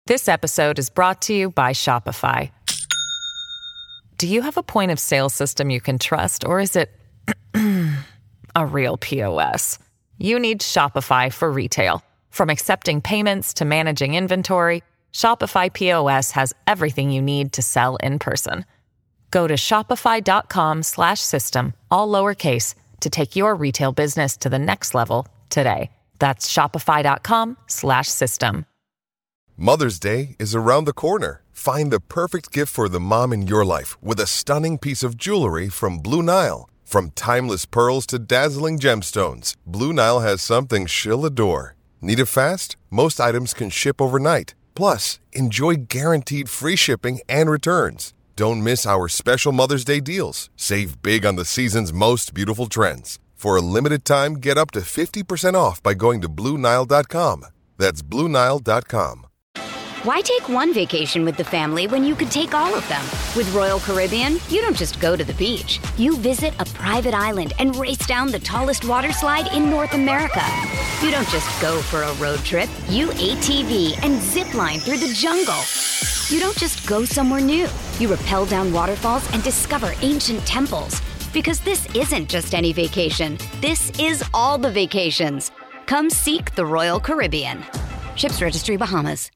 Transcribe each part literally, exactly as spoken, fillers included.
This episode is brought to you by Shopify. Do you have a point of sale system you can trust, or is it a real P O S? You need Shopify for retail. From accepting payments to managing inventory, Shopify P O S has everything you need to sell in person. Go to shopify.com slash system, all lowercase, to take your retail business to the next level today. That's shopify.com slash system. Mother's Day is around the corner. Find the perfect gift for the mom in your life with a stunning piece of jewelry from Blue Nile. From timeless pearls to dazzling gemstones, Blue Nile has something she'll adore. Need it fast? Most items can ship overnight. Plus, enjoy guaranteed free shipping and returns. Don't miss our special Mother's Day deals. Save big on the season's most beautiful trends. For a limited time, get up to fifty percent off by going to Blue Nile dot com. That's Blue Nile dot com. Why take one vacation with the family when you could take all of them? With Royal Caribbean, you don't just go to the beach. You visit a private island and race down the tallest water slide in North America. You don't just go for a road trip. You A T V and zip line through the jungle. You don't just go somewhere new. You rappel down waterfalls and discover ancient temples. Because this isn't just any vacation. This is all the vacations. Come seek the Royal Caribbean. Ships Registry, Bahamas.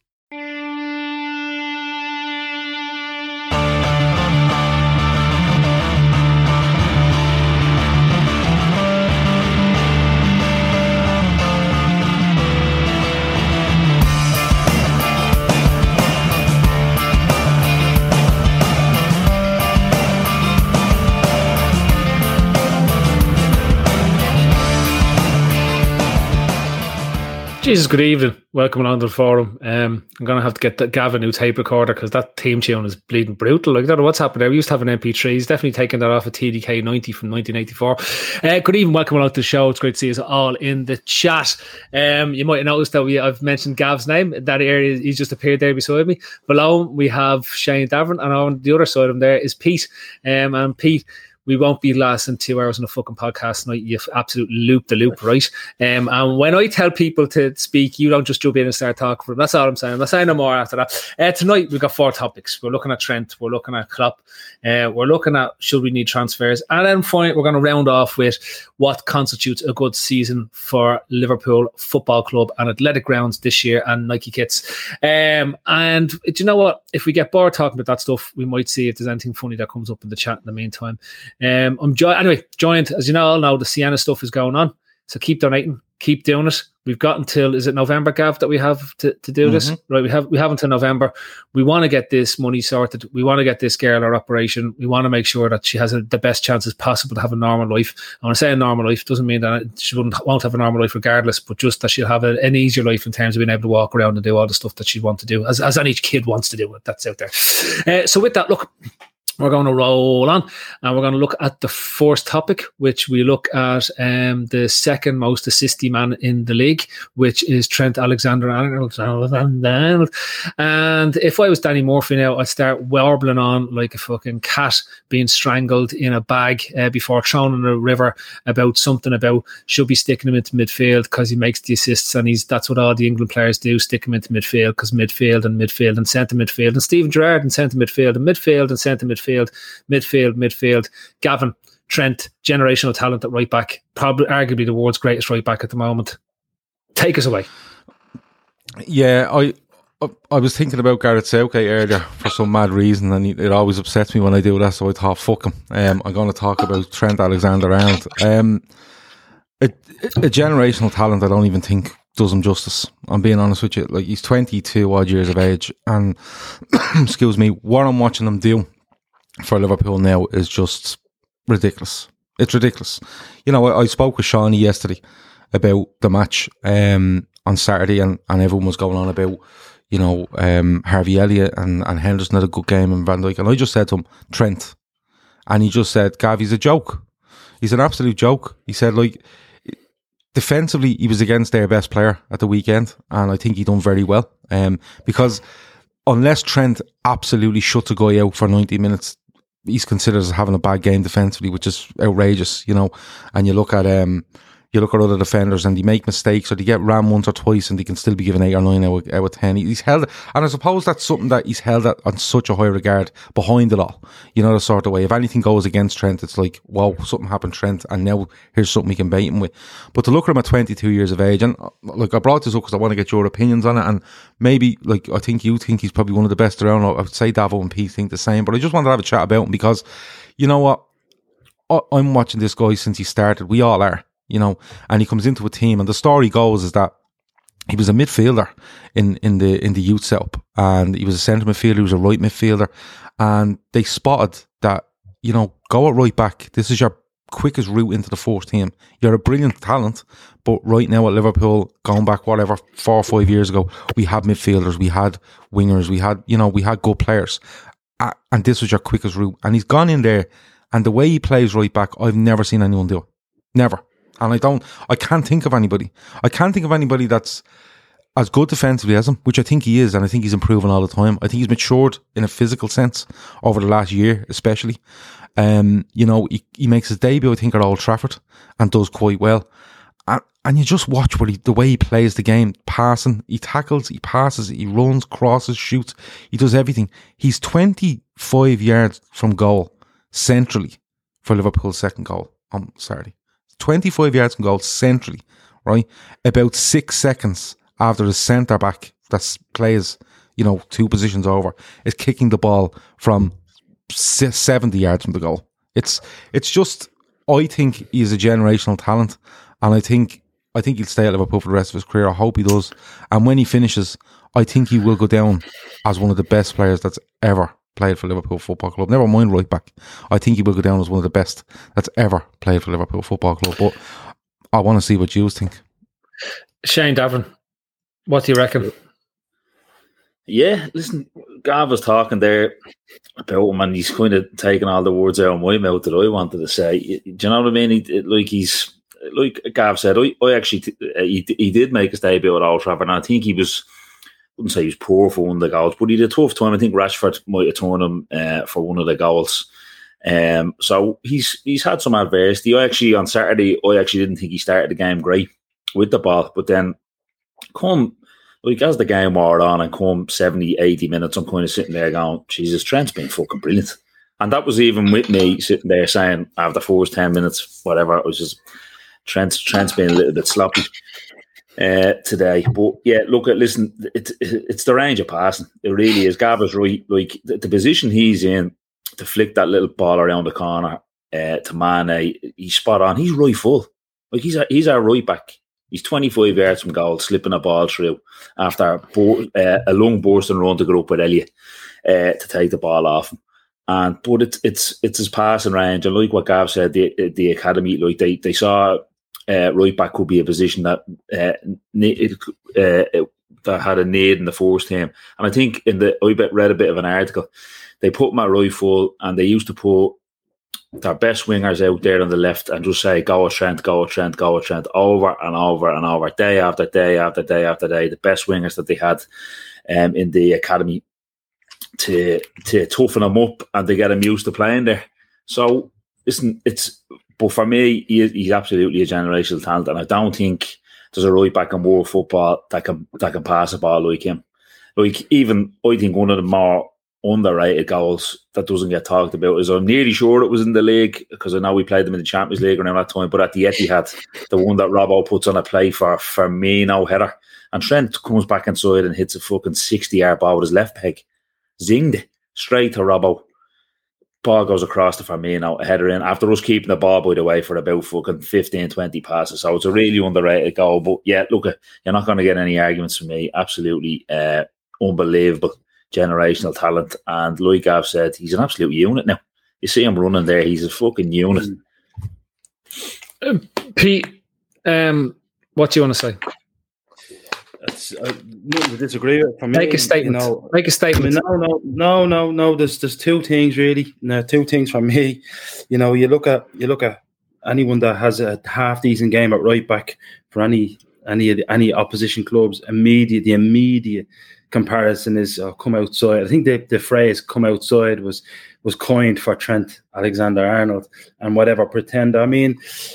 Jesus, good evening. Welcome along to the forum. Um, I'm going to have to get the Gavin new tape recorder because that theme tune is bleeding brutal. Like, I don't know what's happened there. We used to have an M P three. He's definitely taken that off a T D K ninety from nineteen eighty-four. Uh, good evening. Welcome along to the show. It's great to see us all in the chat. Um, you might have noticed that we I've mentioned Gav's name. In that area, he's just appeared there beside me. Below him, we have Shane Davern, and on the other side of him there is Pete. Um, and Pete, we won't be lasting two hours on a fucking podcast tonight. You've absolute loop the loop, right? Um, and when I tell people to speak, you don't just jump in and start talking for them. That's all I'm saying. I'm not saying no more after that. Uh, tonight, we've got four topics. We're looking at Trent. We're looking at Klopp. Uh, we're looking at should we need transfers. And then finally, we're going to round off with what constitutes a good season for Liverpool Football Club and Athletic Grounds this year and Nike kits. Um, and do you know what? If we get bored talking about that stuff, we might see if there's anything funny that comes up in the chat in the meantime. Um, I'm jo- anyway joined, as you know, all know the Sienna stuff is going on, so keep donating, keep doing it. We've got until is it November, Gav, that we have to, to do mm-hmm. this, right? We have we have until November. We want to get this money sorted. We want to get this girl her operation. We want to make sure that she has a, the best chances possible to have a normal life. I want to say a normal life doesn't mean that she wouldn't won't have a normal life regardless, but just that she'll have a, an easier life in terms of being able to walk around and do all the stuff that she'd want to do, as as any kid wants to do. That's out there. Uh, so with that, look. We're going to roll on and we're going to look at the first topic, which we look at um, the second most assisty man in the league, which is Trent Alexander-Arnold. And if I was Danny Murphy now, I'd start warbling on like a fucking cat being strangled in a bag uh, before thrown in a river about something about should be sticking him into midfield because he makes the assists, and he's that's what all the England players do, stick him into midfield because midfield and midfield and centre midfield, and Stephen Gerrard and centre midfield and midfield and centre midfield. Midfield, midfield, midfield. Gavin, Trent, generational talent at right back, probably arguably the world's greatest right back at the moment. Take us away. Yeah, I I was thinking about Gareth Southgate earlier for some mad reason, and it always upsets me when I do that, so I thought, fuck him. Um, I'm going to talk about Trent Alexander-Arnold. Um, a, a generational talent I don't even think does him justice. I'm being honest with you. Like, he's twenty-two odd years of age, and excuse me, what I'm watching him do for Liverpool now is just ridiculous. It's ridiculous. You know, I, I spoke with Shawnee yesterday about the match um, on Saturday, and, and everyone was going on about, you know, um, Harvey Elliott and, and Henderson had a good game and Van Dijk. And I just said to him, Trent. And he just said, Gav, he's a joke. He's an absolute joke. He said, like, defensively, he was against their best player at the weekend. And I think he done very well. Um, because unless Trent absolutely shuts a guy out for ninety minutes, he's considered as having a bad game defensively, which is outrageous, you know. And you look at, um, you look at other defenders and they make mistakes or they get ran once or twice and they can still be given eight or nine out of, out of ten. He's held, and I suppose that's something that he's held at on such a high regard behind it all. You know, the sort of way, if anything goes against Trent, it's like, wow, something happened, Trent, and now here's something we can bait him with. But to look at him at twenty-two years of age, and like I brought this up because I want to get your opinions on it, and maybe, like, I think you think he's probably one of the best around. I would say Davo and Pete think the same, but I just wanted to have a chat about him because, you know what, I, I'm watching this guy since he started. We all are. You know, and he comes into a team, and the story goes is that he was a midfielder in, in the in the youth setup, and he was a centre midfielder, he was a right midfielder, and they spotted that, you know, go at right back. This is your quickest route into the first team. You're a brilliant talent, but right now at Liverpool, going back whatever four or five years ago, we had midfielders, we had wingers, we had, you know, we had good players, uh, and this was your quickest route. And he's gone in there, and the way he plays right back, I've never seen anyone do it, never. And I don't, I can't think of anybody. I can't think of anybody that's as good defensively as him, which I think he is, and I think he's improving all the time. I think he's matured in a physical sense over the last year, especially. Um, you know, he, he makes his debut, I think, at Old Trafford and does quite well. And, and you just watch what he, the way he plays the game, passing, he tackles, he passes, he runs, crosses, shoots. He does everything. He's twenty-five yards from goal centrally for Liverpool's second goal on Saturday. twenty-five yards from goal centrally, right? About six seconds after the centre back that plays, you know, two positions over is kicking the ball from seventy yards from the goal. It's it's just, I think he's a generational talent, and I think I think he'll stay at Liverpool for the rest of his career. I hope he does. And when he finishes, I think he will go down as one of the best players that's ever played for Liverpool Football Club. Never mind right back. I think he will go down as one of the best that's ever played for Liverpool Football Club. But I want to see what you think. Shane Davern, what do you reckon? Yeah, listen, Gav was talking there about him, and he's kind of taking all the words out of my mouth that I wanted to say. Do you know what I mean? He, like he's like Gav said, I, I actually he, he did make his debut at Old Trafford, and I think he was, I wouldn't say he was poor for one of the goals, but he had a tough time. I think Rashford might have torn him uh, for one of the goals. Um, so he's he's had some adversity. I actually, on Saturday, I actually didn't think he started the game great with the ball, but then come, like, as the game wore on and come seventy, eighty minutes, I'm kind of sitting there going, Jesus, Trent's been fucking brilliant. And that was even with me sitting there saying, after the first ten minutes, whatever, it was just, Trent's, Trent's been a little bit sloppy uh, today. But yeah, look, listen, it, it, it's the range of passing. It really is. Gava's right. Like, the, the position he's in, to flick that little ball around the corner uh, to Mane, he's spot on. He's right full. Like, he's a, he's our right back. He's twenty-five yards from goal, slipping a ball through after uh, a long burst and run to go up with Elliott uh, to take the ball off him. And but it's it's it's his passing range. And like what Gav said, the the academy, like they they saw uh, right back could be a position that uh, it, uh, it, that had a need in the first team. And I think in the I bet read a bit of an article. They put him at right full, and they used to put their best wingers out there on the left and just say, go at Trent, go at Trent, go at Trent, over and over and over, day after day after day after day. The best wingers that they had um, in the academy to to toughen them up and to get them used to playing there. So, listen, it's, but for me, he, he's absolutely a generational talent, and I don't think there's a right back in world football that can that can pass a ball like him. Like, even, I think one of the more underrated goals that doesn't get talked about is, I'm nearly sure it was in the league, because I know we played them in the Champions League around that time, but at the Etihad, the one that Robbo puts on a play for Firmino header, and Trent comes back inside and hits a fucking sixty yard ball with his left peg, zinged it straight to Robbo. Ball goes across to Firmino, a header in, after us keeping the ball, by the way, for about fucking fifteen, twenty passes. So it's a really underrated goal. But yeah, look, you're not going to get any arguments from me. Absolutely uh, unbelievable generational talent, and like Gav said, he's an absolute unit now. You see him running there, he's a fucking unit. Um, Pete, um, what do you want to say? It's, I wouldn't disagree with it. For me, Make a statement. You know, Make a statement. I mean, no, no, no, no, no. There's there's two things really. No, two things for me. You know, you look at you look at anyone that has a half decent game at right back for any any any opposition clubs. Immediate, the immediate comparison is uh, come outside. I think the, the phrase "come outside" was was coined for Trent Alexander-Arnold and whatever pretend. I mean,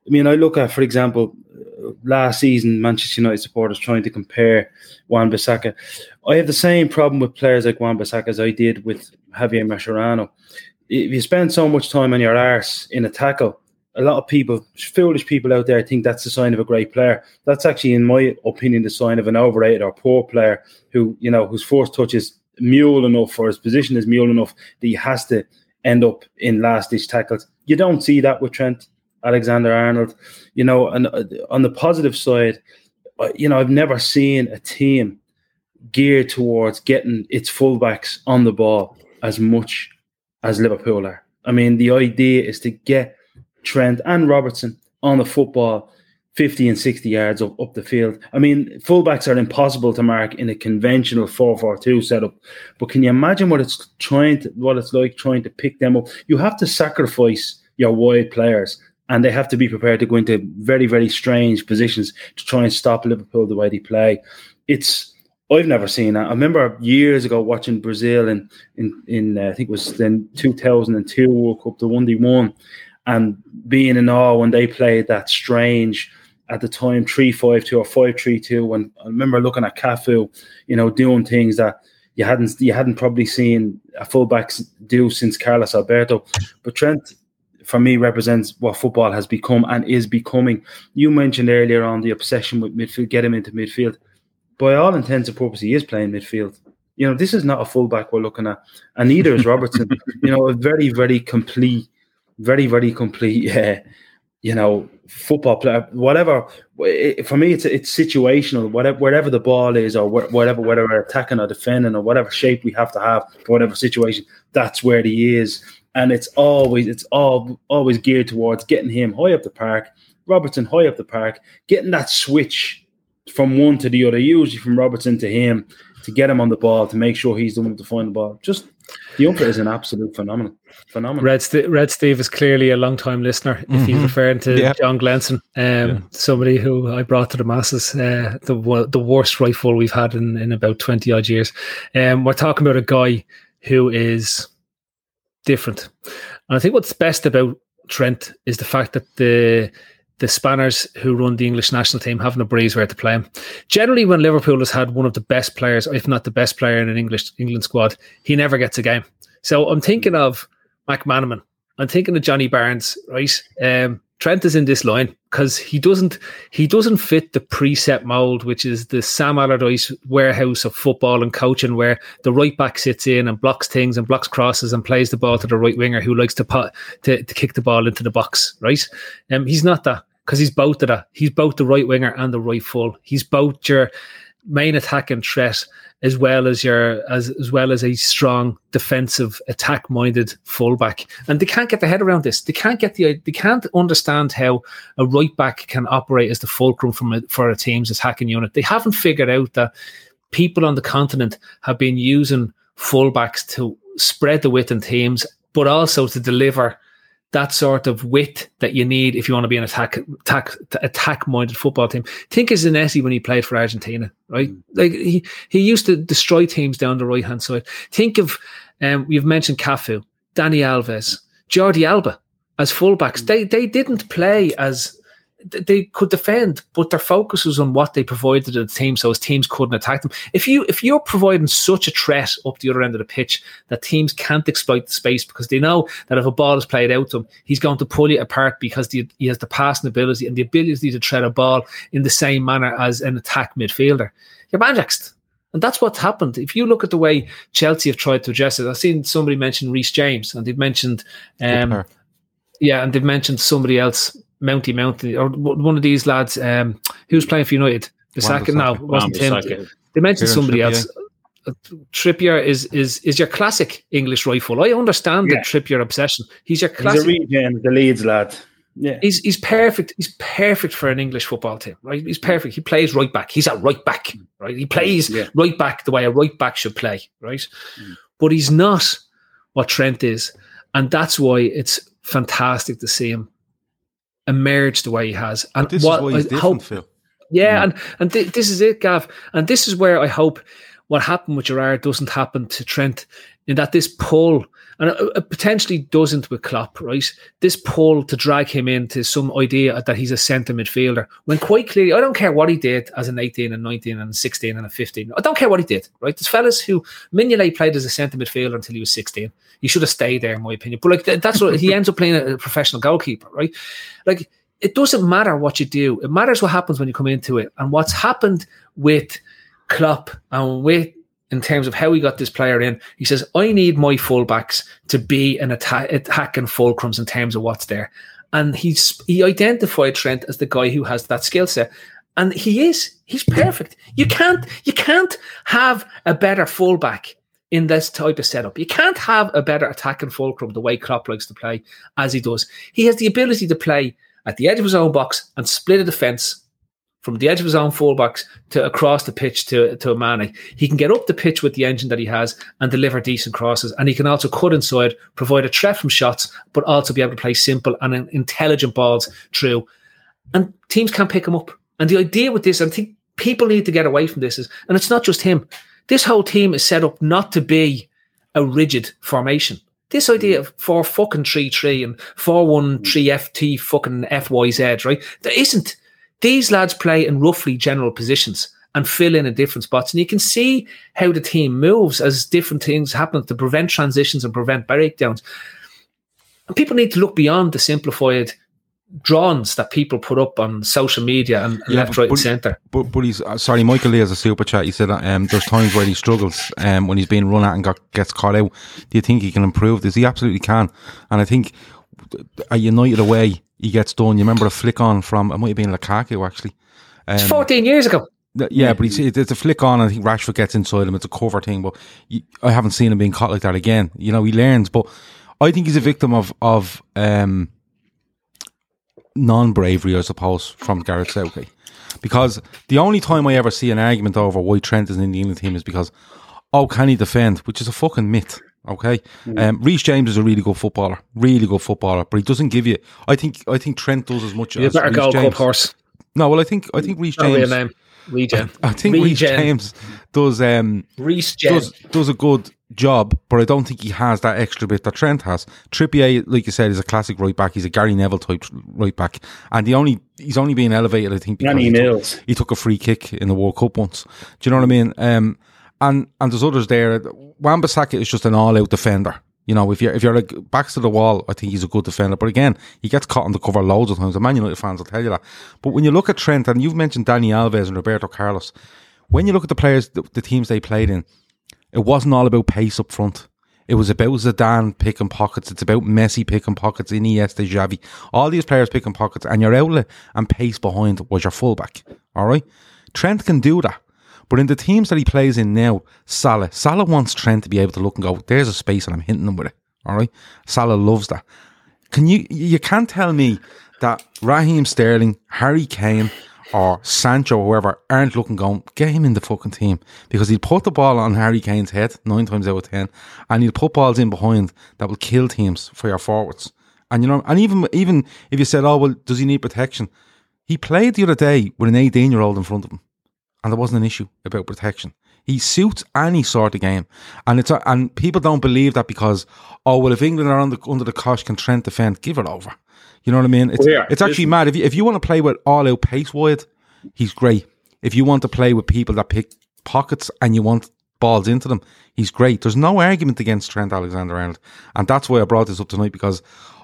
I mean, I look at, for example, last season, Manchester United supporters trying to compare Wan-Bissaka. I have the same problem with players like Wan-Bissaka as I did with Javier Mascherano. If you spend so much time on your arse in a tackle, a lot of people, foolish people out there, think that's the sign of a great player. That's actually, in my opinion, the sign of an overrated or poor player who, you know, whose first touch is mule enough, or his position is mule enough that he has to end up in last-ditch tackles. You don't see that with Trent Alexander-Arnold. You know, and on the positive side, you know, I've never seen a team geared towards getting its fullbacks on the ball as much as Liverpool are. I mean, the idea is to get Trent and Robertson on the football fifty and sixty yards up, up the field. I mean, fullbacks are impossible to mark in a conventional four four two setup. But can you imagine what it's trying to, what it's like trying to pick them up? You have to sacrifice your wide players, and they have to be prepared to go into very, very strange positions to try and stop Liverpool the way they play. It's I've never seen that. I remember years ago watching Brazil in in, in uh, I think it was then two thousand two World Cup, the one they won, and being in awe when they played that strange, at the time, three five two or five three two. When I remember looking at Cafu, you know, doing things that you hadn't you hadn't probably seen a fullback do since Carlos Alberto. But Trent, for me, represents what football has become and is becoming. You mentioned earlier on the obsession with midfield, get him into midfield. By all intents and purposes, he is playing midfield. You know, this is not a fullback we're looking at, and neither is Robertson. You know, a very, very complete, very, very complete, uh, you know, football player. Whatever, it, for me, it's it's situational. Whatever, wherever the ball is, or whatever, whether we're attacking or defending, or whatever shape we have to have for whatever situation, that's where he is. And it's always, it's all always geared towards getting him high up the park, Robertson high up the park, getting that switch from one to the other, usually from Robertson to him, to get him on the ball, to make sure he's the one to find the ball. Just, the young player is an absolute phenomenon. Phenomenal. Red, St- Red Steve is clearly a long-time listener, if mm-hmm. he's referring to yeah. John Glenson, um, yeah. somebody who I brought to the masses, uh, the the worst right full we've had in, in about twenty-odd years. Um, we're talking about a guy who is different. And I think what's best about Trent is the fact that the the Spanners who run the English national team haven't a breeze where to play him. Generally, when Liverpool has had one of the best players, if not the best player in an English England squad, he never gets a game. So I'm thinking of McManaman. I'm thinking of Johnny Barnes, right? Um, Trent is in this line because he doesn't he doesn't fit the preset mould, which is the Sam Allardyce warehouse of football and coaching, where the right back sits in and blocks things and blocks crosses and plays the ball to the right winger who likes to pot, to, to kick the ball into the box, right? Um, he's not that, because he's both of that. He's both the right winger and the right full. He's both your main attacking threat as well as your as as well as a strong defensive attack minded fullback. And they can't get their head around this. They can't get the they can't understand how a right back can operate as the fulcrum from a, for a team's attacking unit. They haven't figured out that people on the continent have been using fullbacks to spread the width in teams, but also to deliver that sort of width that you need if you want to be an attack attack attack minded football team. Think of Zanetti when he played for Argentina, right? Mm. Like he, he used to destroy teams down the right hand side. Think of um we've mentioned Cafu, Dani Alves, Jordi Alba as fullbacks. Mm. They they didn't play as they could defend, but their focus was on what they provided to the team, so as teams couldn't attack them. If you if you're providing such a threat up the other end of the pitch that teams can't exploit the space because they know that if a ball is played out to him, he's going to pull you apart because the, he has the passing ability and the ability to tread a ball in the same manner as an attack midfielder, you're manjaxed. And that's what's happened. If you look at the way Chelsea have tried to address it, I've seen somebody mention Reece James, and they've mentioned, um, yeah, and they've mentioned somebody else. Mounty Mounty or one of these lads um, who's playing for United. The second now wasn't him. They mentioned somebody else. Trippier is is is your classic English rifle. I understand yeah. the Trippier obsession. He's your classic. He's a regen, the Leeds lad. Yeah, he's he's perfect. He's perfect for an English football team, right? He's perfect. He plays right back. He's a right back, right? He plays yeah. right back the way a right back should play, right? Mm. But he's not what Trent is, and that's why it's fantastic to see him emerge the way he has. And but this what is why he's I different, hope, Phil. yeah, yeah, and and th- this is it, Gav. And this is where I hope what happened with Gerrard doesn't happen to Trent, in that this pull, and it, it potentially doesn't with Klopp, right? This pull to drag him into some idea that he's a centre midfielder, when quite clearly, I don't care what he did as an eighteen and nineteen and sixteen and a fifteen. I don't care what he did, right? There's fellas who, Mignolet played as a centre midfielder until he was sixteen. He should have stayed there, in my opinion. But like that's what he ends up playing a professional goalkeeper, right? Like, it doesn't matter what you do. It matters what happens when you come into it. And what's happened with Klopp and with, in terms of how he got this player in, he says, I need my fullbacks to be an attack, attacking fulcrums in terms of what's there. And he's he identified Trent as the guy who has that skill set. And he is. He's perfect. You can't, you can't have a better fullback in this type of setup. You can't have a better attacking fulcrum the way Klopp likes to play as he does. He has the ability to play at the edge of his own box and split a defence from the edge of his own fullbacks to across the pitch to, to Mane. He can get up the pitch with the engine that he has and deliver decent crosses. And he can also cut inside, provide a threat from shots, but also be able to play simple and intelligent balls through. And teams can't pick him up. And the idea with this, I think people need to get away from this, is, and it's not just him, this whole team is set up not to be a rigid formation. This idea of four fucking three three and four one three F T fucking F Y Z, right? There isn't. These lads play in roughly general positions and fill in at different spots. And you can see how the team moves as different things happen to prevent transitions and prevent breakdowns. And people need to look beyond the simplified drawings that people put up on social media and yeah, left, right, but, and centre. But, but he's uh, sorry, Michael Lee has a super chat. He said um, there's times where he struggles um, when he's being run at and got, gets caught out. Do you think he can improve this? He absolutely can. And I think at United away, he gets done. You remember a flick on from, it might have been Lukaku actually. Um, it's fourteen years ago. Yeah, yeah, but he's, it's a flick on and I think Rashford gets inside him. It's a cover thing, but he, I haven't seen him being caught like that again. You know, he learns, but I think he's a victim of, of um, non-bravery, I suppose, from Gareth Southgate. Because the only time I ever see an argument over why Trent isn't in the England team is because, oh, can he defend? Which is a fucking myth. Okay, mm. um, Reece James is a really good footballer, really good footballer, but he doesn't give you. I think I think Trent does as much. You as better Reece go James. Cup horse. No, well, I think I think Reece James. Name. Regen. I, I think Reece James does um Reece James does does a good job, but I don't think he has that extra bit that Trent has. Trippier, like you said, is a classic right back. He's a Gary Neville type right back, and the only he's only being elevated, I think, because he took, he took a free kick in the World Cup once. Do you know what I mean? Um, and and there's others there. Wan-Bissaka is just an all-out defender. You know, if you're if you're like backs to the wall, I think he's a good defender. But again, he gets caught on the cover loads of times. The Man United fans will tell you that. But when you look at Trent, and you've mentioned Dani Alves and Roberto Carlos, when you look at the players, the, the teams they played in, it wasn't all about pace up front. It was about Zidane picking pockets. It's about Messi picking pockets, Iniesta, Xavi. All these players picking pockets, and your outlet and pace behind was your fullback. All right? Trent can do that. But in the teams that he plays in now, Salah, Salah wants Trent to be able to look and go, there's a space and I'm hitting him with it. All right? Salah loves that. Can you, you can't tell me that Raheem Sterling, Harry Kane, or Sancho, or whoever, aren't looking going, get him in the fucking team. Because he'll put the ball on Harry Kane's head, nine times out of ten, and he'll put balls in behind that will kill teams for your forwards. And you know, and even, even if you said, oh, well, does he need protection? He played the other day with an eighteen-year-old in front of him. And there wasn't an issue about protection. He suits any sort of game, and it's a, and people don't believe that because, oh well, if England are on the, under the cosh, can Trent defend? Give it over. You know what I mean? It's well, yeah, it's actually mad. If you if you want to play with all out pace wide, he's great. If you want to play with people that pick pockets and you want balls into them, he's great. There's no argument against Trent Alexander-Arnold, and that's why I brought this up tonight, because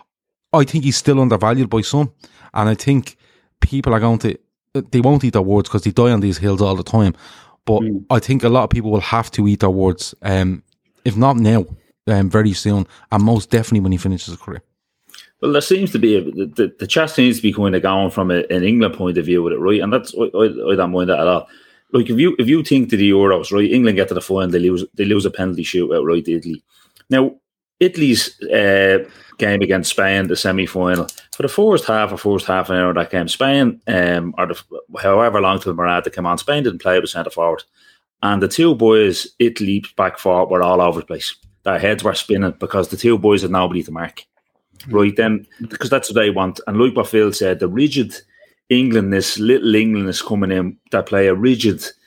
I think he's still undervalued by some, and I think people are going to. They won't eat their words because they die on these hills all the time. But mm. I think a lot of people will have to eat their words, um, if not now, um, very soon, and most definitely when he finishes his career. Well, there seems to be a, the the chat seems to be kind of going from a, an England point of view with it, right? And that's I, I, I don't mind that at all. Like if you if you think to the Euros, right? England get to the final, they lose they lose a penalty shootout, right? To Italy. Now Italy's uh, game against Spain, the semi-final, for the first half or first half an hour of that game, Spain, um, or the, however long till Morata came on, Spain didn't play with centre forward. And the two boys, Italy back forward, were all over the place. Their heads were spinning because the two boys had nobody to mark. Mm-hmm. Right then, because that's what they want. And like what Phil said, the rigid Englandness, little Englandness coming in, that play a rigid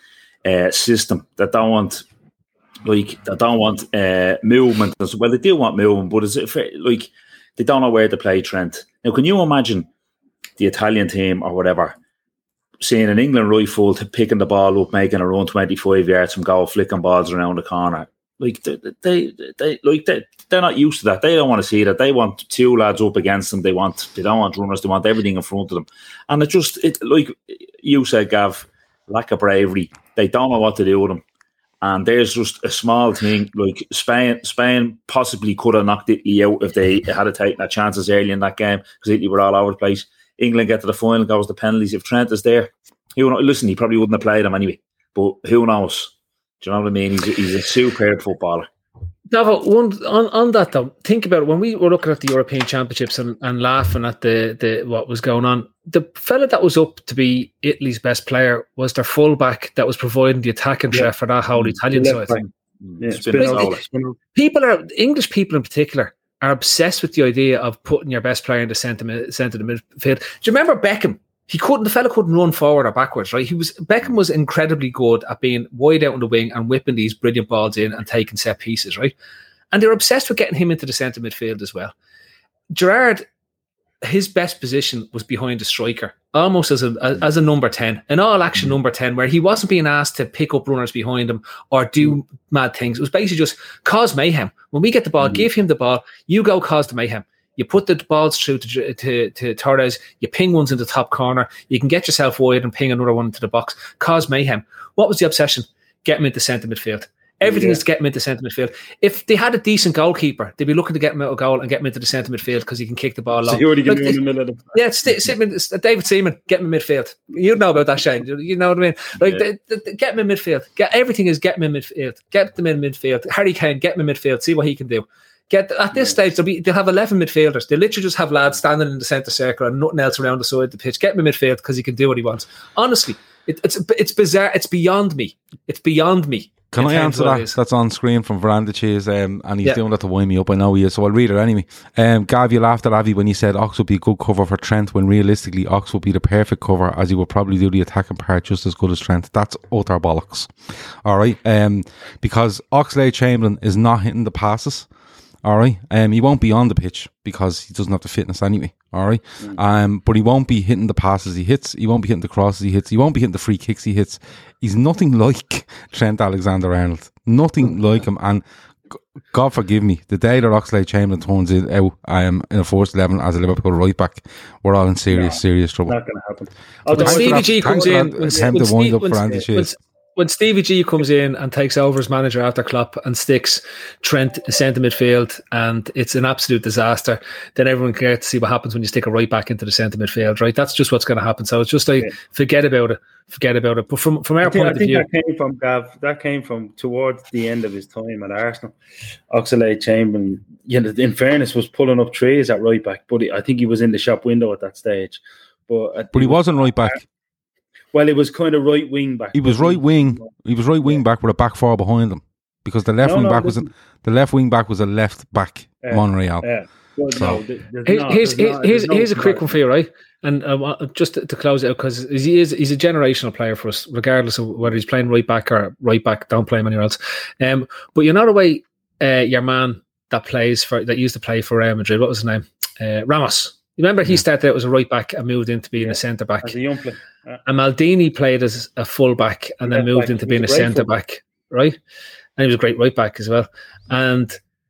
uh, system. That don't want like they don't want uh, movement. Well, they do want movement, but is it like they don't know where to play Trent. Now, can you imagine the Italian team or whatever seeing an England right full to picking the ball up, making a run twenty-five yards from goal, flicking balls around the corner? Like they, they, they like they, they're not used to that. They don't want to see that. They want two lads up against them. They want, they don't want runners. They want everything in front of them. And it just, it like you said, Gav, lack of bravery. They don't know what to do with them. And there's just a small thing like Spain. Spain possibly could have knocked Italy out if they had taken their chances early in that game because Italy were all over the place. England get to the final, goes to penalties. If Trent is there, who knows? Listen, he probably wouldn't have played him anyway. But who knows? Do you know what I mean? He's a, he's a superb footballer. Davo, one on, on that though, think about it. When we were looking at the European Championships and, and laughing at the, the what was going on, the fella that was up to be Italy's best player was their fullback that was providing the attacking yeah. threat for that whole Italian side. Yeah, like, people are English people in particular are obsessed with the idea of putting your best player in the centre centre of the midfield. Do you remember Beckham? He couldn't. The fella couldn't run forward or backwards, right? He was Beckham was incredibly good at being wide out on the wing and whipping these brilliant balls in and taking set pieces, right? And they're obsessed with getting him into the centre midfield as well. Gerrard, his best position was behind the striker, almost as a as a number ten, an all action number ten, where he wasn't being asked to pick up runners behind him or do mad things. It was basically just cause mayhem. When we get the ball, mm-hmm. give him the ball. You go cause the mayhem. You put the balls through to, to, to Torres, you ping ones in the top corner, you can get yourself wide and ping another one into the box. Cause mayhem. What was the obsession? Get him into centre midfield. Everything yeah. is to get him into centre midfield. If they had a decent goalkeeper, they'd be looking to get him out of goal and get him into the centre midfield because he can kick the ball long. So like, in the middle of the yeah, it's, it's, it's, David Seaman, get him in midfield. You know about that, Shane. You know what I mean? Like, yeah. the, the, get him in midfield. Get Everything is get him in midfield. Get them in midfield. Harry Kane, get him in midfield. See what he can do. Get at this stage, they'll, be, they'll have eleven midfielders. They literally just have lads standing in the centre circle and nothing else around the side of the pitch. Get him in midfield because he can do what he wants. Honestly, it, it's it's bizarre. It's beyond me. It's beyond me. Can I answer that? That's on screen from Veranda Cheese, um, and he's yeah. doing that to wind me up. I know he is, so I'll read it anyway. Um, Gav, you laughed at Avi when you said Ox would be a good cover for Trent, when realistically Ox would be the perfect cover, as he would probably do the attacking part just as good as Trent. That's utter bollocks. All right, um, because Oxlade-Chamberlain is not hitting the passes. All right, um, he won't be on the pitch because he doesn't have the fitness anyway. All right, mm. um, but he won't be hitting the passes he hits. He won't be hitting the crosses he hits. He won't be hitting the free kicks he hits. He's nothing like Trent Alexander-Arnold. Nothing like him. And God forgive me, the day that Oxlade-Chamberlain turns it out um, in a first eleven as a Liverpool right back, we're all in serious, no, serious trouble. Not going to happen. Although Stevie G comes in, when, attempt when, to wind when, up for Andy Shears. When Stevie G comes in and takes over as manager after Klopp and sticks Trent centre midfield and it's an absolute disaster, then everyone can get to see what happens when you stick a right back into the centre midfield, right? That's just what's going to happen. So it's just like, yeah. forget about it. Forget about it. But from, from our I think, point I think of view... that came from, Gav, that came from towards the end of his time at Arsenal. Oxlade-Chamberlain, you know, in fairness, was pulling up trees at right back, but I think he was in the shop window at that stage. But, but he wasn't right back. Well, it was kind of right wing back. He was right wing. He was right wing yeah. back with a back four behind him, because the left no, wing no, back was a, the left wing back was a left back yeah, Monreal. Yeah. Well, so. no, here's not, here's, not, here's, no here's a quick one for you, right? And uh, just to, to close it out, because he is he's a generational player for us, regardless of whether he's playing right back or right back. Don't play him anywhere else. Um, but you know the way uh, your man that plays for that used to play for Real Madrid. What was his name? Uh, Ramos. You remember he started out as a right back and moved into being yeah, a centre back. As a young player. Yeah. And Maldini played as a full back and then moved back. into being a centre back, right? And he was a great right back as well. And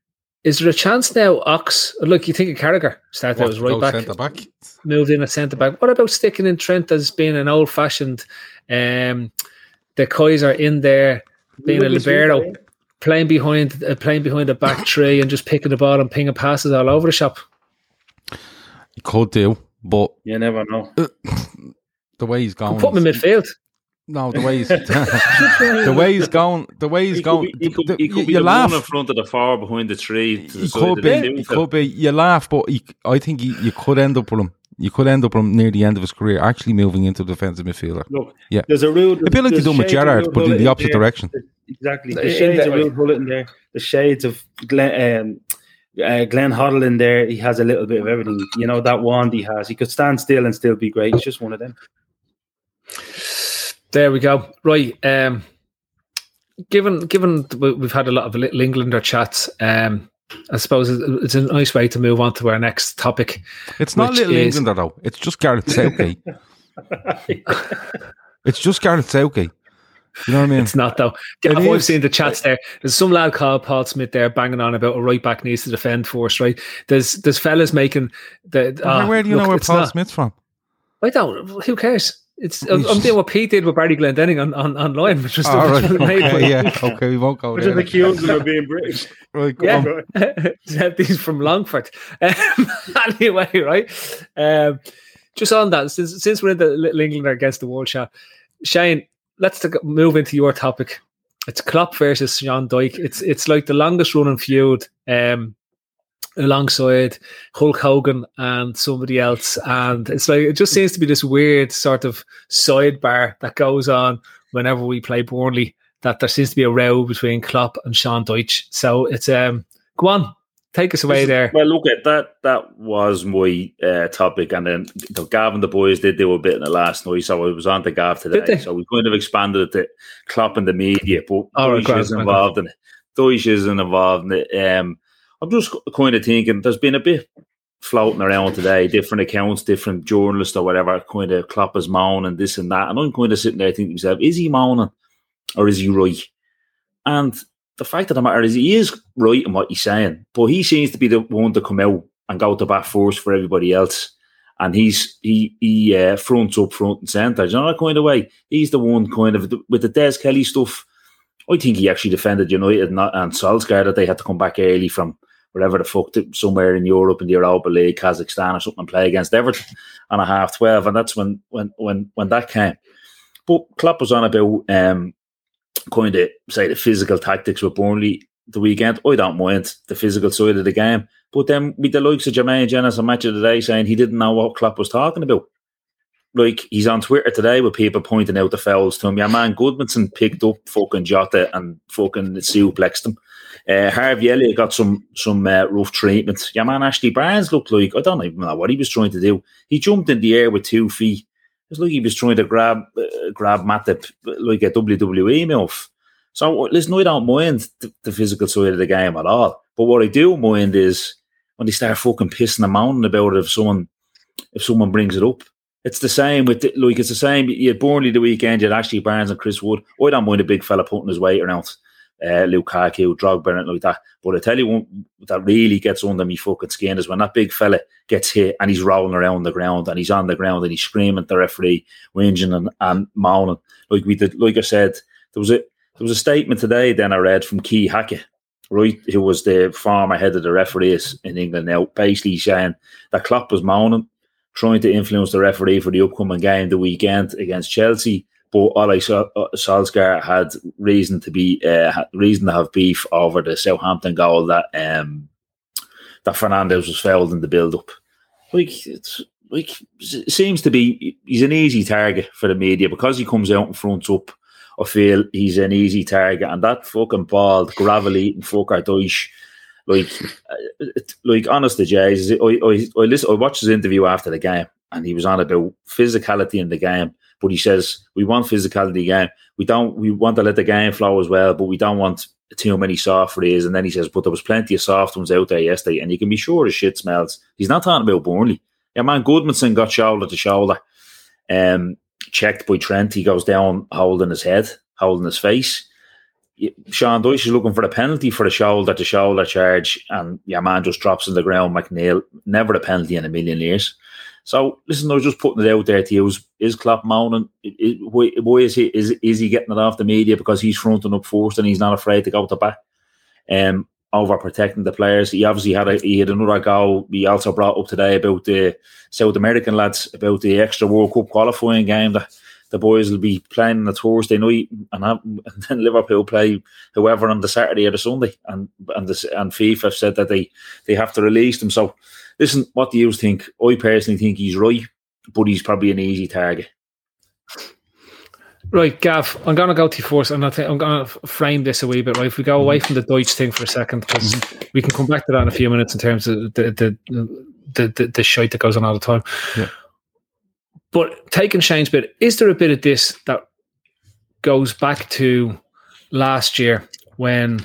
is there a chance now, Ox? Look, you think of Carragher started what, out as right back, centre back, moved in a centre back. What about sticking in Trent as being an old fashioned, um, the Kaiser in there, being a libero, playing behind, uh, playing behind a back three and just picking the ball and pinging passes all over the shop? He could do, but you never know. The way he's going, put him in midfield. No, the way he's the way he's going, the way he's he going. Could be, he could, the, he could you, be you the laugh one in front of the four behind the tree. To the he side could of be. the He could be. You laugh, but he, I think he, you could end up with him. You could end up with him near the end of his career, actually moving into the defensive midfielder. Look, yeah, there's a real. A bit like they done with Gerrard, but in the opposite there. direction. Exactly. The shades of Will Hullet in there. The shades of Glenn. Um, Uh, Glenn Hoddle in there, he has a little bit of everything. You know, that wand he has. He could stand still and still be great. He's just one of them. There we go. Right. Um, given given we've had a lot of Little Englander chats, um, I suppose it's a nice way to move on to our next topic. It's not Little is, Englander though. It's just Gareth Southgate. It's just Gareth Southgate. You know what I mean? It's not though. It I've is. seen the chats there. There's some lad called Paul Smith there banging on about a right back needs to defend for us, right? There's there's fellas making the. Uh, where do you look, know where Paul not, Smith's from? I don't. Who cares? It's I'm, I'm doing what Pete did with Barry Glendenning on, on online, which was oh, the, right. okay, yeah, okay, we won't go which there. Which is accused of being British. Right, go yeah, on. These from Longford. Um, anyway, right. Um, just on that, since since we're in the Little Englander against the World Shop, Shane. Let's take, move into your topic. It's Klopp versus Sean Dyche. It's it's like the longest running feud um, alongside Hulk Hogan and somebody else. And it's like it just seems to be this weird sort of sidebar that goes on whenever we play Burnley, that there seems to be a row between Klopp and Sean Dyche. So it's um go on. Take us away there. Well, look at that. That was my uh, topic, and then the Gav and the boys did do a bit in the last night, so I was on to Gav today. So we kind of expanded it to Klopp and the media, but Dyche right, isn't involved in it. Dyche isn't involved in it. Um, I'm just kind of thinking there's been a bit floating around today, different accounts, different journalists or whatever, kind of Klopp is moaning this and that, and I'm kind of sitting there thinking to myself, is he moaning or is he right? And the fact of the matter is he is right in what he's saying, but he seems to be the one to come out and go to bat first for everybody else. And he's he he uh, fronts up front and centre. You know that kind of way? He's the one kind of, with the Des Kelly stuff, I think he actually defended United and, and Solskjaer that they had to come back early from wherever the fuck, to, somewhere in Europe in the Europa League, Kazakhstan or something, and play against Everton on a half twelve. And that's when when when when that came. But Klopp was on about um, kind of, say, the physical tactics with Burnley the weekend. I don't mind the physical side of the game. But then with the likes of Jermaine Jenas on Match of the Day saying he didn't know what Klopp was talking about. Like, he's on Twitter today with people pointing out the fouls to him. Your man Goodmanson picked up fucking Jota and fucking suplexed him. Uh, Harvey Elliott got some some uh, rough treatment. Your man Ashley Barnes looked like, I don't even know what he was trying to do. He jumped in the air with two feet. It's like he was trying to grab uh, grab Matip like a W W E move. So, listen, I don't mind the, the physical side of the game at all. But what I do mind is when they start fucking pissing and moaning about it if someone, if someone brings it up. It's the same with, the, like, it's the same. You had Burnley the weekend, you had Ashley Barnes and Chris Wood. I don't mind a big fella putting his weight around uh, Lukaku, Drogba, and like that. But I tell you one that really gets under me fucking skin is when that big fella gets hit and he's rolling around the ground and he's on the ground and he's screaming at the referee, whinging and, and moaning. Like we did, like I said, there was a there was a statement today then I read from Keith Hackett, right, who was the former head of the referees in England now, basically saying that Klopp was moaning, trying to influence the referee for the upcoming game the weekend against Chelsea. But all I saw, uh, Solskjaer had reason to be uh, had reason to have beef over the Southampton goal that um, that Fernandes was fouled in the build-up. Like, it's like it seems to be he's an easy target for the media because he comes out and fronts up. I feel he's an easy target, and that fucking bald, gravel-eating fucker Dyche, like, like honest to Jays, I, I, I, listen, I watched his interview after the game, and he was on about physicality in the game. But he says we want physicality in the game. We don't. We want to let the game flow as well, but we don't want too many soft frees. And then he says, but there was plenty of soft ones out there yesterday, and you can be sure the shit smells. He's not talking about Burnley. Yeah, man, Goodmanson got shoulder to shoulder. Um. Checked by Trent, he goes down holding his head, holding his face. Sean Dyche is looking for a penalty for a shoulder to shoulder charge, and your man just drops on the ground. McNeil, never a penalty in a million years. So listen, I was just putting it out there to you. Is, is Klopp moaning? Why, why is he is is he getting it off the media because he's fronting up first and he's not afraid to go to bat? Um, over protecting the players. He obviously had a, he had another goal. He also brought up today about the South American lads, about the extra World Cup qualifying game that the boys will be playing on a Thursday night, and, have, and then Liverpool play whoever on the Saturday or the Sunday, and and, the, and FIFA have said that they, they have to release them. So listen, what do you think? I personally think he's right, but he's probably an easy target. Right, Gav, I'm going to go to you first, and I think I'm going to frame this a wee bit, right? If we go away from the Dyche thing for a second, because we can come back to that in a few minutes in terms of the the the, the, the shite that goes on all the time. Yeah. But taking Shane's bit, is there a bit of this that goes back to last year when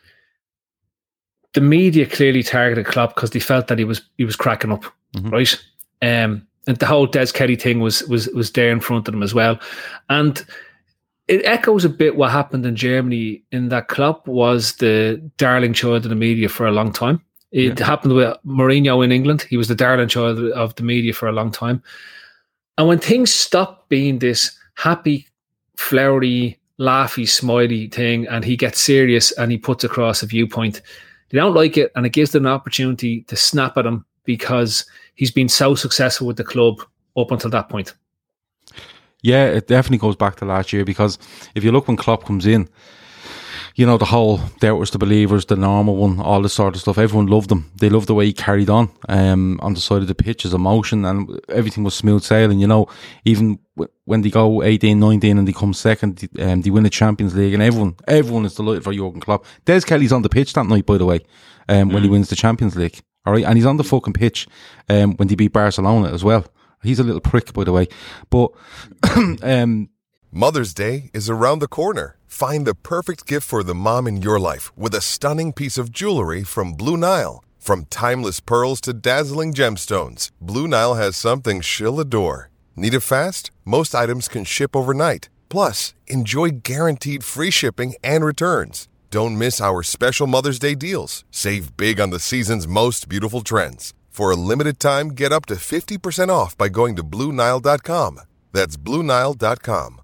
the media clearly targeted Klopp because they felt that he was he was cracking up, mm-hmm. right? Um, and the whole Des Kelly thing was was was there in front of them as well, and it echoes a bit what happened in Germany. In that Klopp was the darling child of the media for a long time. It yeah. happened with Mourinho in England. He was the darling child of the media for a long time, and when things stopped being this happy, flowery, laughy, smiley thing, and he gets serious and he puts across a viewpoint, they don't like it, and it gives them an opportunity to snap at him because he's been so successful with the club up until that point. Yeah, it definitely goes back to last year, because if you look when Klopp comes in, you know, the whole doubters to believers, the normal one, all this sort of stuff, everyone loved him. They loved the way he carried on um, on the side of the pitch, his emotion, and everything was smooth sailing. You know, even w- when they go eighteen, nineteen and they come second, um, they win the Champions League, and everyone everyone is delighted for Jurgen Klopp. Des Kelly's on the pitch that night, by the way, um, mm. when he wins the Champions League. All right, and he's on the fucking pitch um, when they beat Barcelona as well. He's a little prick, by the way. But um, Mother's Day is around the corner. Find the perfect gift for the mom in your life with a stunning piece of jewelry from Blue Nile. From timeless pearls to dazzling gemstones, Blue Nile has something she'll adore. Need it fast? Most items can ship overnight. Plus, enjoy guaranteed free shipping and returns. Don't miss our special Mother's Day deals. Save big on the season's most beautiful trends. For a limited time, get up to fifty percent off by going to Blue Nile dot com. That's Blue Nile dot com.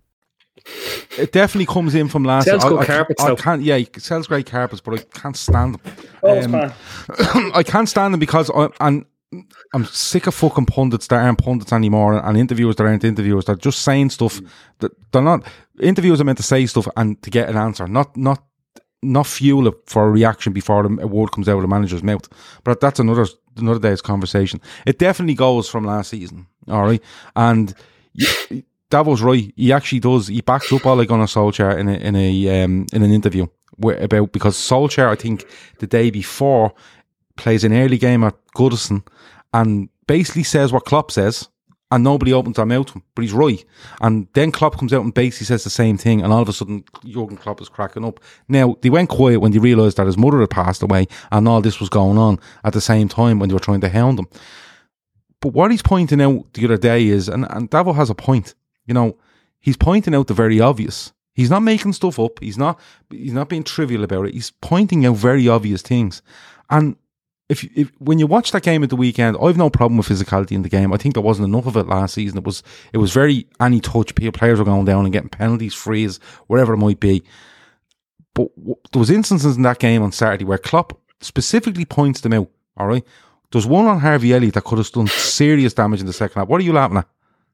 It definitely comes in from last year. Sells good I, carpets, I, I though. can't, yeah, he sells great carpets, but I can't stand them. Oh, um, I can't stand them because I, and I'm sick of fucking pundits that aren't pundits anymore, and interviewers that aren't interviewers. They're just saying stuff that they're not. Interviewers are meant to say stuff and to get an answer, not not not fuel it for a reaction before a word comes out of the manager's mouth. But that's another another day's conversation. It definitely goes from last season, all right, and. You, Davo's right. He actually does. He backs up Ole Gunnar Solskjaer in a in a um, in an interview where, about because Solskjaer, I think the day before, plays an early game at Goodison and basically says what Klopp says, and nobody opens their mouth to him. But he's right. And then Klopp comes out and basically says the same thing, and all of a sudden Jurgen Klopp is cracking up. Now they went quiet when they realised that his mother had passed away, and all this was going on at the same time when they were trying to hound him. But what he's pointing out the other day is, and, and Davo has a point. You know, he's pointing out the very obvious. He's not making stuff up. He's not. He's not being trivial about it. He's pointing out very obvious things. And if, if when you watch that game at the weekend, I've no problem with physicality in the game. I think there wasn't enough of it last season. It was. It was very any touch. Players were going down and getting penalties, frees, whatever it might be. But w- there was instances in that game on Saturday where Klopp specifically points them out. All right, there's one on Harvey Elliott that could have done serious damage in the second half. What are you laughing at?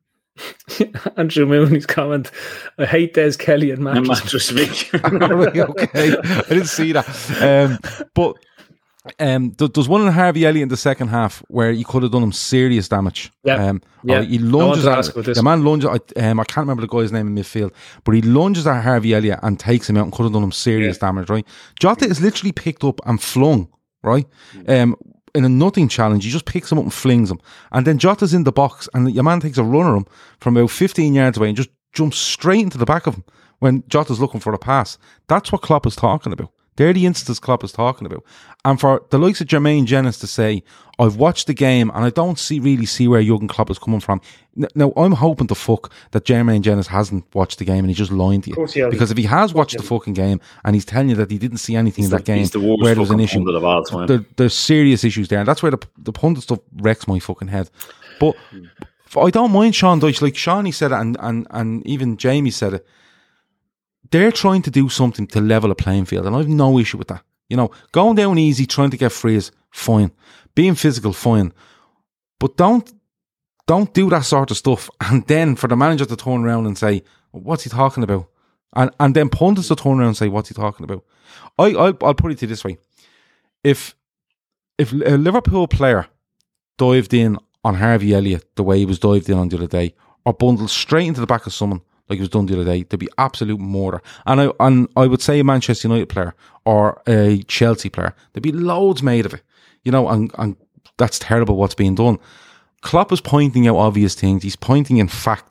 Andrew Mooney's comment, I hate Des Kelly and Mattress Mick. Okay, I didn't see that. Um, but um, th- there's one in Harvey Elliott in the second half where he could have done him serious damage. Yeah, um, yeah. He lunges I at the man lunges. I, um, I can't remember the guy's name in midfield, but he lunges at Harvey Elliott and takes him out and could have done him serious yeah. damage. Right, Jota is literally picked up and flung. Right, um. in a nothing challenge, he just picks him up and flings him. And then Jota's in the box and your man takes a run at him from about fifteen yards away and just jumps straight into the back of him when Jota's looking for a pass. That's what Klopp is talking about. They're the instances Klopp is talking about. And for the likes of Jermaine Jenas to say, I've watched the game and I don't see really see where Jurgen Klopp is coming from. Now, I'm hoping to fuck that Jermaine Jenas hasn't watched the game and he's just lying to you. Because if he has watched the fucking game and he's telling you that he didn't see anything he's in that the, game the where there's an issue, of all time. There, there's serious issues there. And that's where the, the pundit stuff wrecks my fucking head. But I don't mind Sean Dyche. Like Shawnee said it and, and, and even Jamie said it. They're trying to do something to level a playing field, and I have no issue with that. You know, going down easy, trying to get free is fine. Being physical, fine. But don't don't do that sort of stuff, and then for the manager to turn around and say, what's he talking about? And and then pundits to turn around and say, what's he talking about? I, I'll, I'll put it to you this way. If, if a Liverpool player dived in on Harvey Elliott the way he was dived in on the other day, or bundled straight into the back of someone, like it was done the other day, there'd be absolute murder. And I and I would say a Manchester United player or a Chelsea player, there'd be loads made of it. You know, and, and that's terrible what's being done. Klopp is pointing out obvious things. He's pointing in facts,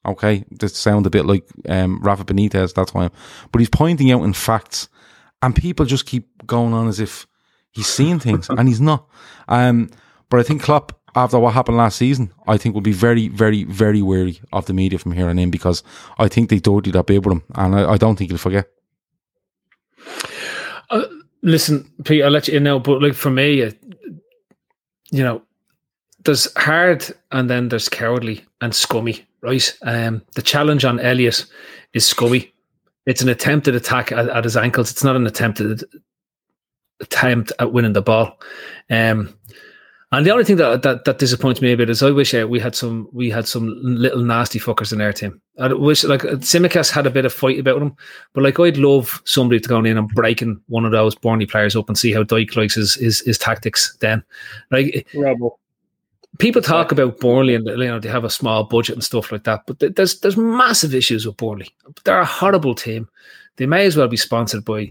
Okay, that sound a bit like um, Rafa Benitez. That's why, I'm, but he's pointing out in facts, and people just keep going on as if he's seeing things, and he's not. Um, but I think Klopp, after what happened last season, I think will be very, very, very wary of the media from here on in, because I think they dirtied that bit with him, and I, I don't think he'll forget. Uh, listen, Pete, I'll let you in now, but like for me, uh, you know, there's hard and then there's cowardly and scummy, right? Um, the challenge on Elliott is scummy. It's an attempted attack at, at his ankles. It's not an attempted attempt at winning the ball. Um, and the only thing that, that that disappoints me a bit is I wish uh, we had some we had some little nasty fuckers in our team. I wish like Tsimikas had a bit of fight about him, but like I'd love somebody to go in and breaking one of those Burnley players up and see how Dyke likes his his, his tactics. Then, like Rebel. People talk about Burnley and, you know, they have a small budget and stuff like that, but there's there's massive issues with Burnley. They're a horrible team. They may as well be sponsored by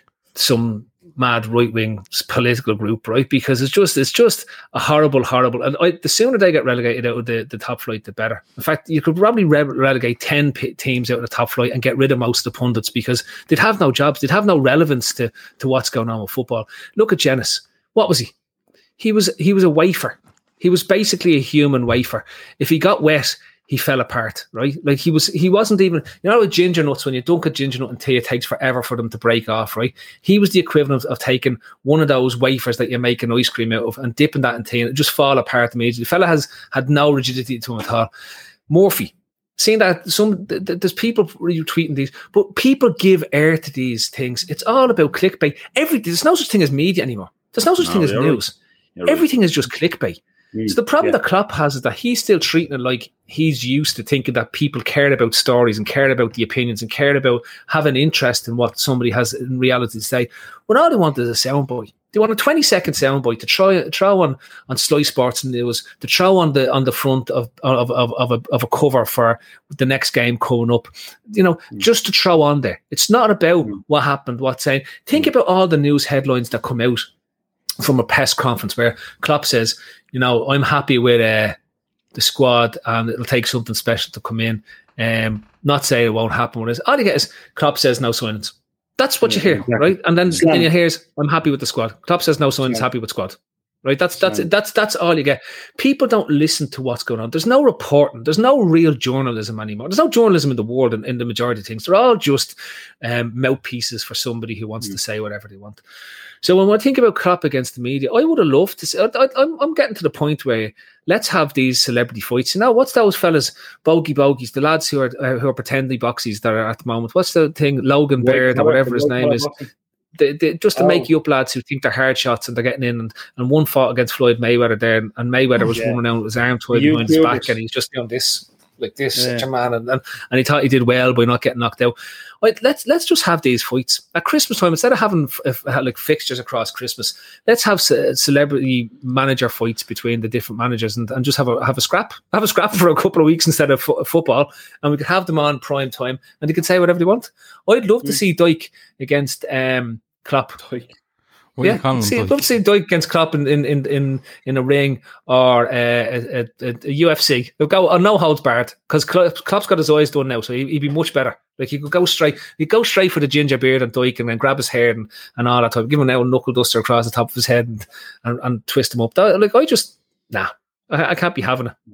some mad right wing political group, right? Because it's just it's just a horrible, horrible. And I, the sooner they get relegated out of the, the top flight, the better. In fact, you could probably re- relegate ten p- teams out of the top flight and get rid of most of the pundits, because they'd have no jobs, they'd have no relevance to to what's going on with football. Look at Jenas. What was he? He was he was a wafer. He was basically a human wafer. If he got wet, he fell apart, right? Like he was, he wasn't even, you know, with ginger nuts, when you dunk a ginger nut in tea, it takes forever for them to break off, right? He was the equivalent of taking one of those wafers that you make an ice cream out of and dipping that in tea and it just fall apart immediately. The fella has had no rigidity to him at all. Murphy, seeing that some, th- th- there's people retweeting these, but people give air to these things. It's all about clickbait. Every, there's no such thing as media anymore. There's no such no, thing as news. Right. Everything right. is just clickbait. So the problem yeah. that Klopp has is that he's still treating it like he's used to thinking that people cared about stories and cared about the opinions and cared about having interest in what somebody has in reality to say. When all they want is a soundbite. They want a twenty second soundbite to try throw on on Sky Sports News, to throw on the on the front of of of, of, a, of a cover for the next game coming up. You know, mm. just to throw on there. It's not about mm. what happened, what's saying. Think mm. about all the news headlines that come out from a press conference where Klopp says, you know, I'm happy with uh, the squad and it'll take something special to come in. Um, not say it won't happen with this. All you get is Klopp says no signings. That's what you hear, yeah. right? And then, then you hear is, I'm happy with the squad. Klopp says no signings, yeah. happy with squad. Right? That's that's yeah. that's that's all you get. People don't listen to what's going on. There's no reporting. There's no real journalism anymore. There's no journalism in the world in, in the majority of things. They're all just um, mouthpieces for somebody who wants mm. to say whatever they want. So when I think about Klopp against the media, I would have loved to see, I, I, I'm, I'm getting to the point where let's have these celebrity fights. You know, what's those fellas, bogey bogies, the lads who are uh, who are pretending boxies that are at the moment? What's the thing, Logan Baird or whatever his name is? They, they, just to oh. make you up lads who think they're hard shots and they're getting in, and, and one fought against Floyd Mayweather there, and, and Mayweather was yeah. running out with his arm tied behind his back, and he's just doing this like this, yeah. such a man, and, and and he thought he did well by not getting knocked out. Right, let's let's just have these fights at Christmas time instead of having f- f- like fixtures across Christmas. Let's have ce- celebrity manager fights between the different managers, and, and just have a have a scrap, have a scrap for a couple of weeks instead of f- football, and we could have them on prime time, and they can say whatever they want. I'd love mm. to see Dyke against um, Klopp. Dyke. What yeah, see, I'd love to see Dyke against Klopp in in in in, in a ring or uh, a, a, a, a U F C. They'll go on no holds barred because Klopp's got his eyes done now, so he, he'd be much better. Like he could go straight, he'd go straight for the ginger beard and Dyke, and then grab his hair and, and all that type. Give him now a knuckle duster across the top of his head and and, and twist him up. That, like I just nah, I, I can't be having it.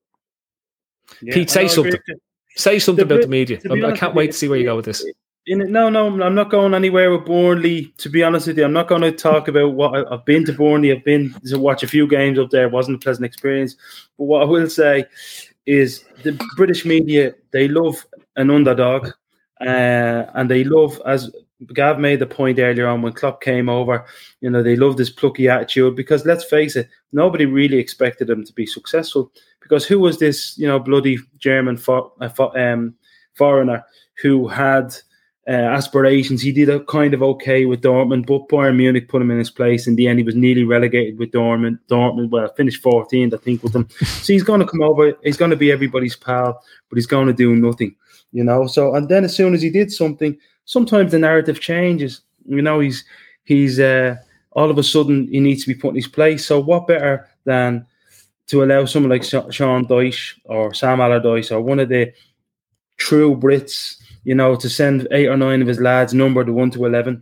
Yeah, Pete, say something. Say something the, about the media. I, I can't wait to see where you go with this. In it, no, no, I'm not going anywhere with Burnley. To be honest with you, I'm not going to talk about what I, I've been to Burnley. I've been to watch a few games up there. It wasn't a pleasant experience. But what I will say is the British media, they love an underdog, uh, and they love, as Gav made the point earlier on when Klopp came over, you know, they love this plucky attitude because let's face it, nobody really expected them to be successful because who was this, you know, bloody German for, uh, for, um, foreigner who had Uh, aspirations. He did a kind of okay with Dortmund, but Bayern Munich put him in his place. In the end, he was nearly relegated with Dortmund. Dortmund, well, finished fourteenth, I think, with them. So he's going to come over. He's going to be everybody's pal, but he's going to do nothing, you know. So, and then as soon as he did something, sometimes the narrative changes. You know, he's he's uh, all of a sudden he needs to be put in his place. So, what better than to allow someone like Sean Dyche or Sam Allardyce or one of the true Brits, you know, to send eight or nine of his lads numbered one to eleven,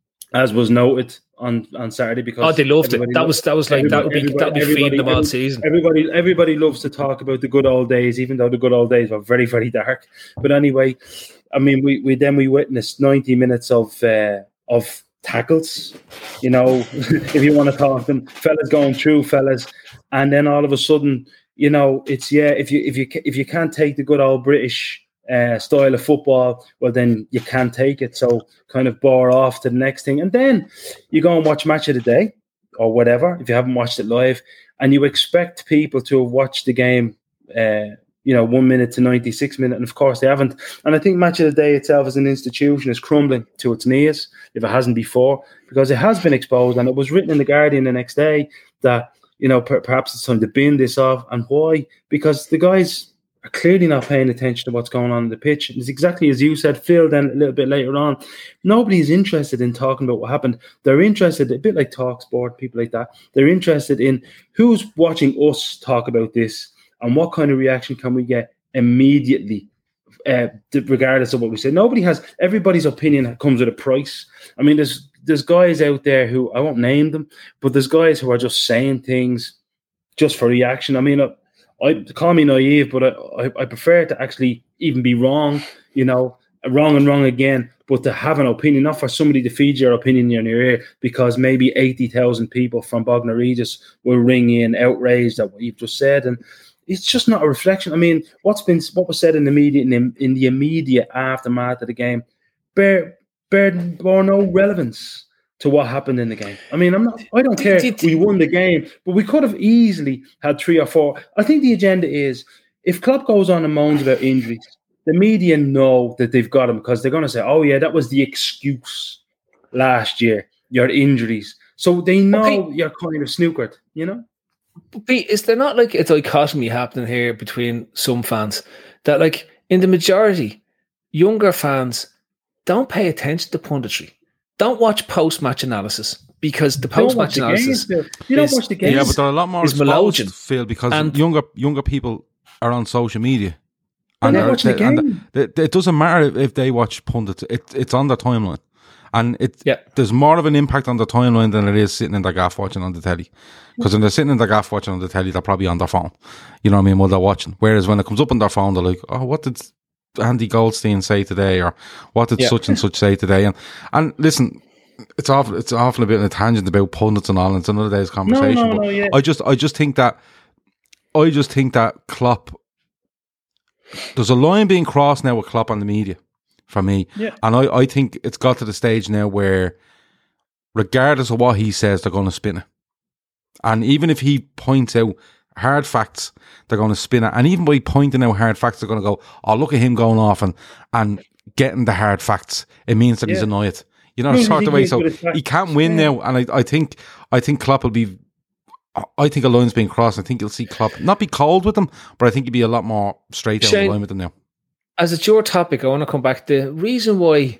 as was noted on, on Saturday. Because oh, they loved it. That was that was like that would be that would be feeding them all season. Everybody everybody loves to talk about the good old days, even though the good old days were very very dark. But anyway, I mean, we, we then we witnessed ninety minutes of uh, of tackles, you know, if you want to talk them, fellas going through fellas, and then all of a sudden, you know, it's yeah, if you if you if you can't take the good old British uh, style of football, well then you can't take it. So kind of bore off to the next thing, and then you go and watch Match of the Day or whatever if you haven't watched it live, and you expect people to have watched the game. Uh, you know, one minute to ninety-six minutes, and of course they haven't. And I think Match of the Day itself as an institution is crumbling to its knees, if it hasn't before, because it has been exposed, and it was written in The Guardian the next day that, you know, per- perhaps it's time to bin this off. And why? Because the guys are clearly not paying attention to what's going on in the pitch. It's exactly as you said, Phil, then a little bit later on. Nobody is interested in talking about what happened. They're interested, a bit like TalkSport, people like that, they're interested in who's watching us talk about this, and what kind of reaction can we get immediately, uh, regardless of what we say. Nobody has, everybody's opinion comes with a price. I mean, there's there's guys out there who, I won't name them, but there's guys who are just saying things just for reaction. I mean, I, I call me naive, but I, I, I prefer to actually even be wrong, you know, wrong and wrong again, but to have an opinion, not for somebody to feed your opinion in your ear, because maybe eighty thousand people from Bognor Regis will ring in outraged at what you've just said. And it's just not a reflection. I mean, what's been what was said in the media in the, in the immediate aftermath of the game bear bear bore no relevance to what happened in the game. I mean, I'm not. I don't care. We won the game, but we could have easily had three or four. I think the agenda is if Klopp goes on and moans about injuries, the media know that they've got him because they're going to say, "Oh yeah, that was the excuse last year. Your injuries." So they know okay. You're kind of snookered, you know. But Pete, is there not like a dichotomy happening here between some fans that, like, in the majority, younger fans don't pay attention to punditry, don't watch post-match analysis because the post-match analysis games, you don't is, watch the games. Yeah, but they're a lot more exposed, Phil, because and younger younger people are on social media. And they're watching the game. They, they, it doesn't matter if they watch pundits; it, it's on their timeline. And it yeah. there's more of an impact on the timeline than it is sitting in their gaff watching on the telly. Because when they're sitting in their gaff watching on the telly, they're probably on their phone. You know what I mean? While they're watching. Whereas when it comes up on their phone, they're like, oh, what did Andy Goldstein say today? Or what did yeah. such and such say today? And and listen, it's awful it's awful a bit of a tangent about pundits and all, and it's another day's conversation. No, no, but no, yeah. I just I just think that I just think that Klopp, there's a line being crossed now with Klopp on the media. For me, yeah. and I, I think it's got to the stage now where regardless of what he says, they're going to spin it. And even if he points out hard facts, they're going to spin it. And even by pointing out hard facts, they're going to go, oh, look at him going off and, and getting the hard facts. It means that yeah. he's annoyed. You know, yeah, sort of way. So he can't win yeah. now. And I, I think I think Klopp will be, I think a line's being crossed. I think you'll see Klopp not be cold with them, but I think he'll be a lot more straight down the line with them now. As it's your topic, I want to come back. The reason why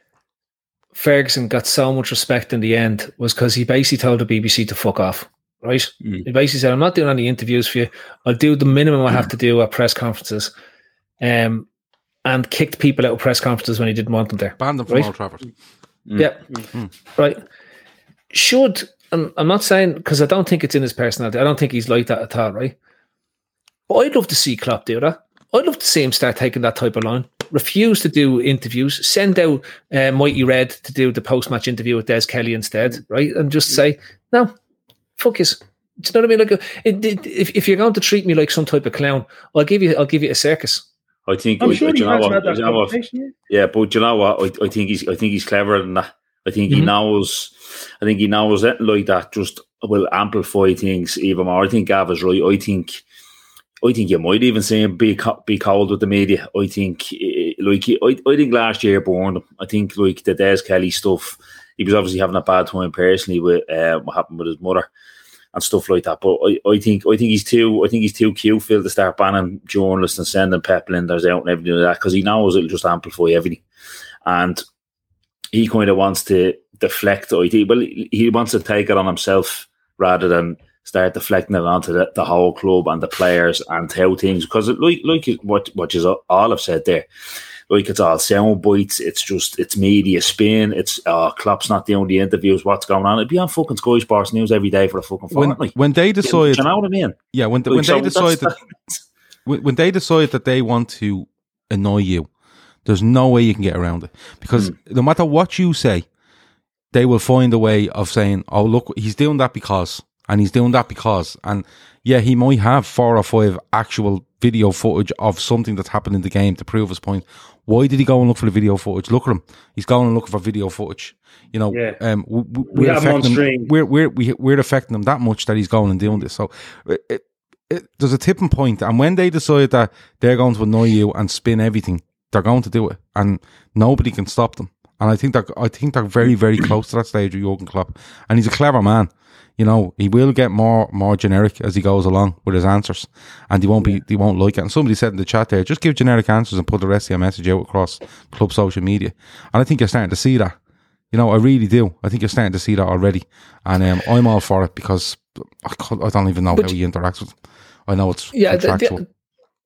Ferguson got so much respect in the end was because he basically told the B B C to fuck off, right? Mm. He basically said, I'm not doing any interviews for you. I'll do the minimum I have to do at press conferences. Um, and kicked people out of press conferences when he didn't want them there. Banned them from right? Old Trafford. Mm. Yeah. Mm. Right. Should, and I'm not saying, because I don't think it's in his personality. I don't think he's like that at all, right? But I'd love to see Klopp do that. I'd love to see him start taking that type of line. Refuse to do interviews. Send out uh, Mighty Red to do the post-match interview with Des Kelly instead, right? And just say, no, fuck you. Do you know what I mean? Like, it, it, if if you're going to treat me like some type of clown, I'll give you I'll give you a circus. I think. I'm I, sure I, he you has know had that you know conversation. Yeah, but you know what? I, I think he's I think he's cleverer than that. I think Mm-hmm. he knows. I think he knows that like that just will amplify things even more. I think Gav is right. I think. I think you might even say him be be cold with the media. I think, like, I, I think last year burned him. I think, like, the Des Kelly stuff, he was obviously having a bad time personally with uh, what happened with his mother and stuff like that. But I, I think I think he's too I think he's too cute, Phil, to start banning journalists and sending Pep Linders out and everything like that, because he knows it'll just amplify everything. And he kind of wants to deflect. I think, well, he wants to take it on himself rather than start deflecting it onto the, the whole club and the players and how things, because it, like like what what you all have said there, like it's all sound bites, it's just it's media spin, it's uh Klopp's not doing the interviews, what's going on? It'd be on fucking Sky Sports News every day for a fucking fortnight. When, when they decide, do you know what I mean? Yeah, when, the, like, when so they decide that when, when they decide that they want to annoy you, there's no way you can get around it, because mm. no matter what you say, they will find a way of saying, oh, look, he's doing that because, and he's doing that because, and yeah, he might have four or five actual video footage of something that's happened in the game to prove his point. Why did he go and look for the video footage? Look at him. He's going and looking for video footage. You know, yeah. um, we, we we're, have him on affecting string. him, we're, we're, we, we're affecting him that much that he's going and doing this. So it, it, it, there's a tipping point, and when they decide that they're going to annoy you and spin everything, they're going to do it, and nobody can stop them. And I think that I think they're very, very close to that stage with Jurgen Klopp, and he's a clever man. You know, he will get more more generic as he goes along with his answers, and he won't be he won't like it. And somebody said in the chat there, just give generic answers and put the rest of your message out across club social media. And I think you're starting to see that. You know, I really do. I think you're starting to see that already, and um, I'm all for it, because I, I don't even know but how he interacts with them. I know it's yeah. contractual. The, the,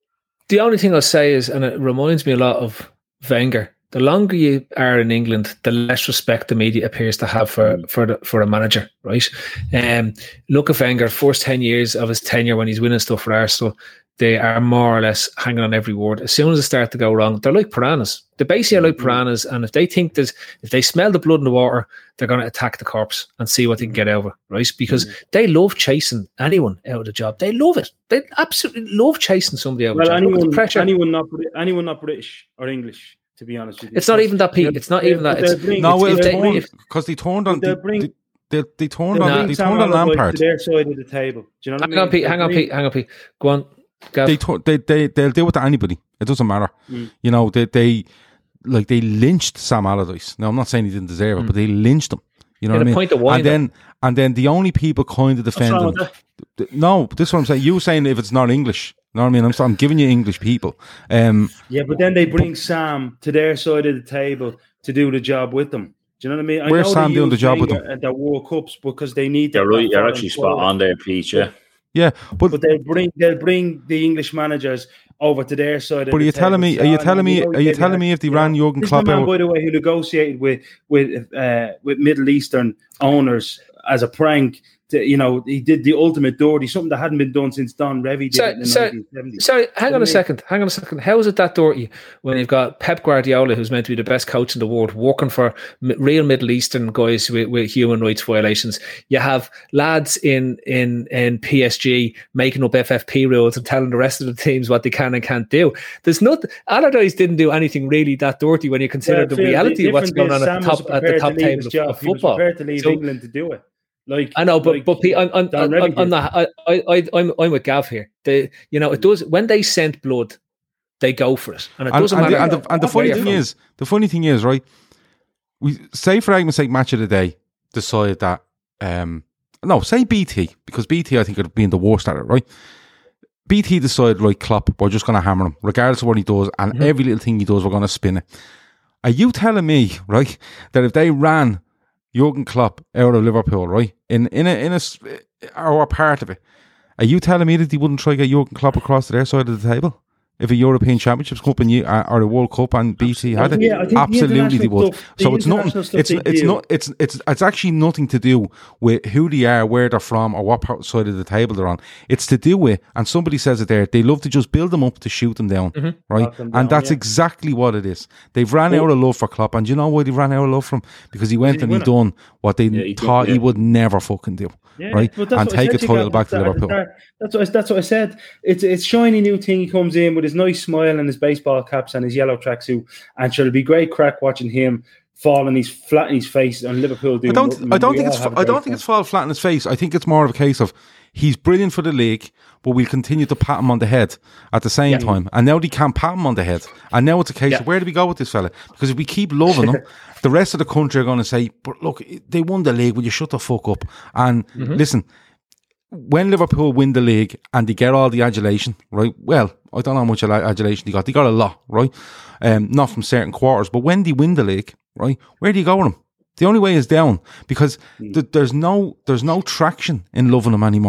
the only thing I'll say is, and it reminds me a lot of Wenger. The longer you are in England, the less respect the media appears to have for for the, for a manager, right? Um, look at Wenger, first ten years of his tenure when he's winning stuff for Arsenal, they are more or less hanging on every word. As soon as it starts to go wrong, they're like piranhas. They basically are like piranhas, and if they think there's, if they smell the blood in the water, they're going to attack the corpse and see what they can get over, right? Because mm-hmm. they love chasing anyone out of the job. They love it. They absolutely love chasing somebody out of well, the job. Anyone, pressure. anyone not anyone not British or English. To be honest with you, it's not even that, Pete. It's not even that. It's, bring, no, it's, well, because they, they turned on they, bring, they, they, they turned they on they turned on Lampard to their side of the table. Do you know what hang I mean? on, Pete. Hang on, Pete. Hang on, Pete. Go on. Gav. They they they they'll do it to anybody. It doesn't matter. Mm. You know, they they like they lynched Sam Allardyce. Now I'm not saying he didn't deserve it, mm. but they lynched him. You know In what I mean? Point of wine, and then and then the only people kind of defending. No, this is what I'm saying. You were saying if it's not English. You know what I mean? I'm, I'm giving you English people. Um, yeah, but then they bring but, Sam to their side of the table to do the job with them. Do you know what I mean? I where's know Sam doing the job with them? At the World Cups because they need. You're right. You're actually spot on there, Pete. Yeah, yeah, but, but they'll bring they'll bring the English managers over to their side. But of are you the telling me? Are you telling me? Are you telling me if they ran Jurgen Klopp out? By the way, who negotiated with with uh, with Middle Eastern owners as a prank. To, you know, he did the ultimate dirty, something that hadn't been done since Don Revie did so, it in the so, nineteen seventies. Sorry, hang on a second. Hang on a second. How is it that dirty when you've got Pep Guardiola, who's meant to be the best coach in the world, working for m- real Middle Eastern guys with, with human rights violations? You have lads in, in, in P S G making up F F P rules and telling the rest of the teams what they can and can't do. There's not Allardyce didn't do anything really that dirty when you consider yeah, the reality the of what's going on at the top at the top table of, of football. He was prepared to leave so, England to do it. Like I know, but like, but Pete, I'm I'm, I'm, I'm not. I I I'm I'm with Gav here. The you know it does when they scent blood, they go for it, and it and, doesn't and matter. The, and, the, and the funny thing is, the funny thing is, right? We say for argument's sake, match of the day decide that. Um, no, say B T because B T I think would have been the worst at it, right? B T decided, right, Klopp, we're just going to hammer him, regardless of what he does, and mm-hmm. every little thing he does, we're going to spin it. Are you telling me, right, that if they ran Jurgen Klopp out of Liverpool, right, in in a in a or a part of it, are you telling me that he wouldn't try to get Jurgen Klopp across to their side of the table if a European Championships Cup and you or a World Cup and B T had it? Yeah, absolutely they would. Stuff, so it's nothing. It's it's not. It's it's it's actually nothing to do with who they are, where they're from, or what side of the table they're on. It's to do with, and somebody says it there. They love to just build them up to shoot them down, mm-hmm. right? Them down, and that's yeah. exactly what it is. They've ran oh. out of love for Klopp, and you know why they ran out of love for him? Because he went and he done what they yeah, he thought did, yeah. he would never fucking do. Yeah, right, and take a title back to Liverpool. That's what I, that's what I said. It's it's shiny new thing. He comes in with his nice smile and his baseball caps and his yellow tracksuit, and sure, it'll be great crack watching him fall on his flat in his face and Liverpool doing. I don't. I don't think it's. I don't think it's fall flat in his face. I think it's more of a case of he's brilliant for the league, but we'll continue to pat him on the head at the same yeah. time. And now they can't pat him on the head. And now it's a case yeah. of where do we go with this fella? Because if we keep loving him, the rest of the country are going to say, "But look, they won the league. Will you shut the fuck up?" And mm-hmm. listen. When Liverpool win the league and they get all the adulation, right? Well, I don't know how much adulation they got. They got a lot, right? Um, not from certain quarters, but when they win the league, right? Where do you go with them? The only way is down because th- there's no there's no traction in loving them anymore.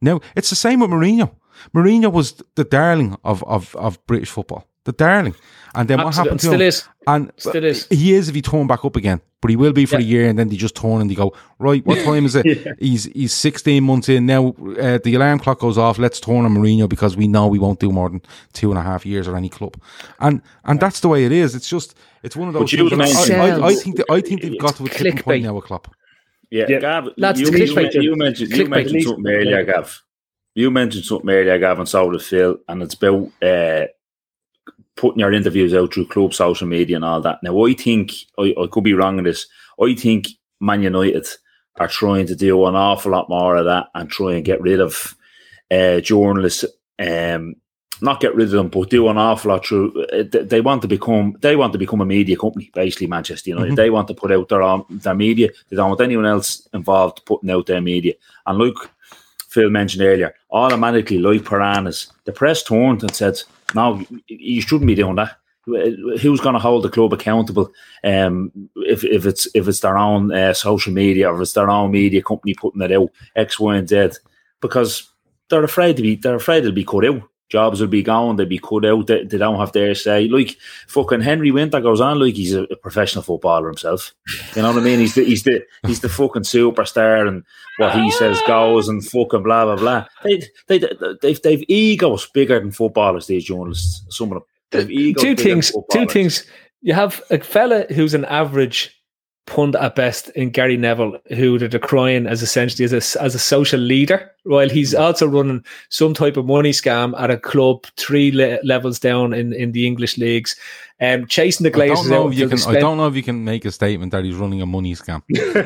Now, it's the same with Mourinho. Mourinho was the darling of, of, of British football. The darling. And then what happened to still him? Is. And still is. He is if he turn back up again. But he will be for yeah. a year, and then they just turn and they go, right, what time is it? yeah. He's he's sixteen months in now. Uh, the alarm clock goes off. Let's turn on Mourinho because we know we won't do more than two and a half years or any club. And and that's the way it is. It's just it's one of those. Things I, I, I think that, I think they've got to a tipping point now with Klopp. Yeah, yeah. Gav, Lads, you, you, you mentioned you mentioned something earlier, Gav. You mentioned something earlier, Gav, and so did Phil, and it's about uh, putting your interviews out through club social media and all that. Now, I think, I, I could be wrong in this, I think Man United are trying to do an awful lot more of that and try and get rid of uh, journalists, um, not get rid of them, but do an awful lot through, uh, they want to become, they want to become a media company, basically Manchester United. Mm-hmm. They want to put out their own, their media. They don't want anyone else involved putting out their media. And look, Phil mentioned earlier, automatically, like piranhas, the press turned and said, no, you shouldn't be doing that. Who's going to hold the club accountable um, if if it's if it's their own uh, social media or if it's their own media company putting it out, X, Y, and Z? Because they're afraid to be they're afraid to be cut out. Jobs will be gone, they'll be cut out, they, they don't have their say. Like fucking Henry Winter goes on like he's a, a professional footballer himself. You know what I mean? He's the he's the he's the fucking superstar, and what he says goes, and fucking blah blah blah. They they they've they've egos bigger than footballers, these journalists. Some of them. They've egos two things two things. You have a fella who's an average pundit at best in Gary Neville, who they're decrying as essentially as a, as a social leader, while he's also running some type of money scam at a club three le- levels down in, in the English leagues, um, chasing the Glazers. I don't, know if you can, spend- I don't know if you can make a statement that he's running a money scam.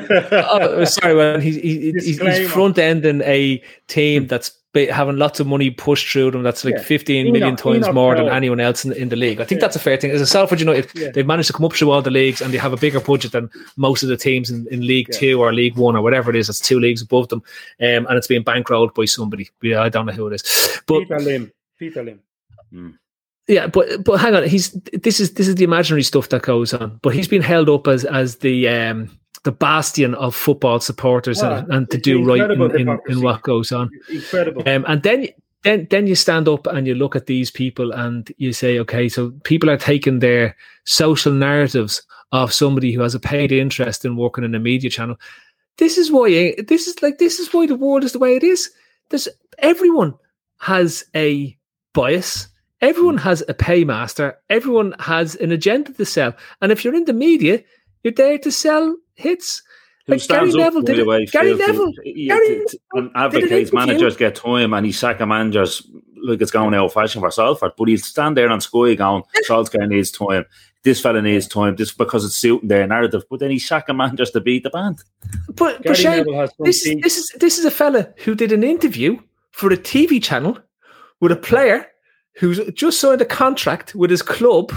oh, sorry, well, he's, he, he's, he's front-ending a team that's having lots of money pushed through them. That's like yeah. fifteen million Enoch, times Enoch more Pro. than anyone else in, in the league. I think yeah. that's a fair thing. As a Salford United, yeah. they've managed to come up through all the leagues and they have a bigger budget than most of the teams in, in League yeah. Two or League One or whatever it is. It's two leagues above them, um, and it's being bankrolled by somebody. Yeah, I don't know who it is. But Peter Lim. Peter Lim. Hmm. Yeah, but but hang on. He's this is this is the imaginary stuff that goes on. But he's been held up as as the um, the bastion of football supporters well, and, and to do right in, in, in what goes on. Incredible. Um, and then. Then, then you stand up and you look at these people and you say, okay, so people are taking their social narratives of somebody who has a paid interest in working in a media channel. This is why this is like this is why the world is the way it is. There's everyone has a bias. Everyone has a paymaster. Everyone has an agenda to sell. And if you're in the media, you're there to sell hits. Like Gary Neville did it. Way, Gary Neville. Gary Neville advocates managers get time and he's sacking managers like it's going out of fashion for Salford. But he'll stand there on Sky going, Solskjaer needs time. This fella needs time. This because it's suiting their narrative. But then he's sacking managers to beat the band. But, but Shane, this, is, this, is, this is a fella who did an interview for a T V channel with a player who's just signed a contract with his club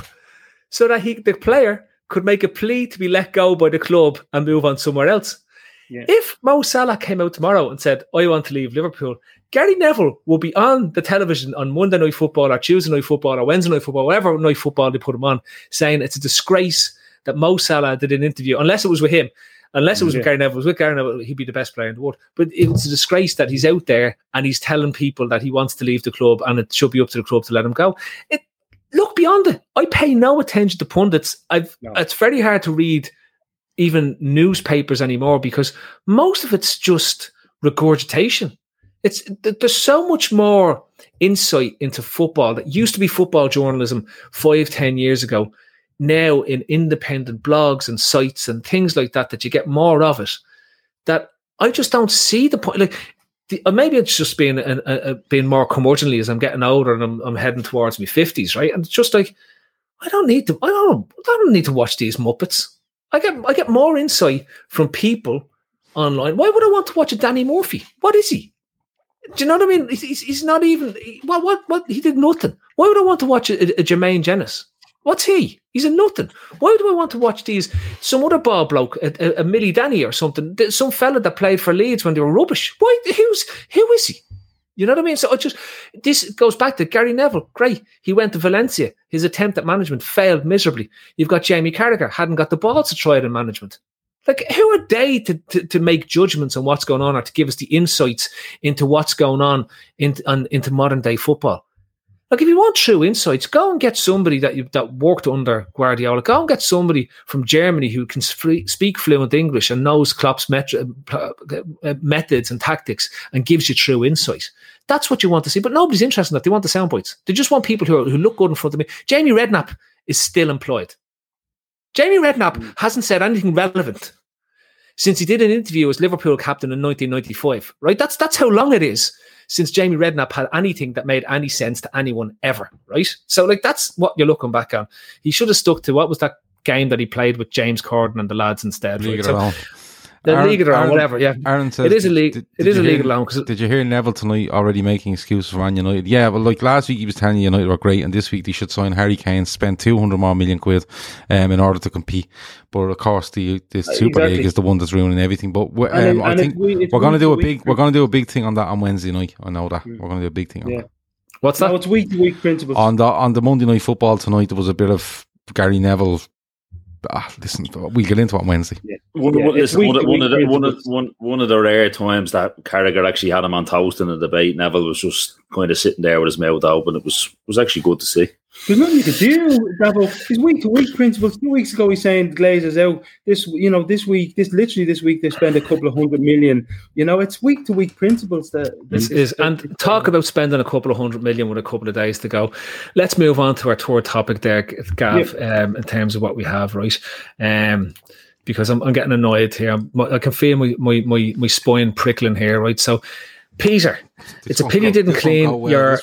so that he the player could make a plea to be let go by the club and move on somewhere else. Yeah. If Mo Salah came out tomorrow and said, I want to leave Liverpool, Gary Neville will be on the television on Monday Night Football or Tuesday Night Football or Wednesday Night Football, whatever night football they put him on, saying it's a disgrace that Mo Salah did an interview, unless it was with him. Unless it was yeah. with Gary Neville, it was with Gary Neville, he'd be the best player in the world. But it's a disgrace that he's out there and he's telling people that he wants to leave the club and it should be up to the club to let him go. It, Look beyond it. I pay no attention to pundits. I've, no. It's very hard to read even newspapers anymore because most of it's just regurgitation. It's there's so much more insight into football that used to be football journalism five, ten years ago. Now in independent blogs and sites and things like that, that you get more of it. That I just don't see the point. Like. The, maybe it's just being a, a, a, being more curmudgeonly as I'm getting older and I'm, I'm heading towards my fifties, right? And it's just like I don't need to. I don't. I don't need to watch these Muppets. I get. I get more insight from people online. Why would I want to watch a Danny Murphy? What is he? Do you know what I mean? He's, he's not even. What? What? What? He did nothing. Why would I want to watch a, a Jermaine Jenas? What's he? He's a nothing. Why do I want to watch these? Some other ball bloke, a, a, a Millie Danny or something, some fella that played for Leeds when they were rubbish. Why? Who's who is he? You know what I mean? So I just this goes back to Gary Neville. Great, he went to Valencia. His attempt at management failed miserably. You've got Jamie Carragher, hadn't got the balls to try it in management. Like, who are they to, to, to make judgments on what's going on or to give us the insights into what's going on in, on, into modern day football? Like, if you want true insights, go and get somebody that you, that worked under Guardiola. Go and get somebody from Germany who can sp- speak fluent English and knows Klopp's met- uh, methods and tactics and gives you true insight. That's what you want to see. But nobody's interested in that. They want the sound bites. They just want people who, are, who look good in front of me. Jamie Redknapp is still employed. Jamie Redknapp mm. hasn't said anything relevant since he did an interview as Liverpool captain in nineteen ninety-five, right? That's that's how long it is since Jamie Redknapp had anything that made any sense to anyone ever, right? So, like, that's what you're looking back on. He should have stuck to, what was that game that he played with James Corden and the lads instead? League right? So, the Aaron, league it around, Aaron, whatever, yeah. Aaron says, it is a league. Did, it did is a hear, league alone. Did you hear Neville tonight already making excuses for Man United? Yeah, well, like last week he was telling you United were great, and this week they should sign Harry Kane, spend two hundred more million quid um, in order to compete. But of course, the the Super exactly. League is the one that's ruining everything. But um, and, I and think we, we're going to do a big week. we're going to do a big thing on that on Wednesday night. I know that mm. we're going to do a big thing on yeah. that. What's that? No, it's week to week principles. On the on the Monday Night Football tonight, there was a bit of Gary Neville. Ah, listen, we'll get into it on Wednesday. Yeah. One, yeah, one, listen, one, one, of the, one, of, one, one of the rare times that Carragher actually had him on toast in a debate, Neville was just kind of sitting there with his mouth open. It was was actually good to see. There's nothing you can do, Davo. His week to week principles. Two weeks ago, he's saying Glazers out. This, you know, this week, this literally this week, they spend a couple of hundred million. You know, it's week to week principles. That this is, and talk about spending a couple of hundred million with a couple of days to go. Let's move on to our third topic there, Gav. Yeah. Um, in terms of what we have, right? Um, because I'm, I'm getting annoyed here. I'm, I can feel my my my, my spine prickling here, right? So, Peter, this it's a pity you didn't clean well, your.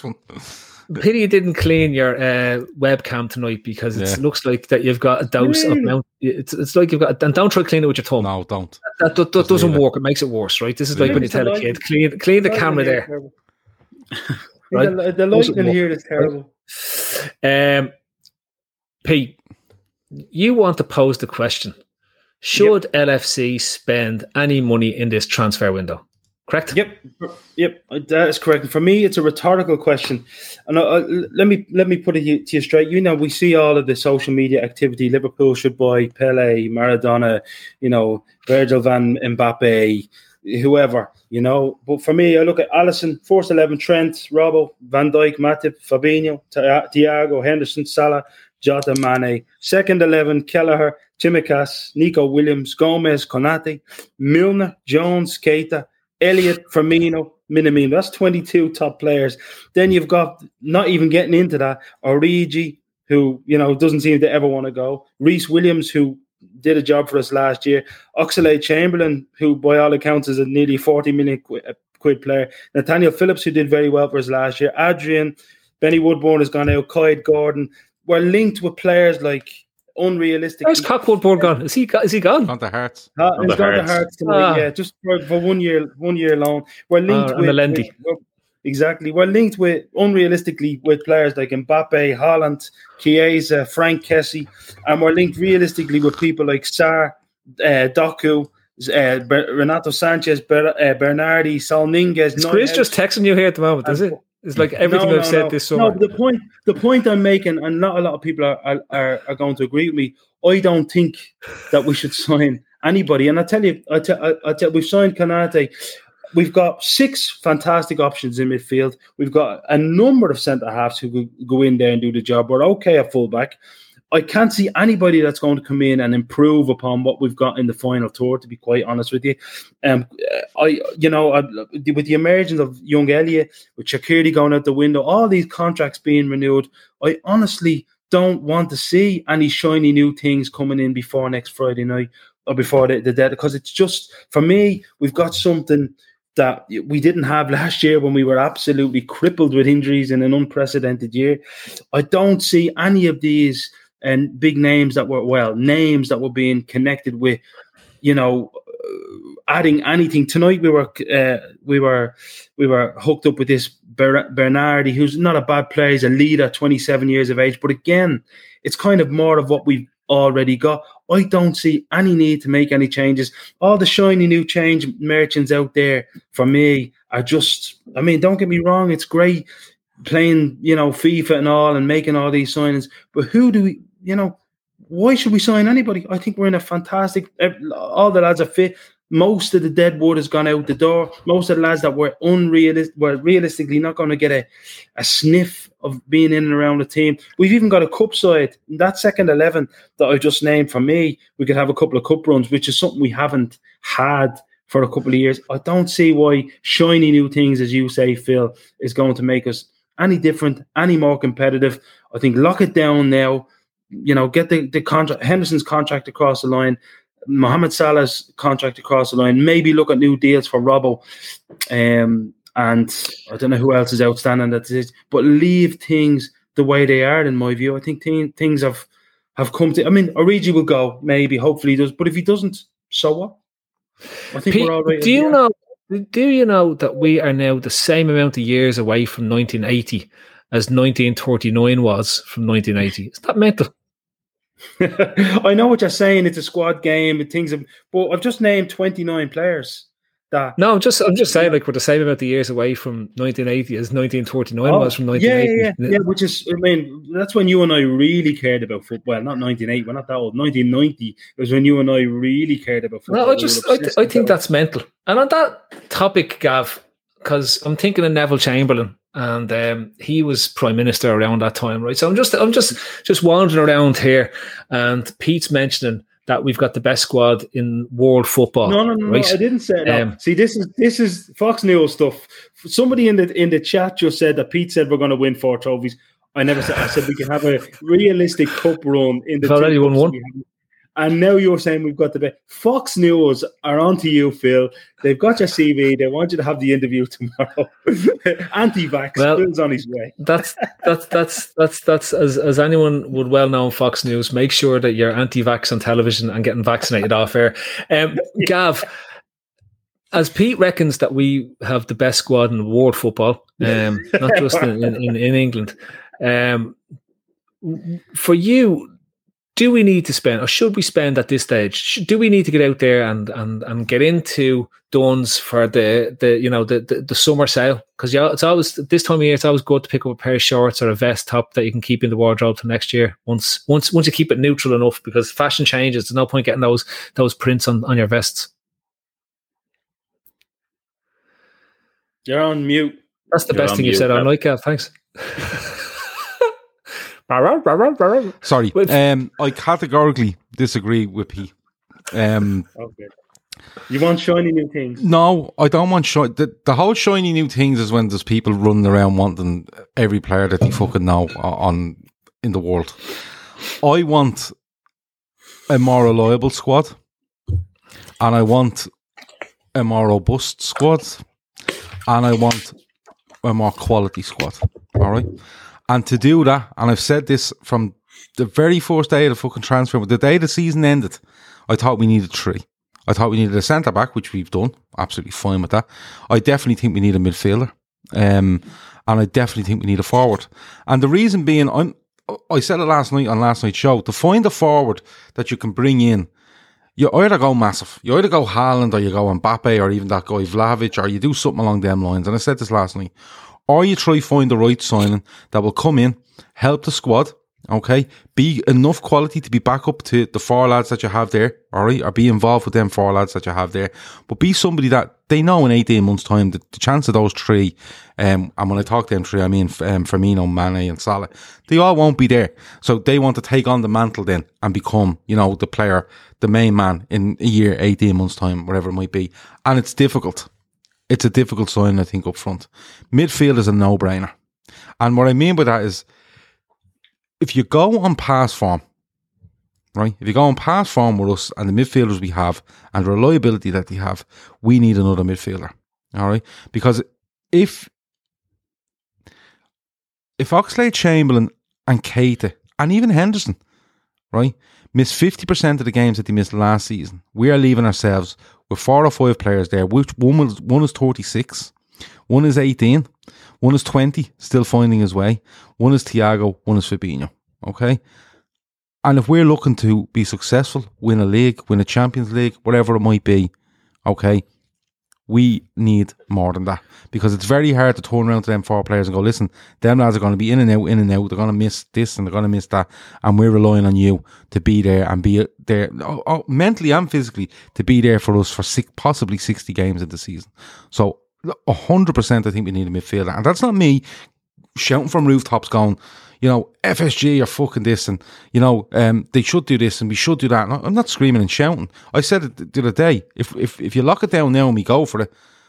Pity you didn't clean your uh, webcam tonight because it yeah. looks like that you've got a dose really? of mount. It's it's like you've got, and don't try to clean it with your thumb. No, don't. That, that, that doesn't work. It makes it worse, right? This is like when you tell a kid, clean clean the camera there. right? The, the light in here is terrible. Um, Pete, you want to pose the question: should yep. L F C spend any money in this transfer window? Correct? Yep, yep, that is correct. For me, it's a rhetorical question, and uh, let me let me put it to you straight. You know, we see all of the social media activity. Liverpool should buy Pele, Maradona, you know, Virgil van Mbappe, whoever. You know, but for me, I look at Alisson, first eleven: Trent, Robbo, Van Dijk, Matip, Fabinho, Thiago, Henderson, Salah, Jota, Mane. Second eleven: Kelleher, Tsimikas, Nico Williams, Gomez, Konate, Milner, Jones, Keita, Elliott, Firmino, Minamino. That's twenty-two top players. Then you've got, not even getting into that, Origi, who, you know, doesn't seem to ever want to go. Reece Williams, who did a job for us last year. Oxlade-Chamberlain, who by all accounts is a nearly forty million quid, quid player. Nathaniel Phillips, who did very well for us last year. Adrian, Benny Woodburn has gone out. Coyd Gordon. We're linked with players like unrealistic. Where's Cock Woodburn gone? Is he is he gone? On the Hearts. Uh, on he's gone to Hearts tonight, ah. yeah, just for, for one year, one year loan. We're linked uh, with, with, with exactly. We're linked with unrealistically with players like Mbappe, Haaland, Chiesa, Frank Kessie, and we're linked realistically with people like Sarr, uh, Doku, uh, Ber- Renato Sanchez, Ber- uh, Bernardi, Saul Ninguez. Is Chris just texting you here at the moment? Is it? It's like everything no, no, I've said no. this summer. No, the point, the point I'm making, and not a lot of people are, are are going to agree with me. I don't think that we should sign anybody. And I tell you, I tell, I tell, we've signed Konate. We've got six fantastic options in midfield. We've got a number of centre halves who go, go in there and do the job. We're okay at fullback. I can't see anybody that's going to come in and improve upon what we've got in the final tour, to be quite honest with you. Um, I, you know, I, with the emergence of young Elliott, with Shaqiri going out the window, all these contracts being renewed, I honestly don't want to see any shiny new things coming in before next Friday night or before the, the dead, because it's just, for me, we've got something that we didn't have last year when we were absolutely crippled with injuries in an unprecedented year. I don't see any of these and big names that were, well, names that were being connected with, you know, uh, adding anything. Tonight we were uh, we were we were hooked up with this Ber- Bernardi, who's not a bad player. He's a leader, twenty-seven years of age. But again, it's kind of more of what we've already got. I don't see any need to make any changes. All the shiny new change merchants out there, for me, are just, I mean, don't get me wrong, it's great playing, you know, FIFA and all and making all these signings. But who do we, you know, why should we sign anybody? I think we're in a fantastic. All the lads are fit. Most of the dead wood has gone out the door. Most of the lads that were unrealistic, were realistically not going to get a, a sniff of being in and around the team. We've even got a cup side. That second eleven that I just named, for me, we could have a couple of cup runs, which is something we haven't had for a couple of years. I don't see why shiny new things, as you say, Phil, is going to make us any different, any more competitive. I think lock it down now. You know, get the, the contract, Henderson's contract across the line, Mohamed Salah's contract across the line, maybe look at new deals for Robbo. Um, and I don't know who else is outstanding that is, but leave things the way they are, in my view. I think th- things have, have come to, I mean, Origi will go, maybe, hopefully he does, but if he doesn't, so what? I think Pete, we're all right. Do you know, do you know that we are now the same amount of years away from nineteen eighty as nineteen thirty-nine was from nineteen eighty? Is that mental? I know what you're saying. It's a squad game and things, have, but I've just named twenty-nine players. That no, I'm just I'm just saying, like, we're the same amount of years away from nineteen eighty as nineteen thirty-nine oh, was from nineteen eighty. Yeah, yeah, yeah. Which is, I mean, that's when you and I really cared about football. Well, not nineteen eighty. We're not that old. nineteen ninety was when you and I really cared about football. No, I just I, th- I think that's mental. And on that topic, Gav, because I'm thinking of Neville Chamberlain. And um, he was prime minister around that time, right? So I'm just, I'm just, just wandering around here, and Pete's mentioning that we've got the best squad in world football. No, no, no, right? no I didn't say that. Um, See, this is this is Fox News stuff. Somebody in the in the chat just said that Pete said we're going to win four trophies. I never said. I said we can have a realistic cup run in the. We've already won one. And now you're saying we've got the best. Fox News are on to you, Phil. They've got your C V. They want you to have the interview tomorrow. Anti-vax. Well, Phil's on his way. That's that's that's that's that's as as anyone would well know on Fox News. Make sure that you're anti-vax on television and getting vaccinated off air. Um, Gav, as Pete reckons that we have the best squad in world football, um, not just in, in, in England. Um, for you. Do we need to spend, or should we spend at this stage? Should, do we need to get out there and and and get into Duns for the the you know the the, the summer sale? Because yeah, it's always this time of year. It's always good to pick up a pair of shorts or a vest top that you can keep in the wardrobe till next year. Once once once you keep it neutral enough, because fashion changes. There's no point getting those those prints on, on your vests. You're on mute. That's the You're best thing mute, you've said all night, Gav. Thanks. Sorry, um, I categorically disagree with P. Um, okay. You want shiny new things? No, I don't want shiny. The, the whole shiny new things is when there's people running around wanting every player that they fucking know on in the world. I want a more reliable squad, and I want a more robust squad, and I want a more quality squad. All right. And to do that, and I've said this from the very first day of the fucking transfer, but the day the season ended, I thought we needed three. I thought we needed a centre-back, which we've done. Absolutely fine with that. I definitely think we need a midfielder. Um, and I definitely think we need a forward. And the reason being, I'm, I said it last night on last night's show, to find a forward that you can bring in, you either go massive. You either go Haaland, or you go Mbappe, or even that guy Vlahovic, or you do something along them lines. And I said this last night. Or you try find the right signing that will come in, help the squad, okay, be enough quality to be back up to the four lads that you have there, alright, or be involved with them four lads that you have there, but be somebody that they know in eighteen months' time that the chance of those three, um, and when I talk to them three, I mean um, Firmino, Mane and Salah, they all won't be there. So they want to take on the mantle then and become, you know, the player, the main man in a year, eighteen months' time, whatever it might be. And it's difficult. It's a difficult sign, I think, up front. Midfield is a no-brainer. And what I mean by that is, if you go on pass form, right? If you go on pass form with us and the midfielders we have and the reliability that they have, we need another midfielder, all right? Because if if Oxlade-Chamberlain and Keita and even Henderson, right, miss fifty percent of the games that they missed last season, we are leaving ourselves with four or five players there, which one was, one is thirty-six, one is eighteen, one is twenty, still finding his way, one is Thiago, one is Fabinho, okay? And if we're looking to be successful, win a league, win a Champions League, whatever it might be, okay, We need more than that, because it's very hard to turn around to them four players and go, listen, them lads are going to be in and out, in and out. They're going to miss this and they're going to miss that. And we're relying on you to be there and be there oh, oh, mentally and physically to be there for us for six, possibly sixty games in the season. So one hundred percent I think we need a midfielder. And that's not me shouting from rooftops going, you know, F S G are fucking this and, you know, um, they should do this and we should do that. No, I'm not screaming and shouting. I said it the other day, if, if if you lock it down now and we go for it,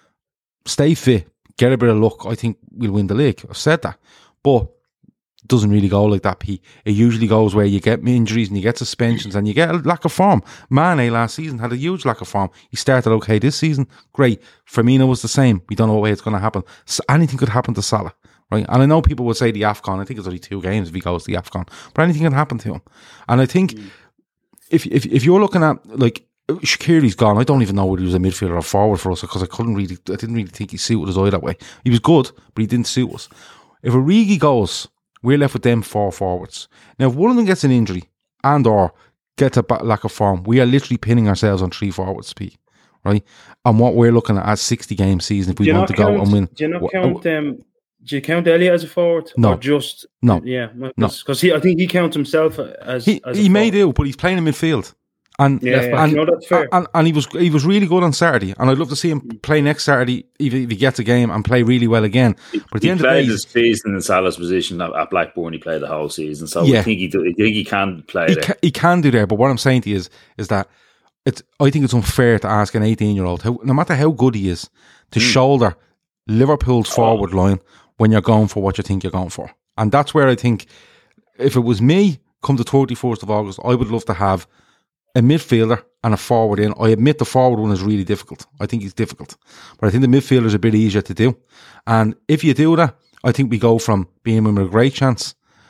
stay fit, get a bit of luck, I think we'll win the league. I've said that. But it doesn't really go like that, Pete. It usually goes where you get injuries and you get suspensions and you get a lack of form. Mane last season had a huge lack of form. He started okay this season. Great. Firmino was the same. We don't know what way it's going to happen. So anything could happen to Salah. Right, and I know people would say the AFCON. I think it's only two games if he goes to the AFCON, but anything can happen to him. And I think mm. if if if you're looking at like Shaqiri's gone, I don't even know whether he was a midfielder or forward for us because I couldn't really, I didn't really think he suited us eye that way. He was good, but he didn't suit us. If Origi goes, we're left with them four forwards. Now, if one of them gets an injury and or gets a lack of form, we are literally pinning ourselves on three forwards, Pete. Right, and what we're looking at as sixty game season if we want to go count, and win. Do you not count them? Um, Do you count Elliot as a forward? No, or just no, yeah, no. Because he, I think he counts himself as he, as he a may do, but he's playing in midfield, and yeah, yeah. and, you know, that's fair. and and he was he was really good on Saturday, and I'd love to see him play next Saturday if, if he gets a game and play really well again. But at the he end played of the day, his season in Salah's position at, at Blackburn. He played the whole season, so yeah. I think he do, I think he can play he there. Can, he can do there. But what I'm saying to you is is that it's I think it's unfair to ask an eighteen year old, no matter how good he is, to mm. shoulder Liverpool's forward oh. line when you're going for what you think you're going for. And that's where I think, if it was me, come the thirty-first of August, I would love to have a midfielder and a forward in. I admit the forward one is really difficult. I think it's difficult. But I think the midfielder is a bit easier to do. And if you do that, I think we go from being with a great chance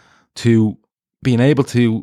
to being able to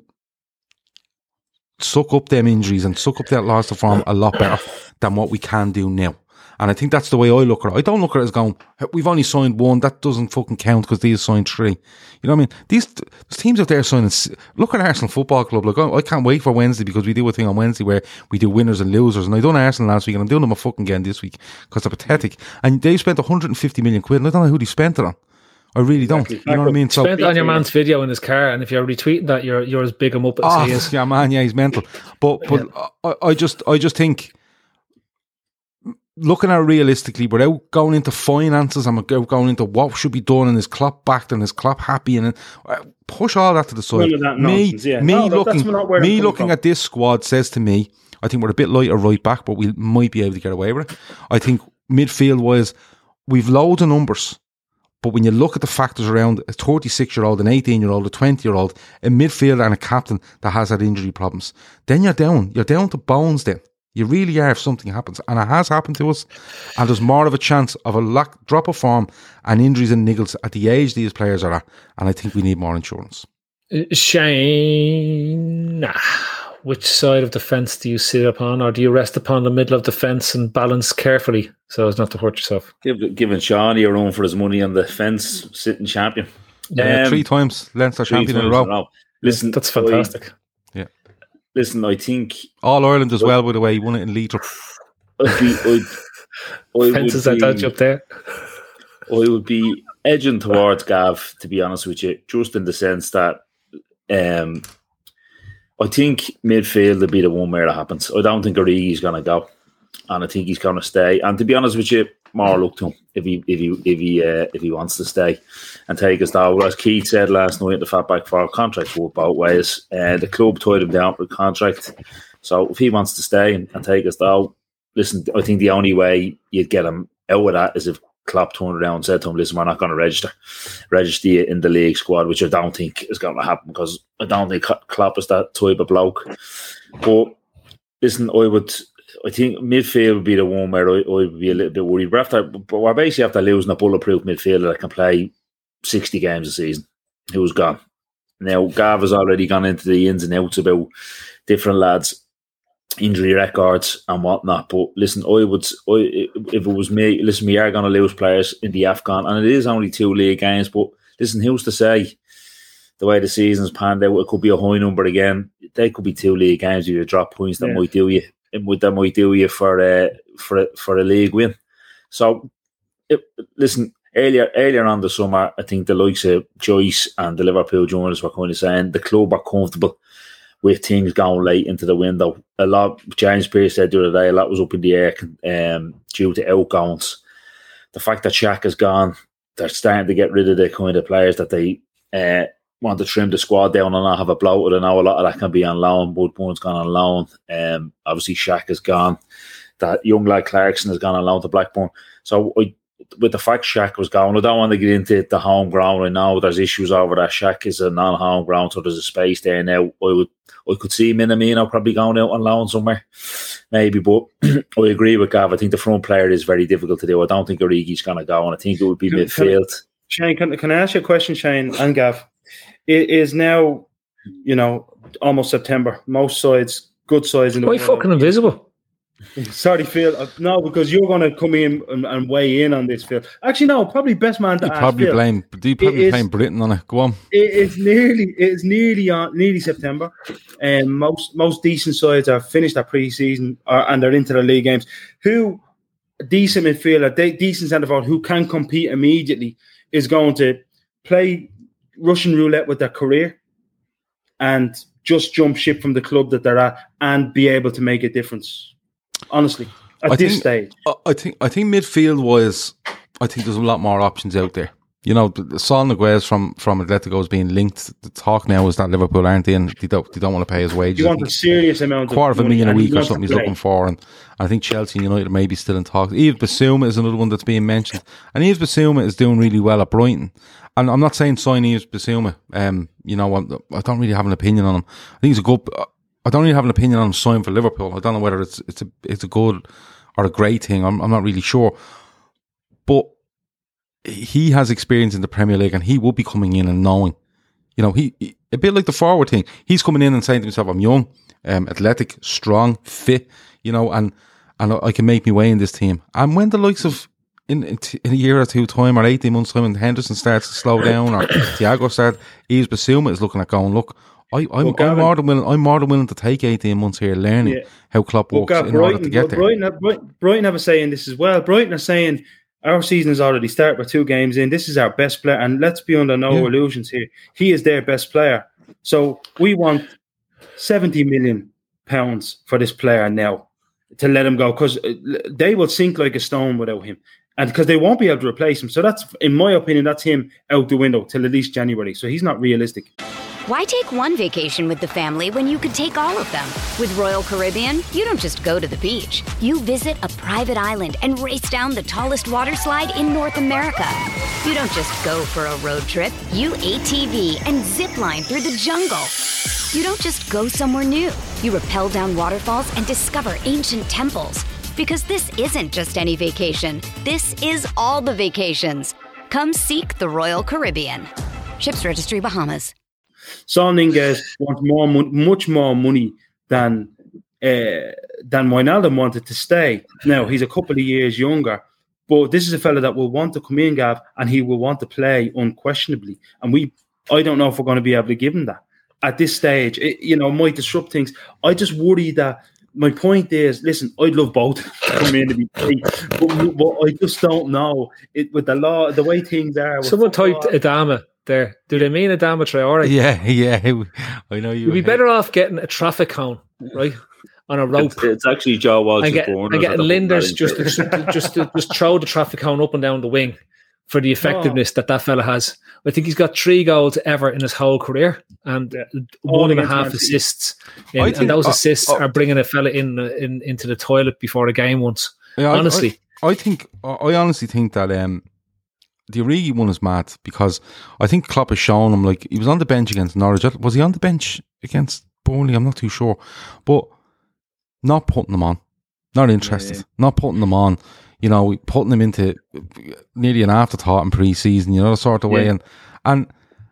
suck up them injuries and suck up that loss of form a lot better than what we can do now. And I think that's the way I look at it. I don't look at it as going, we've only signed one, that doesn't fucking count because these signed three. You know what I mean? These there's teams out there signing. Look at Arsenal Football Club. Like, I can't wait for Wednesday because we do a thing on Wednesday where we do winners and losers. And I done Arsenal last week and I'm doing them a fucking again this week because they're pathetic. And they spent one hundred fifty million quid and I don't know who they spent it on. I really don't. You know what I mean? So spent it on your man's video in his car, and if you're retweeting that, you're you're as big him up as oh, he is. Yeah, man, yeah, he's mental. But but yeah. I, I just I just think, looking at it realistically, without going into finances and without going into what should be done and is Klopp backed and is Klopp happy, and uh, push all that to the side. Me, yeah. me no, looking, me looking from. at this squad says to me, I think we're a bit lighter right back, but we might be able to get away with it. I think midfield wise, we've loads of numbers. But when you look at the factors around a thirty-six-year-old, an eighteen-year-old, a twenty-year-old, a midfielder and a captain that has had injury problems, then you're down. You're down to bones then. You really are if something happens. And it has happened to us. And there's more of a chance of a lack, drop of form and injuries and niggles at the age these players are at. And I think we need more insurance. Shane, which side of the fence do you sit upon? Or do you rest upon the middle of the fence and balance carefully so as not to hurt yourself? Give, giving Shawnee a run for his money on the fence, sitting champion. Yeah, um, three times Leinster champion in a row. In a row. Listen, that's fantastic. I, yeah. Listen, I think All Ireland as well, by the way. He won it in Leitrim. I'd be, I'd, I Fences that dodge up there. I would be edging towards Gav, to be honest with you, just in the sense that um, I think midfield will be the one where it happens. I don't think Origi's going to go, and I think he's going to stay. And to be honest with you, more luck to him if he if he if he uh, if he wants to stay and take us down. As Keith said last night, the Fatback Four contracts work both ways. Uh, the club tied him down for a contract, so if he wants to stay and, and take us down, listen, I think the only way you'd get him out of that is if Klopp turned around and said to him, listen, we're not going to register register you in the league squad, which I don't think is going to happen because I don't think Klopp is that type of bloke. But listen, I would, I think midfield would be the one where I, I would be a little bit worried. We're, after, but we're basically after losing a bulletproof midfielder that can play sixty games a season, who's gone. Now, Gav has already gone into the ins and outs about different lads' injury records and whatnot. But listen, I would, I, if it was me, listen, we are going to lose players in the AFCON, and it is only two league games. But listen, who's to say the way the season's panned out, it could be a high number again. They could be two league games if you drop points that yeah. might do you, that might do you for a for a, for a league win. So, it, listen, earlier earlier on the summer, I think the likes of Joyce and the Liverpool journalists were kind of saying the club are comfortable with things going late into the window. A lot, James Pearce said the other day, a lot was up in the air um, due to outgoings. The fact that Shaq is gone, they're starting to get rid of the kind of players that they uh, want to trim the squad down and not have a bloat. I know a lot of that can be on loan. Woodbourne's gone on loan. Um, obviously, Shaq is gone. That young lad Clarkson has gone on loan to Blackburn. So I, with the fact Shaq was gone, I don't want to get into the home ground. I know there's issues over that. Shaq is a non-home ground, so there's a space there now. I would, I could see Minamino probably going out on loan somewhere, maybe. But I agree with Gav. I think the front player is very difficult to do. I don't think Origi's going to go, and I think it would be can, midfield. Can, Shane, can, can I ask you a question, Shane and Gav? It is now, you know, almost September. Most sides, good sides in the Why fucking invisible? Sorry, Phil. No, because you're going to come in and, and weigh in on this, Phil. Actually, no. Probably best man to you ask. Probably Phil. blame. Do you probably blame Britain on it? Go on. It is nearly. It is nearly on. Nearly September, and most most decent sides have finished their pre-season or, and they're into the league games. Who decent midfielder, they, decent centre forward who can compete immediately is going to play Russian roulette with their career and just jump ship from the club that they're at and be able to make a difference. Honestly, at I this think, stage, I think I think midfield wise, I think there's a lot more options out there. You know, Sol Niguez from from Atletico is being linked. The talk now is that Liverpool aren't in. They don't they don't want to pay his wages. You want a serious amount, quarter of, of a million a week or something he's play. looking for, and I think Chelsea and United may be still in talks. Yves Bissouma is another one that's being mentioned, and Yves Bissouma is doing really well at Brighton. And I'm not saying sign Yves Bissouma. Um, you know, I'm, I don't really have an opinion on him. I think he's a good. I don't really have an opinion on him signing for Liverpool. I don't know whether it's it's a it's a good or a great thing. I'm I'm not really sure, but he has experience in the Premier League, and he will be coming in and knowing, you know, he, he a bit like the forward thing. He's coming in and saying to himself, "I'm young, um, athletic, strong, fit, you know, and and I can make my way in this team." And when the likes of in in, t- in a year or two time or eighteen months time, and Henderson starts to slow down or Thiago starts, Yves Bissouma is looking at going, "Look, I, I'm, well, Gavin, I'm more than willing. I'm more than willing to take eighteen months here, learning yeah. how Klopp works well, in Brighton, order to get well, there." Brighton, Brighton have a say in this as well. Brighton are saying our season has already started. We're two games in. This is our best player, and let's be under no yeah. illusions here. He is their best player. So we want seventy million pounds for this player now to let him go, because they will sink like a stone without him, and because they won't be able to replace him. So that's, in my opinion, that's him out the window till at least January. So he's not realistic. Why take one vacation with the family when you could take all of them? With Royal Caribbean, you don't just go to the beach. You visit a private island and race down the tallest water slide in North America. You don't just go for a road trip. You A T V and zip line through the jungle. You don't just go somewhere new. You rappel down waterfalls and discover ancient temples. Because this isn't just any vacation. This is all the vacations. Come seek the Royal Caribbean. Ships Registry, Bahamas. Sol Niguez wants more, much more money than uh, than Wijnaldum wanted to stay. Now, he's a couple of years younger, but this is a fella that will want to come in, Gav, and he will want to play unquestionably. And we, I don't know if we're going to be able to give him that at this stage. It, you know, might disrupt things. I just worry that. My point is, listen, I'd love both to come in to be paid, but, but I just don't know it with the law, the way things are. Someone typed Adama there. Do they mean Adama Traore? Yeah, yeah. I know you. You'd be better off getting a traffic cone, right, on a rope. It's, it's actually Joe Walsh's and, get, and getting Linders just to, just to, just to just throw the traffic cone up and down the wing for the effectiveness oh. that that fella has. I think he's got three goals ever in his whole career and uh, one and a half assists. In, think, and those assists uh, uh, are bringing a fella in, in into the toilet before a game once. Yeah, honestly. I, I, I think, I honestly think that um, the Origi one is mad, because I think Klopp has shown him, like, he was on the bench against Norwich. Was he on the bench against Burnley? I'm not too sure. But not putting him on. Not interested. Yeah. Not putting them on. You know, putting them into nearly an afterthought in pre-season, you know, the sort of way. Yeah. And and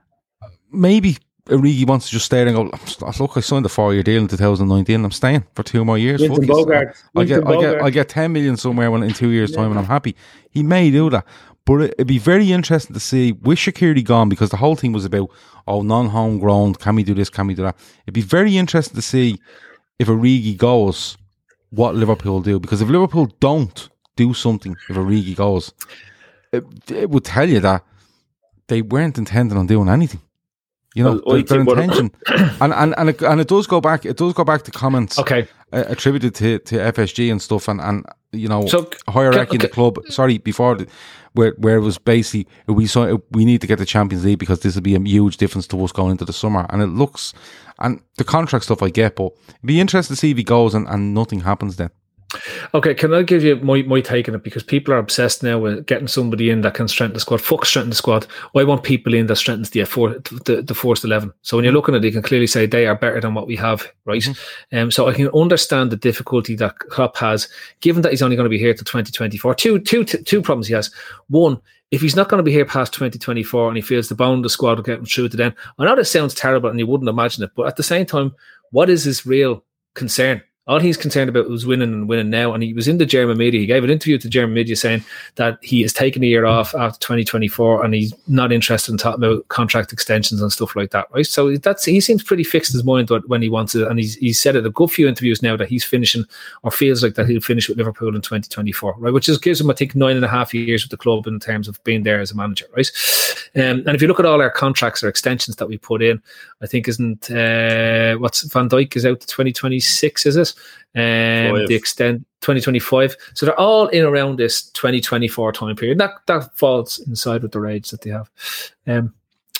maybe Origi wants to just stay there and go, look, I signed a four-year deal in two thousand nineteen. I'm staying for two more years. Fuck Bogart. I get, I get, I get ten million somewhere when in two years' time, yeah. and I'm happy. He may do that, but it'd be very interesting to see with Shaqiri gone, because the whole thing was about, oh, non-homegrown. Can we do this? Can we do that? It'd be very interesting to see if Origi goes, what Liverpool do, because if Liverpool don't do something if Origi goes, it, it would tell you that they weren't intending on doing anything. You know, well, their, their intention, and and and it, and it does go back. It does go back to comments, okay, uh, attributed to, to F S G and stuff, and, and you know, so, hierarchy okay. in the club. Sorry, before the, where where it was basically we saw we need to get the Champions League because this will be a huge difference to us going into the summer. And it looks, and the contract stuff I get, but it'd be interesting to see if he goes and, and nothing happens then. Okay, can I give you my, my take on it? Because people are obsessed now with getting somebody in that can strengthen the squad. Fuck strengthen the squad. I want people in that strengthens the four, the, the first eleven. So when you're looking at it, you can clearly say they are better than what we have, right? Mm-hmm. Um, so I can understand the difficulty that Klopp has, given that he's only going to be here till twenty twenty-four. Two, two, two, two problems he has. One, if he's not going to be here past twenty twenty-four and he feels the bone of the squad will get him through to then, I know this sounds terrible and you wouldn't imagine it, but at the same time, what is his real concern? All he's concerned about was winning and winning now. And he was in the German media. He gave an interview to German media saying that he has taken a year off after twenty twenty-four and he's not interested in talking about contract extensions and stuff like that, right? So that's he seems pretty fixed his mind when he wants it. And he's, he's said it a good few interviews now that he's finishing or feels like that he'll finish with Liverpool in twenty twenty-four, right? Which just gives him, I think, nine and a half years with the club in terms of being there as a manager, right? Um, and if you look at all our contracts or extensions that we put in, I think isn't, uh, what's Van Dijk is out to twenty twenty-six, is it? Um, the extent twenty twenty-five, so they're all in around this twenty twenty-four time period. That that falls inside with the age that they have. Um,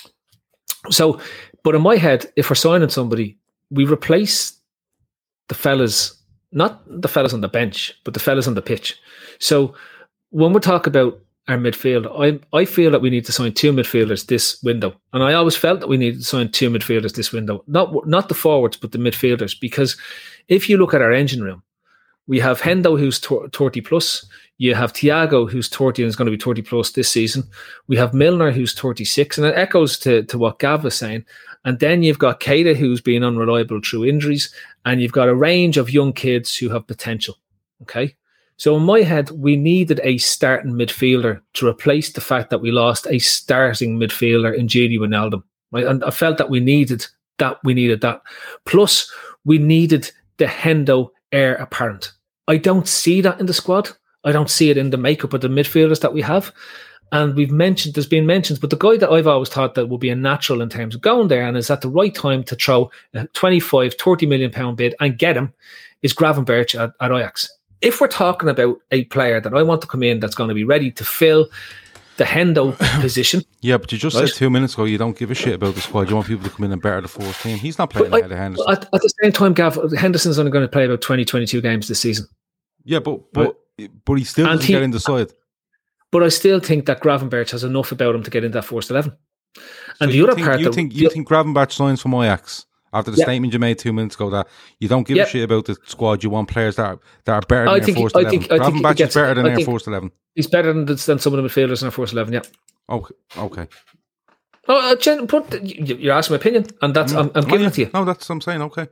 so, but in my head, if we're signing somebody, we replace the fellas, not the fellas on the bench, but the fellas on the pitch. So when we talk about our midfield, I I feel that we need to sign two midfielders this window, and I always felt that we needed to sign two midfielders this window, not not the forwards, but the midfielders, because if you look at our engine room, we have Hendo, who's thirty plus. You have Thiago, who's thirty and is going to be thirty plus this season. We have Milner, who's thirty-six, and it echoes to, to what Gav was saying. And then you've got Keita, who's been unreliable through injuries, and you've got a range of young kids who have potential. Okay, so in my head, we needed a starting midfielder to replace the fact that we lost a starting midfielder in Gini Wijnaldum. Right, and I felt that we needed that. We needed that. Plus, we needed the Hendo heir apparent. I don't see that in the squad. I don't see it in the makeup of the midfielders that we have. And we've mentioned, there's been mentions, but the guy that I've always thought that would be a natural in terms of going there and is at the right time to throw a twenty-five, thirty million pound bid and get him is Gravenberch at, at Ajax. If we're talking about a player that I want to come in that's going to be ready to fill the Hendo position. Yeah, but you just right? said two minutes ago you don't give a shit about the squad. You want people to come in and better the fourth team. He's not playing ahead of Henderson. At, at the same time, Gav, Henderson's only going to play about twenty, twenty-two games this season. Yeah, but but, right? but he still and doesn't he, get in the side. But I still think that Gravenberch has enough about him to get in that first eleven. And so the other think, part... You that, think, you think Gravenberch signs from Ajax after the yeah. statement you made two minutes ago that you don't give yeah. a shit about the squad, you want players that are, that are better than I their think, first I eleven. Think, I think Gravenberch is better than I their first eleven. He's better than, than some of the midfielders in our first eleven, yeah. Okay. Okay. Oh, uh, Jen, put, you're asking my opinion, and that's mm. I'm, I'm giving oh, yeah. it to you. No, that's what I'm saying. Okay.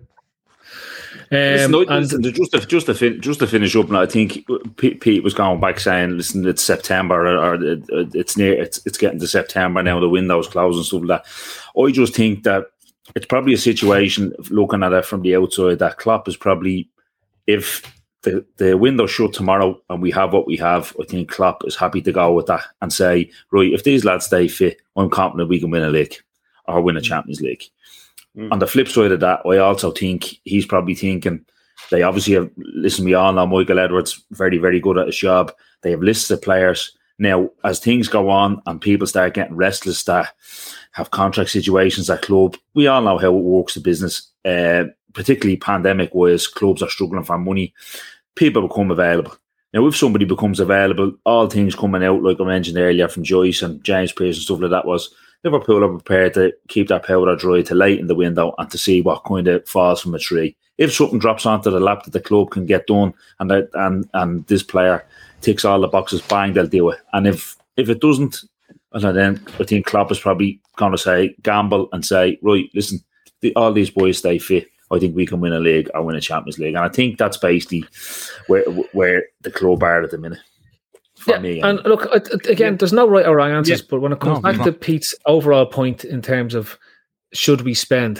Um, listen, no, and listen, just to just to, fin- just to finish up, and I think Pete, Pete was going back saying, "Listen, it's September, or, or it, it's near, it's it's getting to September now. The window's closed and stuff like that." I just think that it's probably a situation, looking at it from the outside, that Klopp is probably, if the the window shut tomorrow and we have what we have, I think Klopp is happy to go with that and say, right, if these lads stay fit, I'm confident we can win a league or win a Champions League. Mm. On the flip side of that, I also think he's probably thinking, they obviously have, listen, we all know Michael Edwards very, very good at his job. They have lists of players. Now, as things go on and people start getting restless that have contract situations at club, we all know how it works, the business, uh, particularly pandemic-wise, clubs are struggling for money. People become available. Now, if somebody becomes available, all things coming out, like I mentioned earlier, from Joyce and James Pearce and stuff like that, was Liverpool are prepared to keep that powder dry to lighten the window and to see what kind of falls from a tree. If something drops onto the lap that the club can get done and that, and and this player ticks all the boxes, bang, they'll do it. And if if it doesn't, then I think Klopp is probably going to say, gamble and say, right, listen, the, all these boys stay fit. I think we can win a league or win a Champions League. And I think that's basically where where the club are at the minute. For yeah, me, and look, again, yeah. there's no right or wrong answers, yeah. but when it comes no, back no. to Pete's overall point in terms of should we spend,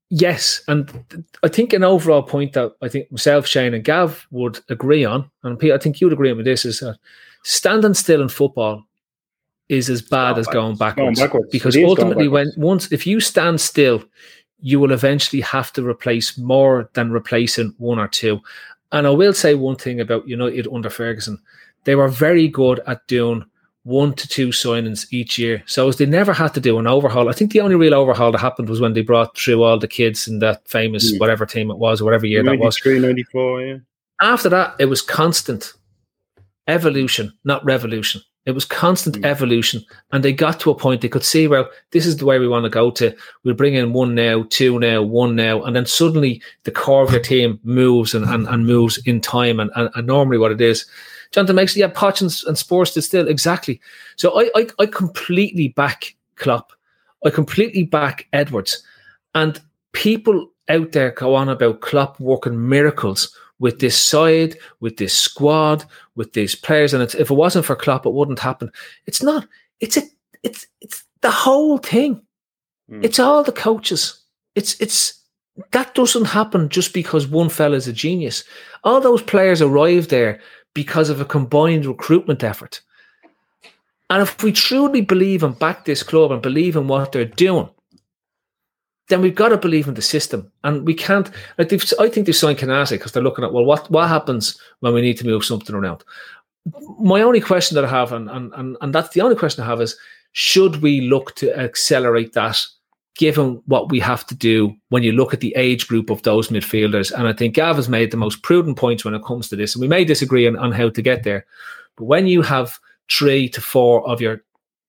Yes, and I think an overall point that I think myself, Shane, and Gav would agree on, and Pete, I think you'd agree with this, is that standing still in football is as bad going as going backwards. going backwards. Because It is ultimately, going when backwards. once if you stand still, you will eventually have to replace more than replacing one or two. And I will say one thing about United under Ferguson: they were very good at doing one to two signings each year. So as they never had to do an overhaul. I think the only real overhaul that happened was when they brought through all the kids in that famous Mm. whatever team it was, or whatever year that was. ninety-three, ninety-four, yeah. After that, it was constant evolution, not revolution. It was constant Mm. evolution. And they got to a point they could see, well, this is the way we want to go to. We'll bring in one now, two now, one now. And then suddenly the core of your team moves and, and, and moves in time. And, and, and normally what it is, Jonathan makes, yeah, Poch and, and Spurs did still, exactly. So I, I, I completely back Klopp. I completely back Edwards. And people out there go on about Klopp working miracles with this side, with this squad, with these players. And it's, if it wasn't for Klopp, it wouldn't happen. It's not. It's a, it's it's the whole thing. Mm. It's all the coaches. It's it's that doesn't happen just because one fella is a genius. All those players arrive there because of a combined recruitment effort. And if we truly believe and back this club and believe in what they're doing, then we've got to believe in the system. And we can't, like they've, I think they've signed Canati because they're looking at, well, what, what happens when we need to move something around? My only question that I have, and, and, and, and that's the only question I have, is should we look to accelerate that given what we have to do when you look at the age group of those midfielders? And I think Gav has made the most prudent points when it comes to this. And we may disagree on, on how to get there. But when you have three to four of your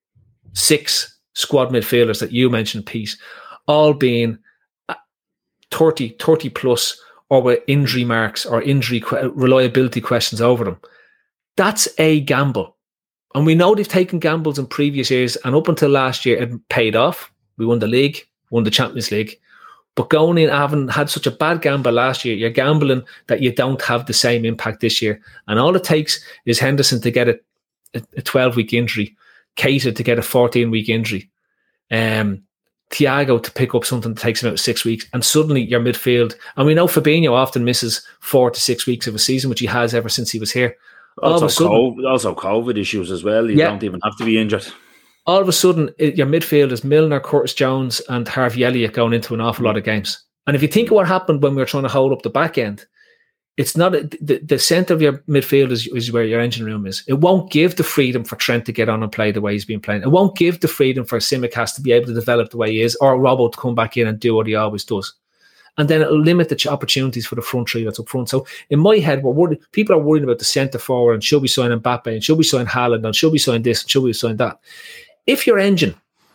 six squad midfielders that you mentioned, Pete, all being thirty, thirty plus, or with injury marks or injury reliability questions over them, that's a gamble. And we know they've taken gambles in previous years, and up until last year, it paid off. We won the league, won the Champions League. But going in, having had such a bad gamble last year, you're gambling that you don't have the same impact this year. And all it takes is Henderson to get a, a twelve-week injury, Keita to get a fourteen-week injury, um, Thiago to pick up something that takes him out six weeks, and suddenly your midfield. And we know Fabinho often misses four to six weeks of a season, which he has ever since he was here. All Also, of a sudden, COVID, also COVID issues as well. You Yeah. don't even have to be injured. all of a sudden, it, your midfield is Milner, Curtis Jones, and Harvey Elliott going into an awful lot of games. And if you think of what happened when we were trying to hold up the back end, it's not a, the, the centre of your midfield is, is where your engine room is. It won't give the freedom for Trent to get on and play the way he's been playing. It won't give the freedom for Tsimikas to be able to develop the way he is, or Robbo to come back in and do what he always does. And then it'll limit the ch- opportunities for the front three that's up front. So in my head, we're worried, people are worried about the centre forward, and should we sign Mbappe, and should we sign Haaland, and should we sign this, and should we sign that? If your engine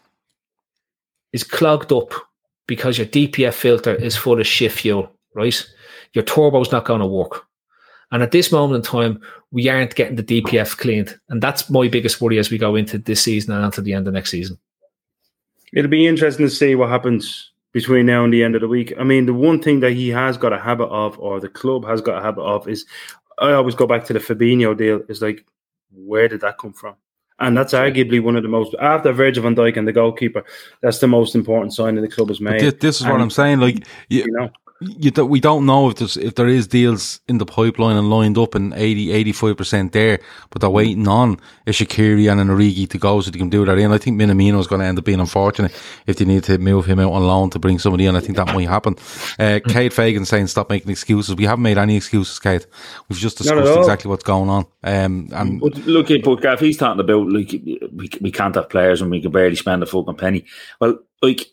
is clogged up because your D P F filter is full of shit fuel, right? Your turbo's not going to work. And at this moment in time, we aren't getting the D P F cleaned. And that's my biggest worry as we go into this season and until the end of next season. It'll be interesting to see what happens between now and the end of the week. I mean, the one thing that he has got a habit of, or the club has got a habit of, is I always go back to the Fabinho deal. Is like, where did that come from? And that's arguably one of the most, after Virgil van Dijk and the goalkeeper, that's the most important sign the club has made. This, this is and, what I'm saying. Like, you, you know, you do, we don't know if there's if there is deals in the pipeline and lined up and eighty, eighty-five percent there, but they're waiting on a Shaqiri and an Origi to go so they can do that in. I think Minamino is going to end up being unfortunate if they need to move him out on loan to bring somebody in. I think that might happen. Uh, Kate Fagan saying stop making excuses. We haven't made any excuses, Kate. We've just discussed exactly what's going on. Um, and but look, but Gav, he's talking about like we we can't have players and we can barely spend a fucking penny. Well, like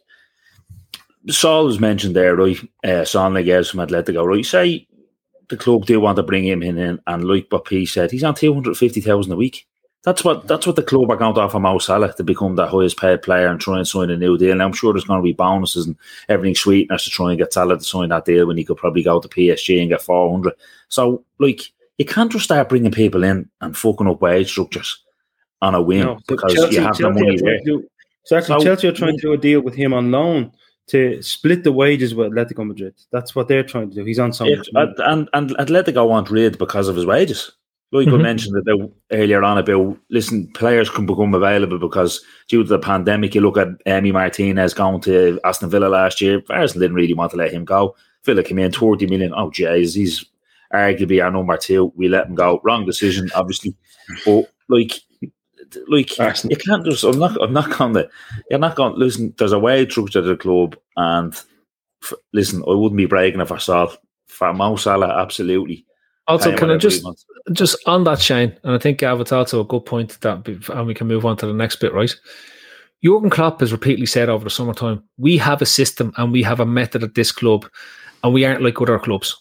Saul was mentioned there, right? Uh, Son Miguel from Atletico, right? Say the club do want to bring him in, and, and like what P said, he's on two hundred fifty thousand a week. That's what that's what the club are going to offer Mo Salah to become the highest paid player and try and sign a new deal. And I'm sure there's going to be bonuses and everything sweeteners to try and get Salah to sign that deal when he could probably go to P S G and get four hundred. So, like, you can't just start bringing people in and fucking up wage structures on a whim no, because Chelsea, you have Chelsea the money there. do, exactly, So, Chelsea are trying to do a deal with him on loan to split the wages with Atletico Madrid. That's what they're trying to do. He's on so Yeah, much money. and, and Atletico want rid because of his wages. like Mm-hmm. I mentioned about earlier on about, listen, players can become available because due to the pandemic, you look at Emi Martinez going to Aston Villa last year. Arsenal didn't really want to let him go. Villa came in thirty million. Oh, jeez, he's arguably our number two. We let him go. Wrong decision, obviously. But like, like Arsenal. you can't just. I'm not. I'm not going to. You're not going. Listen, there's a way through to the club, and f- listen, I wouldn't be breaking it for Salah. For Mo Salah, absolutely. Also, Pay can I whatever just he wants. just on that, Shane, and I think Gav, it's also a good point that, and we can move on to the next bit, right? Jurgen Klopp has repeatedly said over the summertime, we have a system and we have a method at this club, and we aren't like other clubs.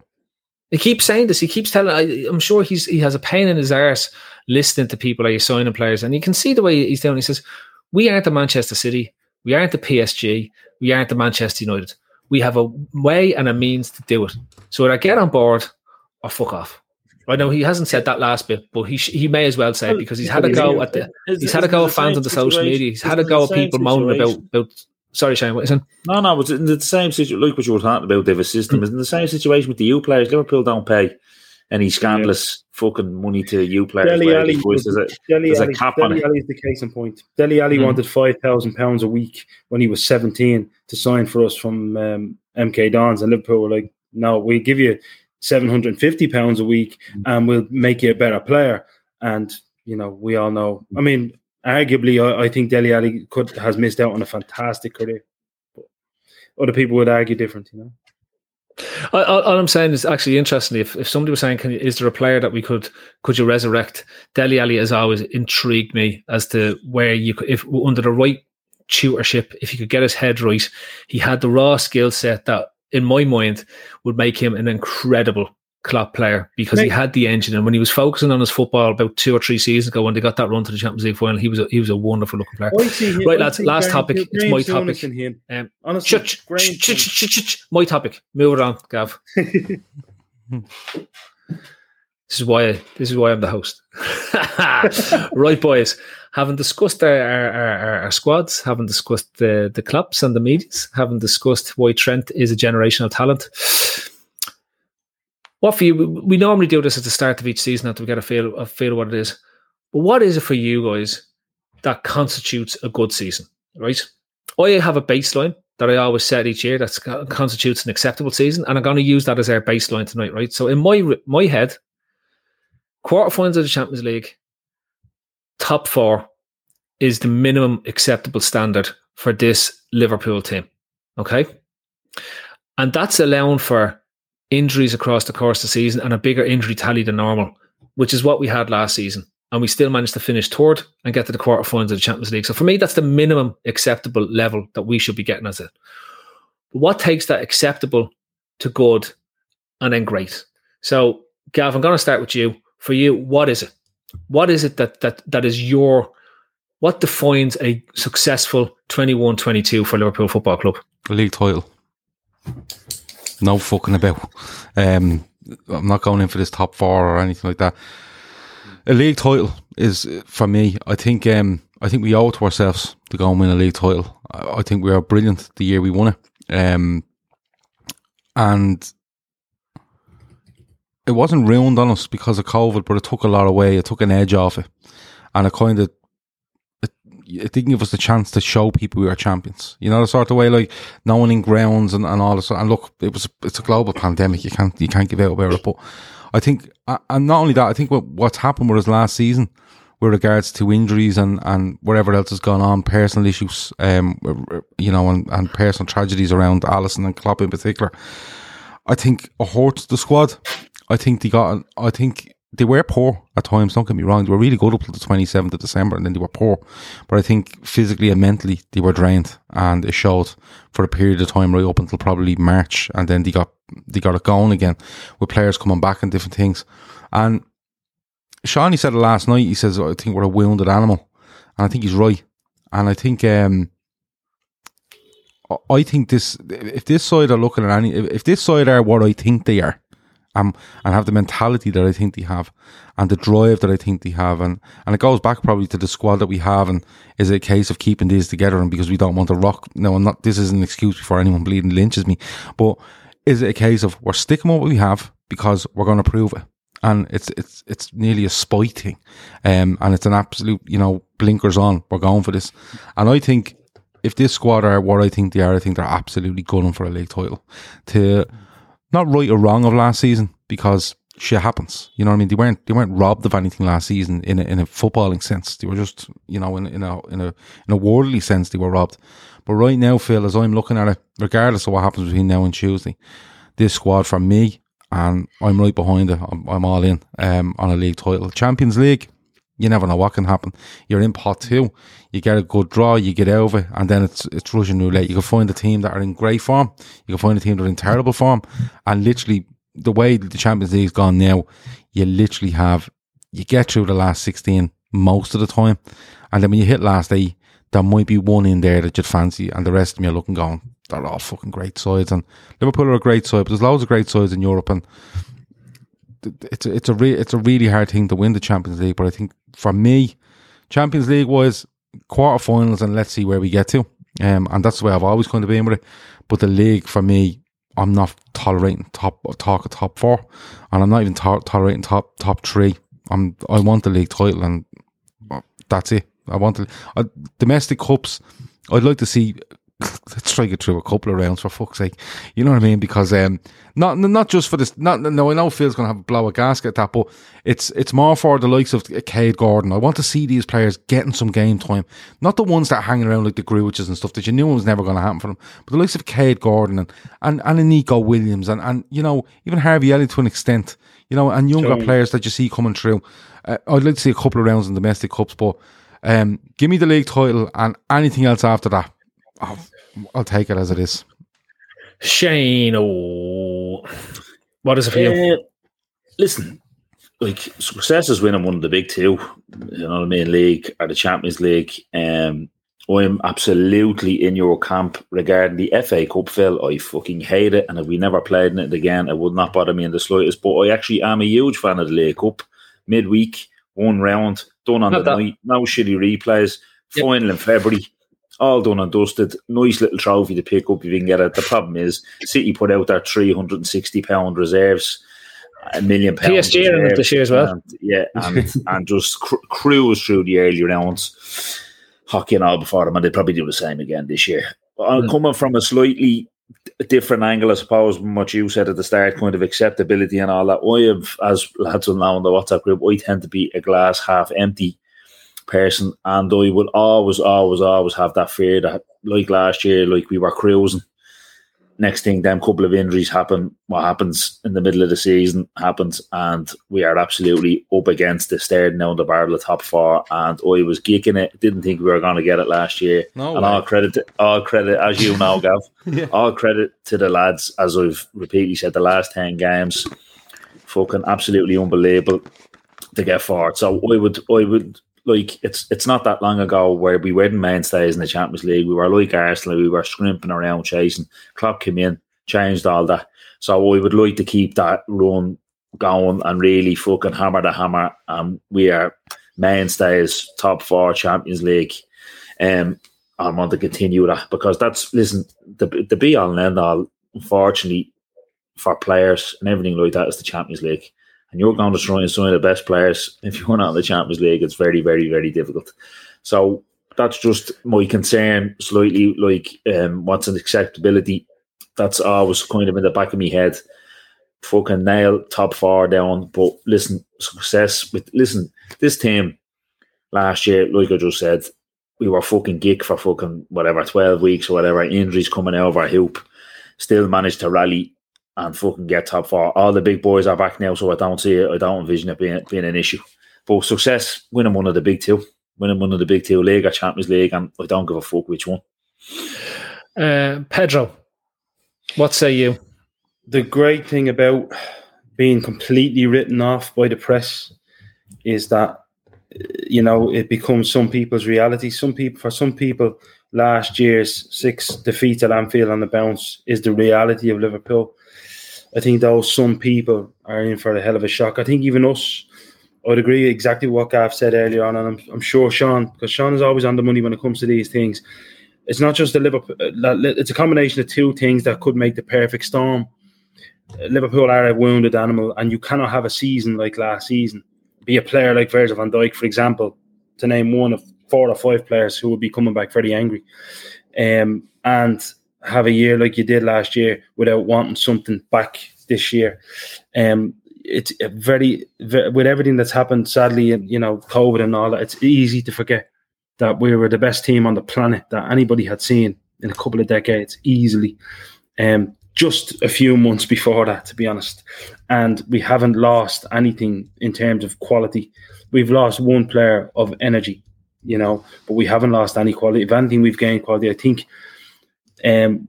He keeps saying this. He keeps telling. I, I'm sure he's he has a pain in his arse listening to people like signing players, and you can see the way he's doing. He says, "We aren't the Manchester City. We aren't the P S G. We aren't the Manchester United. We have a way and a means to do it. So either get on board or fuck off." I know he hasn't said that last bit, but he sh- he may as well say it because he's had a go at the he's had a go at fans on the social media. He's had a go at people moaning about about. Sorry, Shane, what is it? No, no, it's in the same situation. Like what you were talking about, David system is in the same situation with the youth players. Liverpool don't pay any scandalous yeah. fucking money to youth players. Dele Alli, there's a, Dele there's Alli, a cap Dele on it. Alli is the case in point. Dele Alli mm. wanted five thousand pounds a week when he was seventeen to sign for us from um, M K Dons, and Liverpool were like, "No, we give you seven hundred and fifty pounds a week, and we'll make you a better player." And you know, we all know. I mean, arguably, I, I think Dele Alli could has missed out on a fantastic career. Other people would argue different, you know. All, all I'm saying is actually interestingly, if, if somebody was saying, "Can you, is there a player that we could could you resurrect?" Dele Alli has always intrigued me as to where you could, if under the right tutorship, if you could get his head right, he had the raw skill set that, in my mind, would make him an incredible Klopp player because right. he had the engine, and when he was focusing on his football about two or three seasons ago, when they got that run to the Champions League final, he was a, he was a wonderful looking player. Him, right, lads, last topic. Him, it's my topic. Him. Um, Honestly, ch- ch- ch- ch- ch- my topic. Move it on, Gav. This is why I, this is why I'm the host. Right, boys. Having discussed our, our, our, our squads, having discussed the the clubs and the medias, having discussed why Trent is a generational talent. What for you? We normally do this at the start of each season after we get a feel a feel of what it is. But what is it for you guys that constitutes a good season? Right? I have a baseline that I always set each year that constitutes an acceptable season, and I'm going to use that as our baseline tonight. Right? So in my my head, quarterfinals of the Champions League, top four is the minimum acceptable standard for this Liverpool team. Okay, and that's allowing for injuries across the course of the season and a bigger injury tally than normal, which is what we had last season. And we still managed to finish third and get to the quarterfinals of the Champions League. So for me, that's the minimum acceptable level that we should be getting as it. But what takes that acceptable to good and then great? So, Gav, I'm going to start with you. For you, what is it? What is it that that that is your, what defines a successful twenty-one twenty-two for Liverpool Football Club? A league title. No fucking about. Um, I'm not going in for this top four or anything like that. A league title is, for me, I think um, I think we owe it to ourselves to go and win a league title. I think we were brilliant the year we won it. Um, and it wasn't ruined on us because of COVID, but it took a lot away. It took an edge off it. And it kind of, it, it didn't give us the chance to show people we were champions. You know, the sort of way, like, no one in grounds and, and all this. And look, it was, it's a global pandemic. You can't, you can't give out about it. But I think, and not only that, I think what, what's happened with us last season with regards to injuries and, and whatever else has gone on, personal issues, um, you know, and, and personal tragedies around Alisson and Klopp in particular, I think it hurts the squad. I think they got, I think they were poor at times, don't get me wrong. They were really good up till the twenty-seventh of December and then they were poor. But I think physically and mentally they were drained, and it showed for a period of time right up until probably March, and then they got they got it going again with players coming back and different things. And Shawnee said it last night, he says, I think we're a wounded animal. And I think he's right. And I think um, I think this, if this side are looking at any, if this side are what I think they are, Um, and have the mentality that I think they have, and the drive that I think they have, and, and it goes back probably to the squad that we have, and is it a case of keeping these together, and because we don't want to rock, no, I'm not, this isn't an excuse before anyone bleeding lynches me, but is it a case of we're sticking with what we have because we're going to prove it, and it's it's it's nearly a spite thing, um, and it's an absolute, you know, blinkers on. We're going for this, and I think if this squad are what I think they are, I think they're absolutely gunning for a league title. To not right or wrong of last season, because shit happens. You know what I mean? They weren't they weren't robbed of anything last season in a, in a footballing sense. They were just, you know, in, in a in a in a worldly sense they were robbed. But right now, Phil, as I'm looking at it, regardless of what happens between now and Tuesday, this squad for me, and I'm right behind it. I'm, I'm all in um, on a league title. Champions League, you never know what can happen. You're in pot two, you get a good draw, you get out of it, and then it's it's Russian roulette. You can find a team that are in great form, you can find a team that are in terrible form, and literally the way the Champions League's gone now, you literally have, you get through the last sixteen most of the time, and then when you hit last eight, there might be one in there that you'd fancy, and the rest of them you're looking going, they're all fucking great sides. And Liverpool are a great side, but there's loads of great sides in Europe, and it's a, it's a re- it's a really hard thing to win the Champions League. But I think for me, Champions League wise, quarterfinals, and let's see where we get to. Um, and that's the way I've always kind of been with it. But the league for me, I'm not tolerating top talk of top four, and I'm not even to- tolerating top top three. I'm I want the league title, and that's it. I want to, uh, domestic cups. I'd like to see. Let's try to get through a couple of rounds for fuck's sake. You know what I mean? Because um, not not just for this. Not no, I know Phil's going to have a blow a gasket at that, but it's it's more for the likes of Cade Gordon. I want to see these players getting some game time, not the ones that are hanging around like the Gruiches and stuff that you knew was never going to happen for them. But the likes of Cade Gordon and and and Nico Williams and and you know, even Harvey Elliott to an extent. You know, and younger sure. players that you see coming through. Uh, I'd like to see a couple of rounds in domestic cups, but um, give me the league title, and anything else after that, I'll, I'll take it as it is. Shane, oh, what is it for uh, you? Listen, like, success is winning one of the big two, you know what I mean, league or the Champions League. Um, I'm absolutely in your camp regarding the F A Cup, Phil. I fucking hate it, and if we never played in it again, it would not bother me in the slightest. But I actually am a huge fan of the League Cup. Midweek, one round, done on not the that. night, no shitty replays, yep. Final in February, all done and dusted. Nice little trophy to pick up if you can get it. The problem is, City put out their three hundred sixty pound reserves, a million pounds. P S G in it this year as well. And, yeah, and, and just cr- cruise through the early rounds. Hockey and all before them, and they'd probably do the same again this year. But I'm mm. coming from a slightly different angle, I suppose, from what you said at the start, kind of acceptability and all that. I have, as lads will know in the WhatsApp group, I tend to be a glass half empty person, and I would always, always, always have that fear that, like last year, like we were cruising. Next thing, them couple of injuries happen. What happens in the middle of the season happens, and we are absolutely up against the staring down the barrel of the top four. And I was geeking it. Didn't think we were going to get it last year. No and way. all credit, to, all credit, as you know, Gav. yeah. All credit to the lads, as I've repeatedly said, the last ten games, fucking absolutely unbelievable to get forward. So I would, I would. Like, it's it's not that long ago where we weren't mainstays in the Champions League. We were like Arsenal, we were scrimping around chasing. Klopp came in, changed all that. So I would like to keep that run going and really fucking hammer the hammer. Um, we are mainstays, top four Champions League. Um, I want to continue that because that's, listen, the, the be all and end all, unfortunately, for players and everything like that is the Champions League. And you're going to try and sign the best players. If you're not in the Champions League, it's very, very, very difficult. So that's just my concern slightly, like um, what's an acceptability. That's always kind of in the back of my head. Fucking nail top four down. But listen, success with, listen, this team last year, like I just said, we were fucking geek for fucking whatever, twelve weeks or whatever, injuries coming out of our hoop. Still managed to rally and fucking get top four. All the big boys are back now, so I don't see it. I don't envision it being, being an issue. But success, winning one of the big two, winning one of the big two, League or Champions League, and I don't give a fuck which one. Uh, Pedro, what say you? The great thing about being completely written off by the press is that, you know, it becomes some people's reality. Some people, for some people, last year's six defeats at Anfield on the bounce is the reality of Liverpool. I think those some people are in for a hell of a shock. I think even us, I'd agree exactly what Gav said earlier on, and I'm, I'm sure Sean, because Sean is always on the money when it comes to these things. It's not just the Liverpool; it's a combination of two things that could make the perfect storm. Liverpool are a wounded animal, and you cannot have a season like last season. Be a player like Virgil van Dijk, for example, to name one of four or five players who will be coming back very angry, um, and have a year like you did last year without wanting something back this year. Um, it's a very, very, with everything that's happened, sadly, you know, COVID and all that, it's easy to forget that we were the best team on the planet that anybody had seen in a couple of decades, easily. Um, just a few months before that, to be honest. And we haven't lost anything in terms of quality. We've lost one player of energy, you know, but we haven't lost any quality. If anything, we've gained quality. I think, um,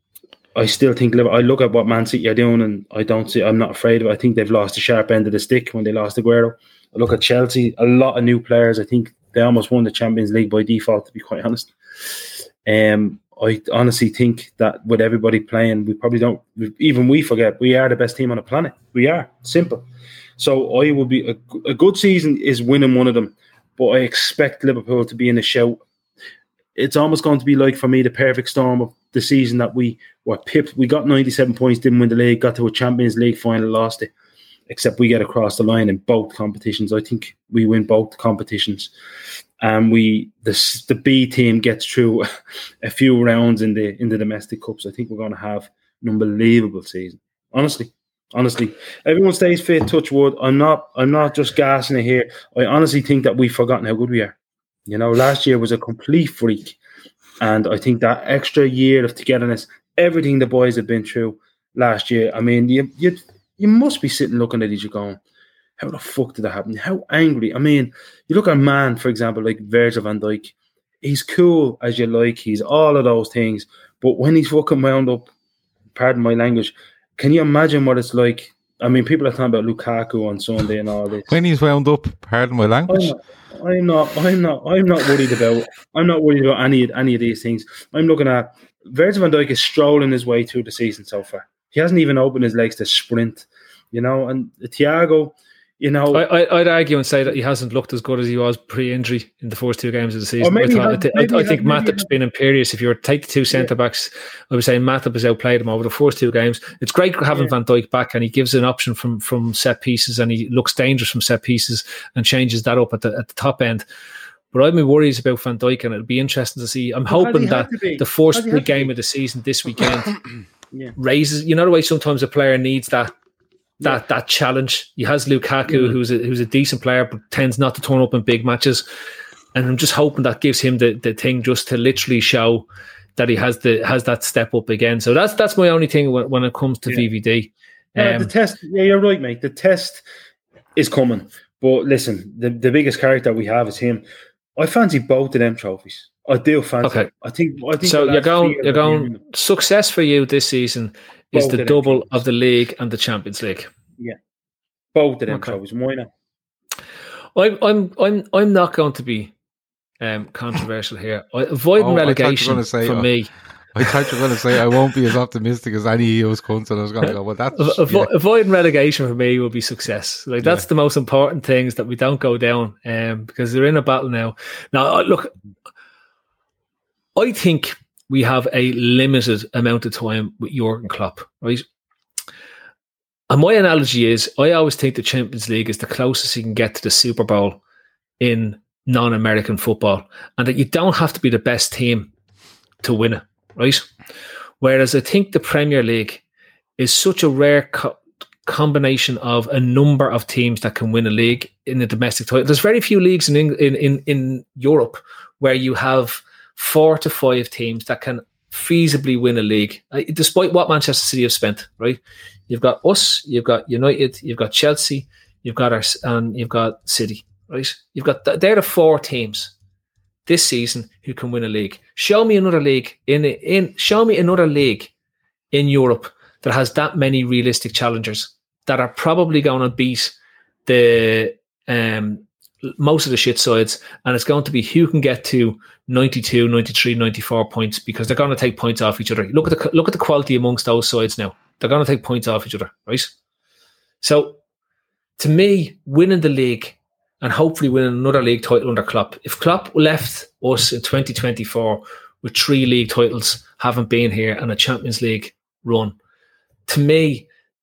I still think, I look at what Man City are doing and I don't see, I'm not afraid of it. I think they've lost the sharp end of the stick when they lost Aguero. I look at Chelsea, a lot of new players. I think they almost won the Champions League by default, to be quite honest. Um, I honestly think that with everybody playing, we probably don't, even we forget, we are the best team on the planet. We are. Simple. So I will be, a, a good season is winning one of them, but I expect Liverpool to be in a shout. It's almost going to be like, for me, the perfect storm of the season that we were pipped. We got ninety-seven points, didn't win the league, got to a Champions League final, lost it. Except we get across the line in both competitions. I think we win both competitions. And we the, the B team gets through a few rounds in the in the domestic cups. I think we're going to have an unbelievable season. Honestly. Honestly. Everyone stays fit, touch wood. I'm not I'm not just gassing it here. I honestly think that we've forgotten how good we are. You know, last year was a complete freak. And I think that extra year of togetherness, everything the boys have been through last year, I mean, you you you must be sitting looking at each other going, how the fuck did that happen? How angry? I mean, you look at a man, for example, like Virgil van Dijk. He's cool as you like. He's all of those things. But when he's fucking wound up, pardon my language, can you imagine what it's like? I mean, people are talking about Lukaku on Sunday and all this. When he's wound up, pardon my language. I'm not, I'm not, I'm not, I'm not worried about, I'm not worried about any, any of these things. I'm looking at Virgil van Dijk is strolling his way through the season so far. He hasn't even opened his legs to sprint, you know, and Thiago, you know. I, I, I'd argue and say that he hasn't looked as good as he was pre-injury in the first two games of the season. I, thought, has, I, th- I think Matip's been imperious. If you were to take the two centre-backs, yeah. I would say Matip has outplayed him over the first two games. It's great having yeah. Van Dijk back, and he gives an option from, from set pieces, and he looks dangerous from set pieces and changes that up at the at the top end. But I've been worried about Van Dijk, and it'll be interesting to see. I'm hoping that the first big game of the season this weekend yeah. raises, you know, the way sometimes a player needs that that yeah. that challenge. He has Lukaku, mm. who's a, who's a decent player, but tends not to turn up in big matches. And I'm just hoping that gives him the, the thing just to literally show that he has the has that step up again. So that's that's my only thing when, when it comes to yeah. V V D. Um, uh, the test, yeah, you're right, mate. The test is coming. But listen, the, the biggest character we have is him. I fancy both of them trophies. I do fancy. Okay. I think. I think. So you're going. You're going. Success for you this season is both the of double trophies. Of the league and the Champions League. Yeah, both of them okay. trophies. Why not? I'm. I'm. I'm. I'm not going to be um, controversial here. I, avoiding oh, relegation say, for uh, me. I thought you were going to say I won't be as optimistic as any of those cunts, and I was going to go, well, that's Avo- yeah. avoiding relegation for me will be success. Like that's yeah. the most important things, that we don't go down, um, because they're in a battle now. Now, look, I think we have a limited amount of time with Jurgen Klopp, right? And my analogy is, I always think the Champions League is the closest you can get to the Super Bowl in non-American football, and that you don't have to be the best team to win it. Right, whereas I think the Premier League is such a rare co- combination of a number of teams that can win a league in the domestic title. There's very few leagues in in in, in Europe where you have four to five teams that can feasibly win a league, uh, despite what Manchester City have spent. Right, you've got us, you've got United, you've got Chelsea, you've got our, and you've got City. Right, you've got th- they're the four teams this season who can win a league. Show me another league in in show me another league in Europe that has that many realistic challengers that are probably going to beat the um, most of the shit sides, and it's going to be who can get to ninety-two, ninety-three, ninety-four points, because they're going to take points off each other. Look at the look at the quality amongst those sides now. They're going to take points off each other, right? So, to me, winning the league and hopefully win another league title under Klopp. If Klopp left us in twenty twenty-four with three league titles, haven't been here, and a Champions League run, to me,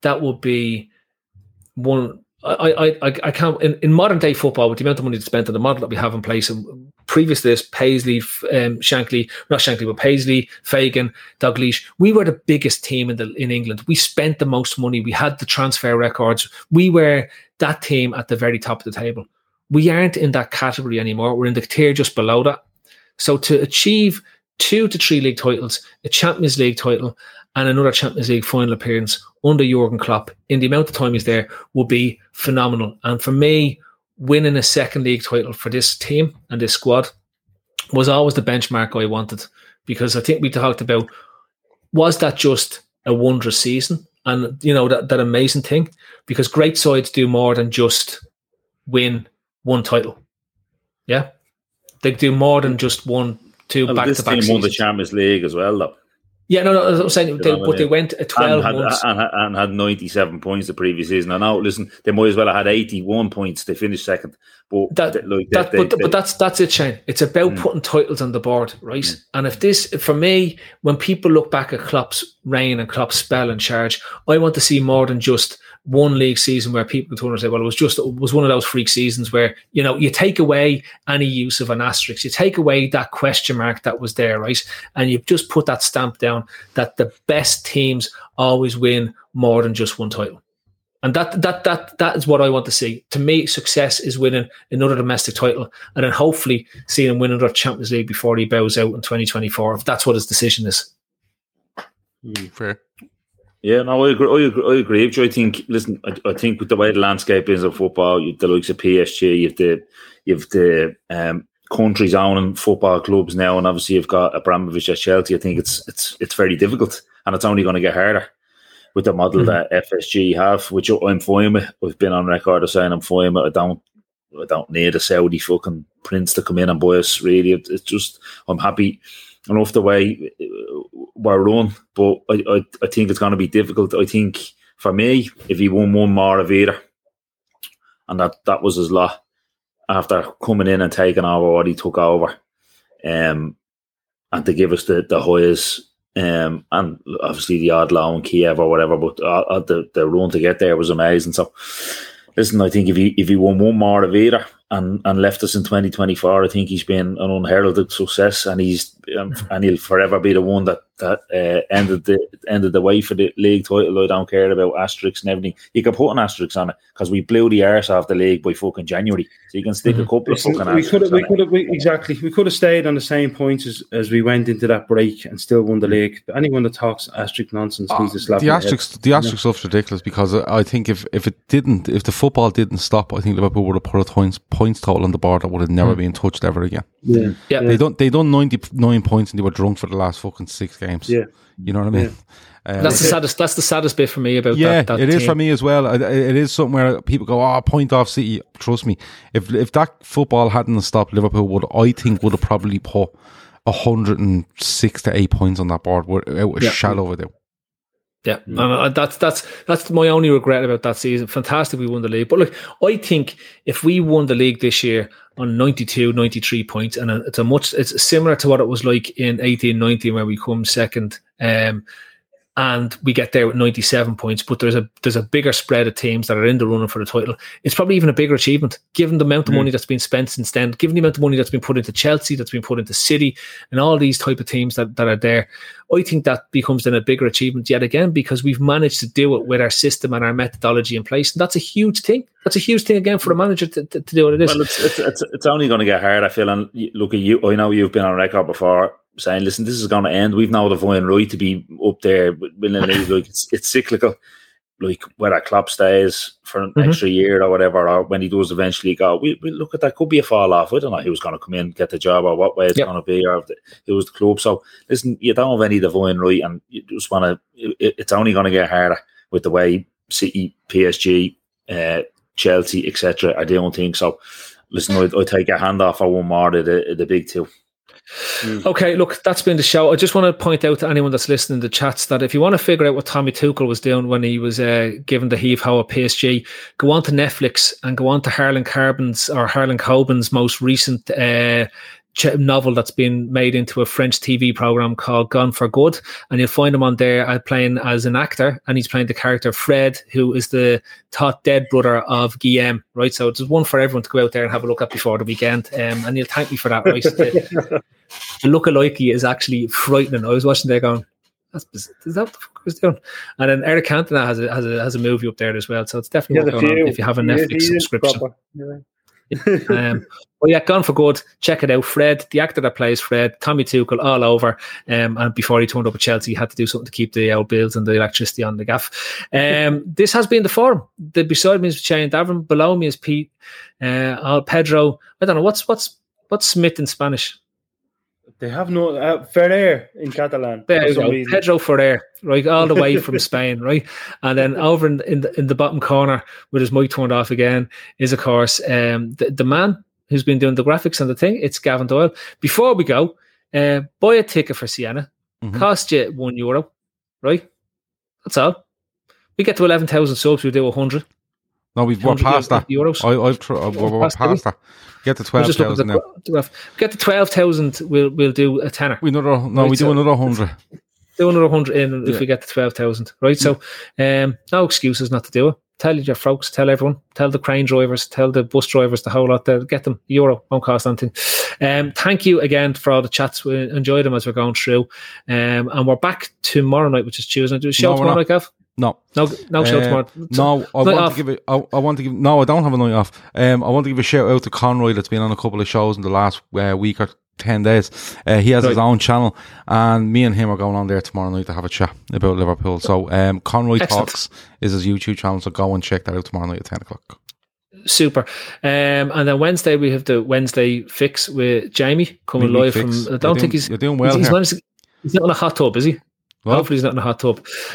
that would be one. I, I, I can't in, in modern day football with the amount of money that's spent on the model that we have in place. And previous to this, Paisley, um, Shankly, not Shankly, but Paisley, Fagan, Dalglish. We were the biggest team in the in England. We spent the most money. We had the transfer records. We were that team at the very top of the table. We aren't in that category anymore. We're in the tier just below that. So to achieve two to three league titles, a Champions League title, and another Champions League final appearance under Jurgen Klopp in the amount of time he's there will be phenomenal. And for me, winning a second league title for this team and this squad was always the benchmark I wanted, because I think we talked about, was that just a wondrous season? And, you know, that, that amazing thing, because great sides do more than just win one title. Yeah. They do more than just one, two well, back-to-back seasons. This team won the Champions League as well, though. Yeah, no, no, I was saying, they, but they went at twelve and had, months. And, and had ninety-seven points the previous season. And now, listen, they might as well have had eighty-one points. They finished second. But, that, they, like, that, they, but, they, but that's that's it, Shane. It's about mm. putting titles on the board, right? Mm. And if this, for me, when people look back at Klopp's reign and Klopp's spell in charge, I want to see more than just one league season where people turn and say, well, it was just it was one of those freak seasons where, you know, you take away any use of an asterisk, you take away that question mark that was there, right? And you just put that stamp down that the best teams always win more than just one title. And that that that that is what I want to see. To me, success is winning another domestic title and then hopefully seeing him win another Champions League before he bows out in twenty twenty-four, if that's what his decision is. Mm, fair. Yeah, no, I agree. I agree, I agree with you. I think, listen, I, I think with the way the landscape is of football, you have the likes of P S G, you have the, you have the um, countries owning football clubs now, and obviously you've got Abramovich at Chelsea. I think it's it's it's very difficult, and it's only going to get harder with the model mm-hmm. that F S G have, which I'm fine with. I've been on record of saying I'm fine with. I don't, I don't need a Saudi fucking prince to come in and buy us. Really, it, it's just I'm happy enough the way we're run, but I, I, I think it's going to be difficult. I think for me, if he won one more of either, and that, that was his lot after coming in and taking over what he took over, um, and to give us the, the highest, um, and obviously the odd loan Kiev or whatever, but uh, the, the run to get there was amazing. So, listen, I think if he if he won one more of either and, and left us in twenty twenty-four, I think he's been an unheralded success, and he's um, and he'll forever be the one that that uh, ended the ended the way for the league title. I don't care about asterisks and everything. You can put an asterisk on it because we blew the arse off the league by fucking January. So you can stick mm-hmm. a couple of fucking we asterisks. We could have, we exactly. We could have stayed on the same points as, as we went into that break and still won the league. But anyone that talks asterisk nonsense uh, needs to slap the asterisk. The asterisk stuff's ridiculous, because I think if, if it didn't, if the football didn't stop, I think Liverpool would have put a points points total on the board that would have never mm. been touched ever again. Yeah, yeah. They don't. They done ninety-nine points and they were drunk for the last fucking six games. Yeah. You know what I mean? Yeah. Um, that's the saddest. That's the saddest bit for me about yeah, that. that it team. is for me as well. It, it is something where people go, "Oh, point off City." Trust me, if if that football hadn't stopped, Liverpool would, I think, would have probably put a hundred and six to eight points on that board without a yeah. shadow of a doubt. Yeah, mm. and that's that's that's my only regret about that season. Fantastic, we won the league, but look, I think if we won the league this year on ninety-two, ninety-three points, and it's a much, it's similar to what it was like in eighteen nineteen where we come second, um, and we get there with ninety-seven points. But there's a there's a bigger spread of teams that are in the running for the title. It's probably even a bigger achievement, given the amount of mm. money that's been spent since then, given the amount of money that's been put into Chelsea, that's been put into City, and all these type of teams that, that are there. I think that becomes then a bigger achievement yet again, because we've managed to do it with our system and our methodology in place. And that's a huge thing. That's a huge thing again for a manager to, to, to do what it is. Well, it's, it's, it's, it's only going to get hard, I feel. And look at you, I know you've been on record before saying, listen, this is going to end. We've now the divine right to be up there winning the league. Like, it's, it's cyclical. Like, whether Klopp stays for an mm-hmm. extra year or whatever, or when he does eventually go, we, we look at that, could be a fall off. I don't know who's going to come in, get the job, or what way it's yep. going to be, or if the, it was the club. So, listen, you don't have any divine right, and you just want to, it, it's only going to get harder with the way City, P S G, uh, Chelsea, et cetera. I don't think so. Listen, I, I take a hand off for one more of the, the big two. Mm. Okay, look, that's been the show. I just want to point out to anyone that's listening in the chats that if you want to figure out what Tommy Tuchel was doing when he was uh, given the heave-ho at P S G, go on to Netflix and go on to Harlan Carbon's or Harlan Coben's most recent uh, novel that's been made into a French T V program called Gone for Good, and you'll find him on there uh, playing as an actor, and he's playing the character Fred, who is the thought dead brother of Guillaume, right? So it's one for everyone to go out there and have a look at before the weekend, um, and you'll thank me for that, right? the, the look-alike is actually frightening. I was watching there going, That's is that what the fuck was doing? And then Eric Cantona has a has a has a movie up there as well, so it's definitely worth going on if you have a Netflix subscription. um, well, yeah, Gone for Good. Check it out. Fred, the actor that plays Fred, Tommy Tuchel, all over. Um, and before he turned up at Chelsea, he had to do something to keep the old bills and the electricity on the gaff. Um, this has been the forum. The beside me is Shane Davern. Below me is Pete. Uh, Pedro. I don't know what's what's what's Smith in Spanish. They have no uh, Ferrer in Catalan. There you go, reason. Pedro Ferrer, right, all the way from Spain, right, and then over in, in the in the bottom corner with his mic turned off again is of course um, the the man who's been doing the graphics and the thing. It's Gavin Doyle. Before we go, uh, buy a ticket for Siena. Mm-hmm. Cost you one euro, right? That's all. We get to eleven thousand subs. We do a hundred. No, we've worked past that. Euros. I, I've tr- we're, we're past, past that. Get to twelve thousand now. Get to twelve thousand. We'll we'll do a tenner. We another no. Right, we do so another hundred. Do another hundred in yeah. if we get to twelve thousand. Right. So, um, no excuses not to do it. Tell your folks. Tell everyone. Tell the crane drivers. Tell the bus drivers. The whole lot. They'll get them. Euro won't cost anything. Um, thank you again for all the chats. We enjoyed them as we're going through. Um, and we're back tomorrow night, which is Tuesday. Do a show no, tomorrow night, Gav? No, no, no show uh, tomorrow. No, I want off. to give it. I, I want to give. No, I don't have a night off. Um, I want to give a shout out to Conroy that's been on a couple of shows in the last uh, week or ten days. Uh, he has right. his own channel, and me and him are going on there tomorrow night to have a chat about Liverpool. So, um, Conroy Excellent. Talks is his YouTube channel. So go and check that out tomorrow night at ten o'clock. Super. Um, and then Wednesday we have the Wednesday fix with Jamie coming Maybe live fix. from. I don't you're think doing, he's. You're doing well he's, here. He's, he's not in a hot tub, is he? Well, hopefully he's not in a hot tub.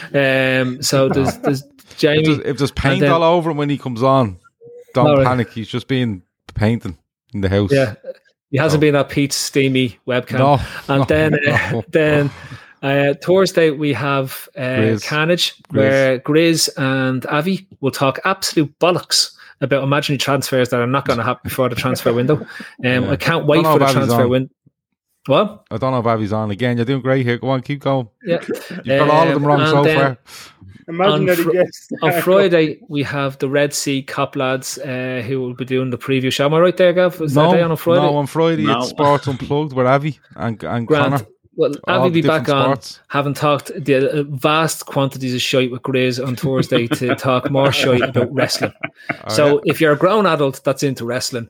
Um, so there's, there's Jamie. If there's, if there's paint then, all over him when he comes on, don't panic. Right. He's just being painting in the house. Yeah, he hasn't so. been at Pete's steamy webcam. No, and no, then no. Uh, then uh, Thursday we have uh, Grizz. Carnage, Grizz. where Grizz and Avi will talk absolute bollocks about imaginary transfers that are not going to happen before the transfer window. Um, yeah. I can't wait for the transfer window. What? I don't know if Avi's on again. You're doing great here. Go on, keep going. Yeah. You've got um, all of them wrong so far. Imagine on, fr- on Friday, we have the Red Sea Cop lads uh, who will be doing the preview show. Am I right there, Gav? Is no, that day on a Friday? No, on Friday no. it's Sports Unplugged with Avi and, and Connor. Well, Avi will be back sports. on, having talked the uh, vast quantities of shite with Grizz on Thursday to talk more shite about wrestling. Oh, so yeah. if you're a grown adult that's into wrestling,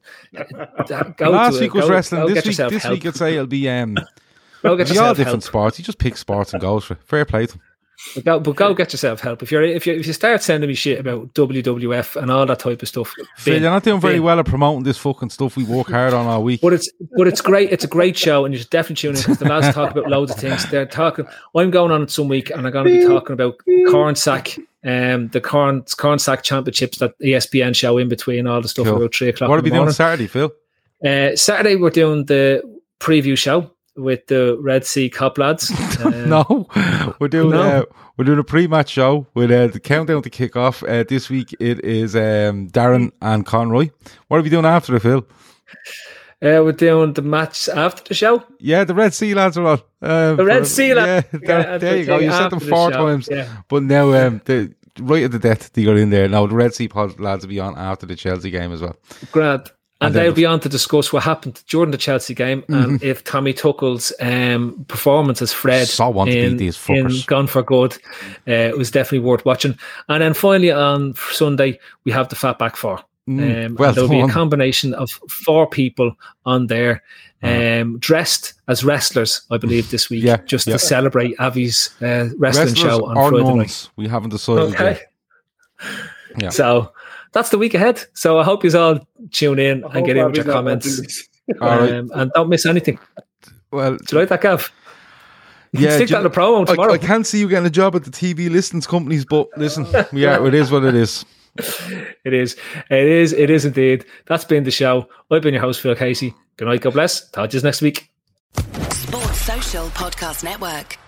go Last to week was go, wrestling. go this week, this help. week I'd say it'll be um, go get it'll be all different help. sports. You just pick sports and goes for it. Fair play to them. But go, but go get yourself help. If you're if you if you start sending me shit about W W F and all that type of stuff, Phil, bin, you're not doing very bin. well at promoting this fucking stuff we work hard on all week. But it's but it's great. It's a great show, and you should definitely tune in because the lads talk about loads of things. They're talking. I'm going on it some week, and I'm going to be talking about corn sack, um, the corn corn sack championships that E S P N show in between all the stuff cool. about three o'clock. What are we doing morning. Saturday, Phil? Uh, Saturday we're doing the preview show with the Red Sea Cop lads. Um, no, we're doing no. Uh, we're doing a pre-match show with uh, the countdown to kick off. Uh, this week it is um, Darren and Conroy. What are we doing after it, Phil? Uh, we're doing the match after the show. Yeah, the Red Sea lads are on. Uh, the Red for, Sea lads. Yeah, there, yeah, there you go. You said them four the times, yeah. but now um, the, right at the death they got in there. Now the Red Sea pod lads will be on after the Chelsea game as well. Grand. And, and they'll be on to discuss what happened during the Chelsea game mm-hmm. and if Tommy Tuchel's um, performance as Fred so want to in, beat these fuckers. in Gone for Good uh, was definitely worth watching. And then finally on Sunday, we have the Fatback Four. Mm, um, well there'll done. be a combination of four people on there um, uh, dressed as wrestlers, I believe, this week, yeah, just yeah. to celebrate Avi's uh, wrestling wrestlers show on or Friday nuns. night. We haven't decided okay. yet. Yeah. So that's the week ahead. So I hope you all tune in I and get in with your comments. All right. Um, and don't miss anything. Well, do you like that, Gav? You yeah, stick that in the promo tomorrow. I, I can't see you getting a job at the T V listings companies, but listen, yeah, it is what it is. It is. It is. It is indeed. That's been the show. I've been your host, Phil Casey. Good night. God bless. Talk to you next week. Sports Social Podcast Network.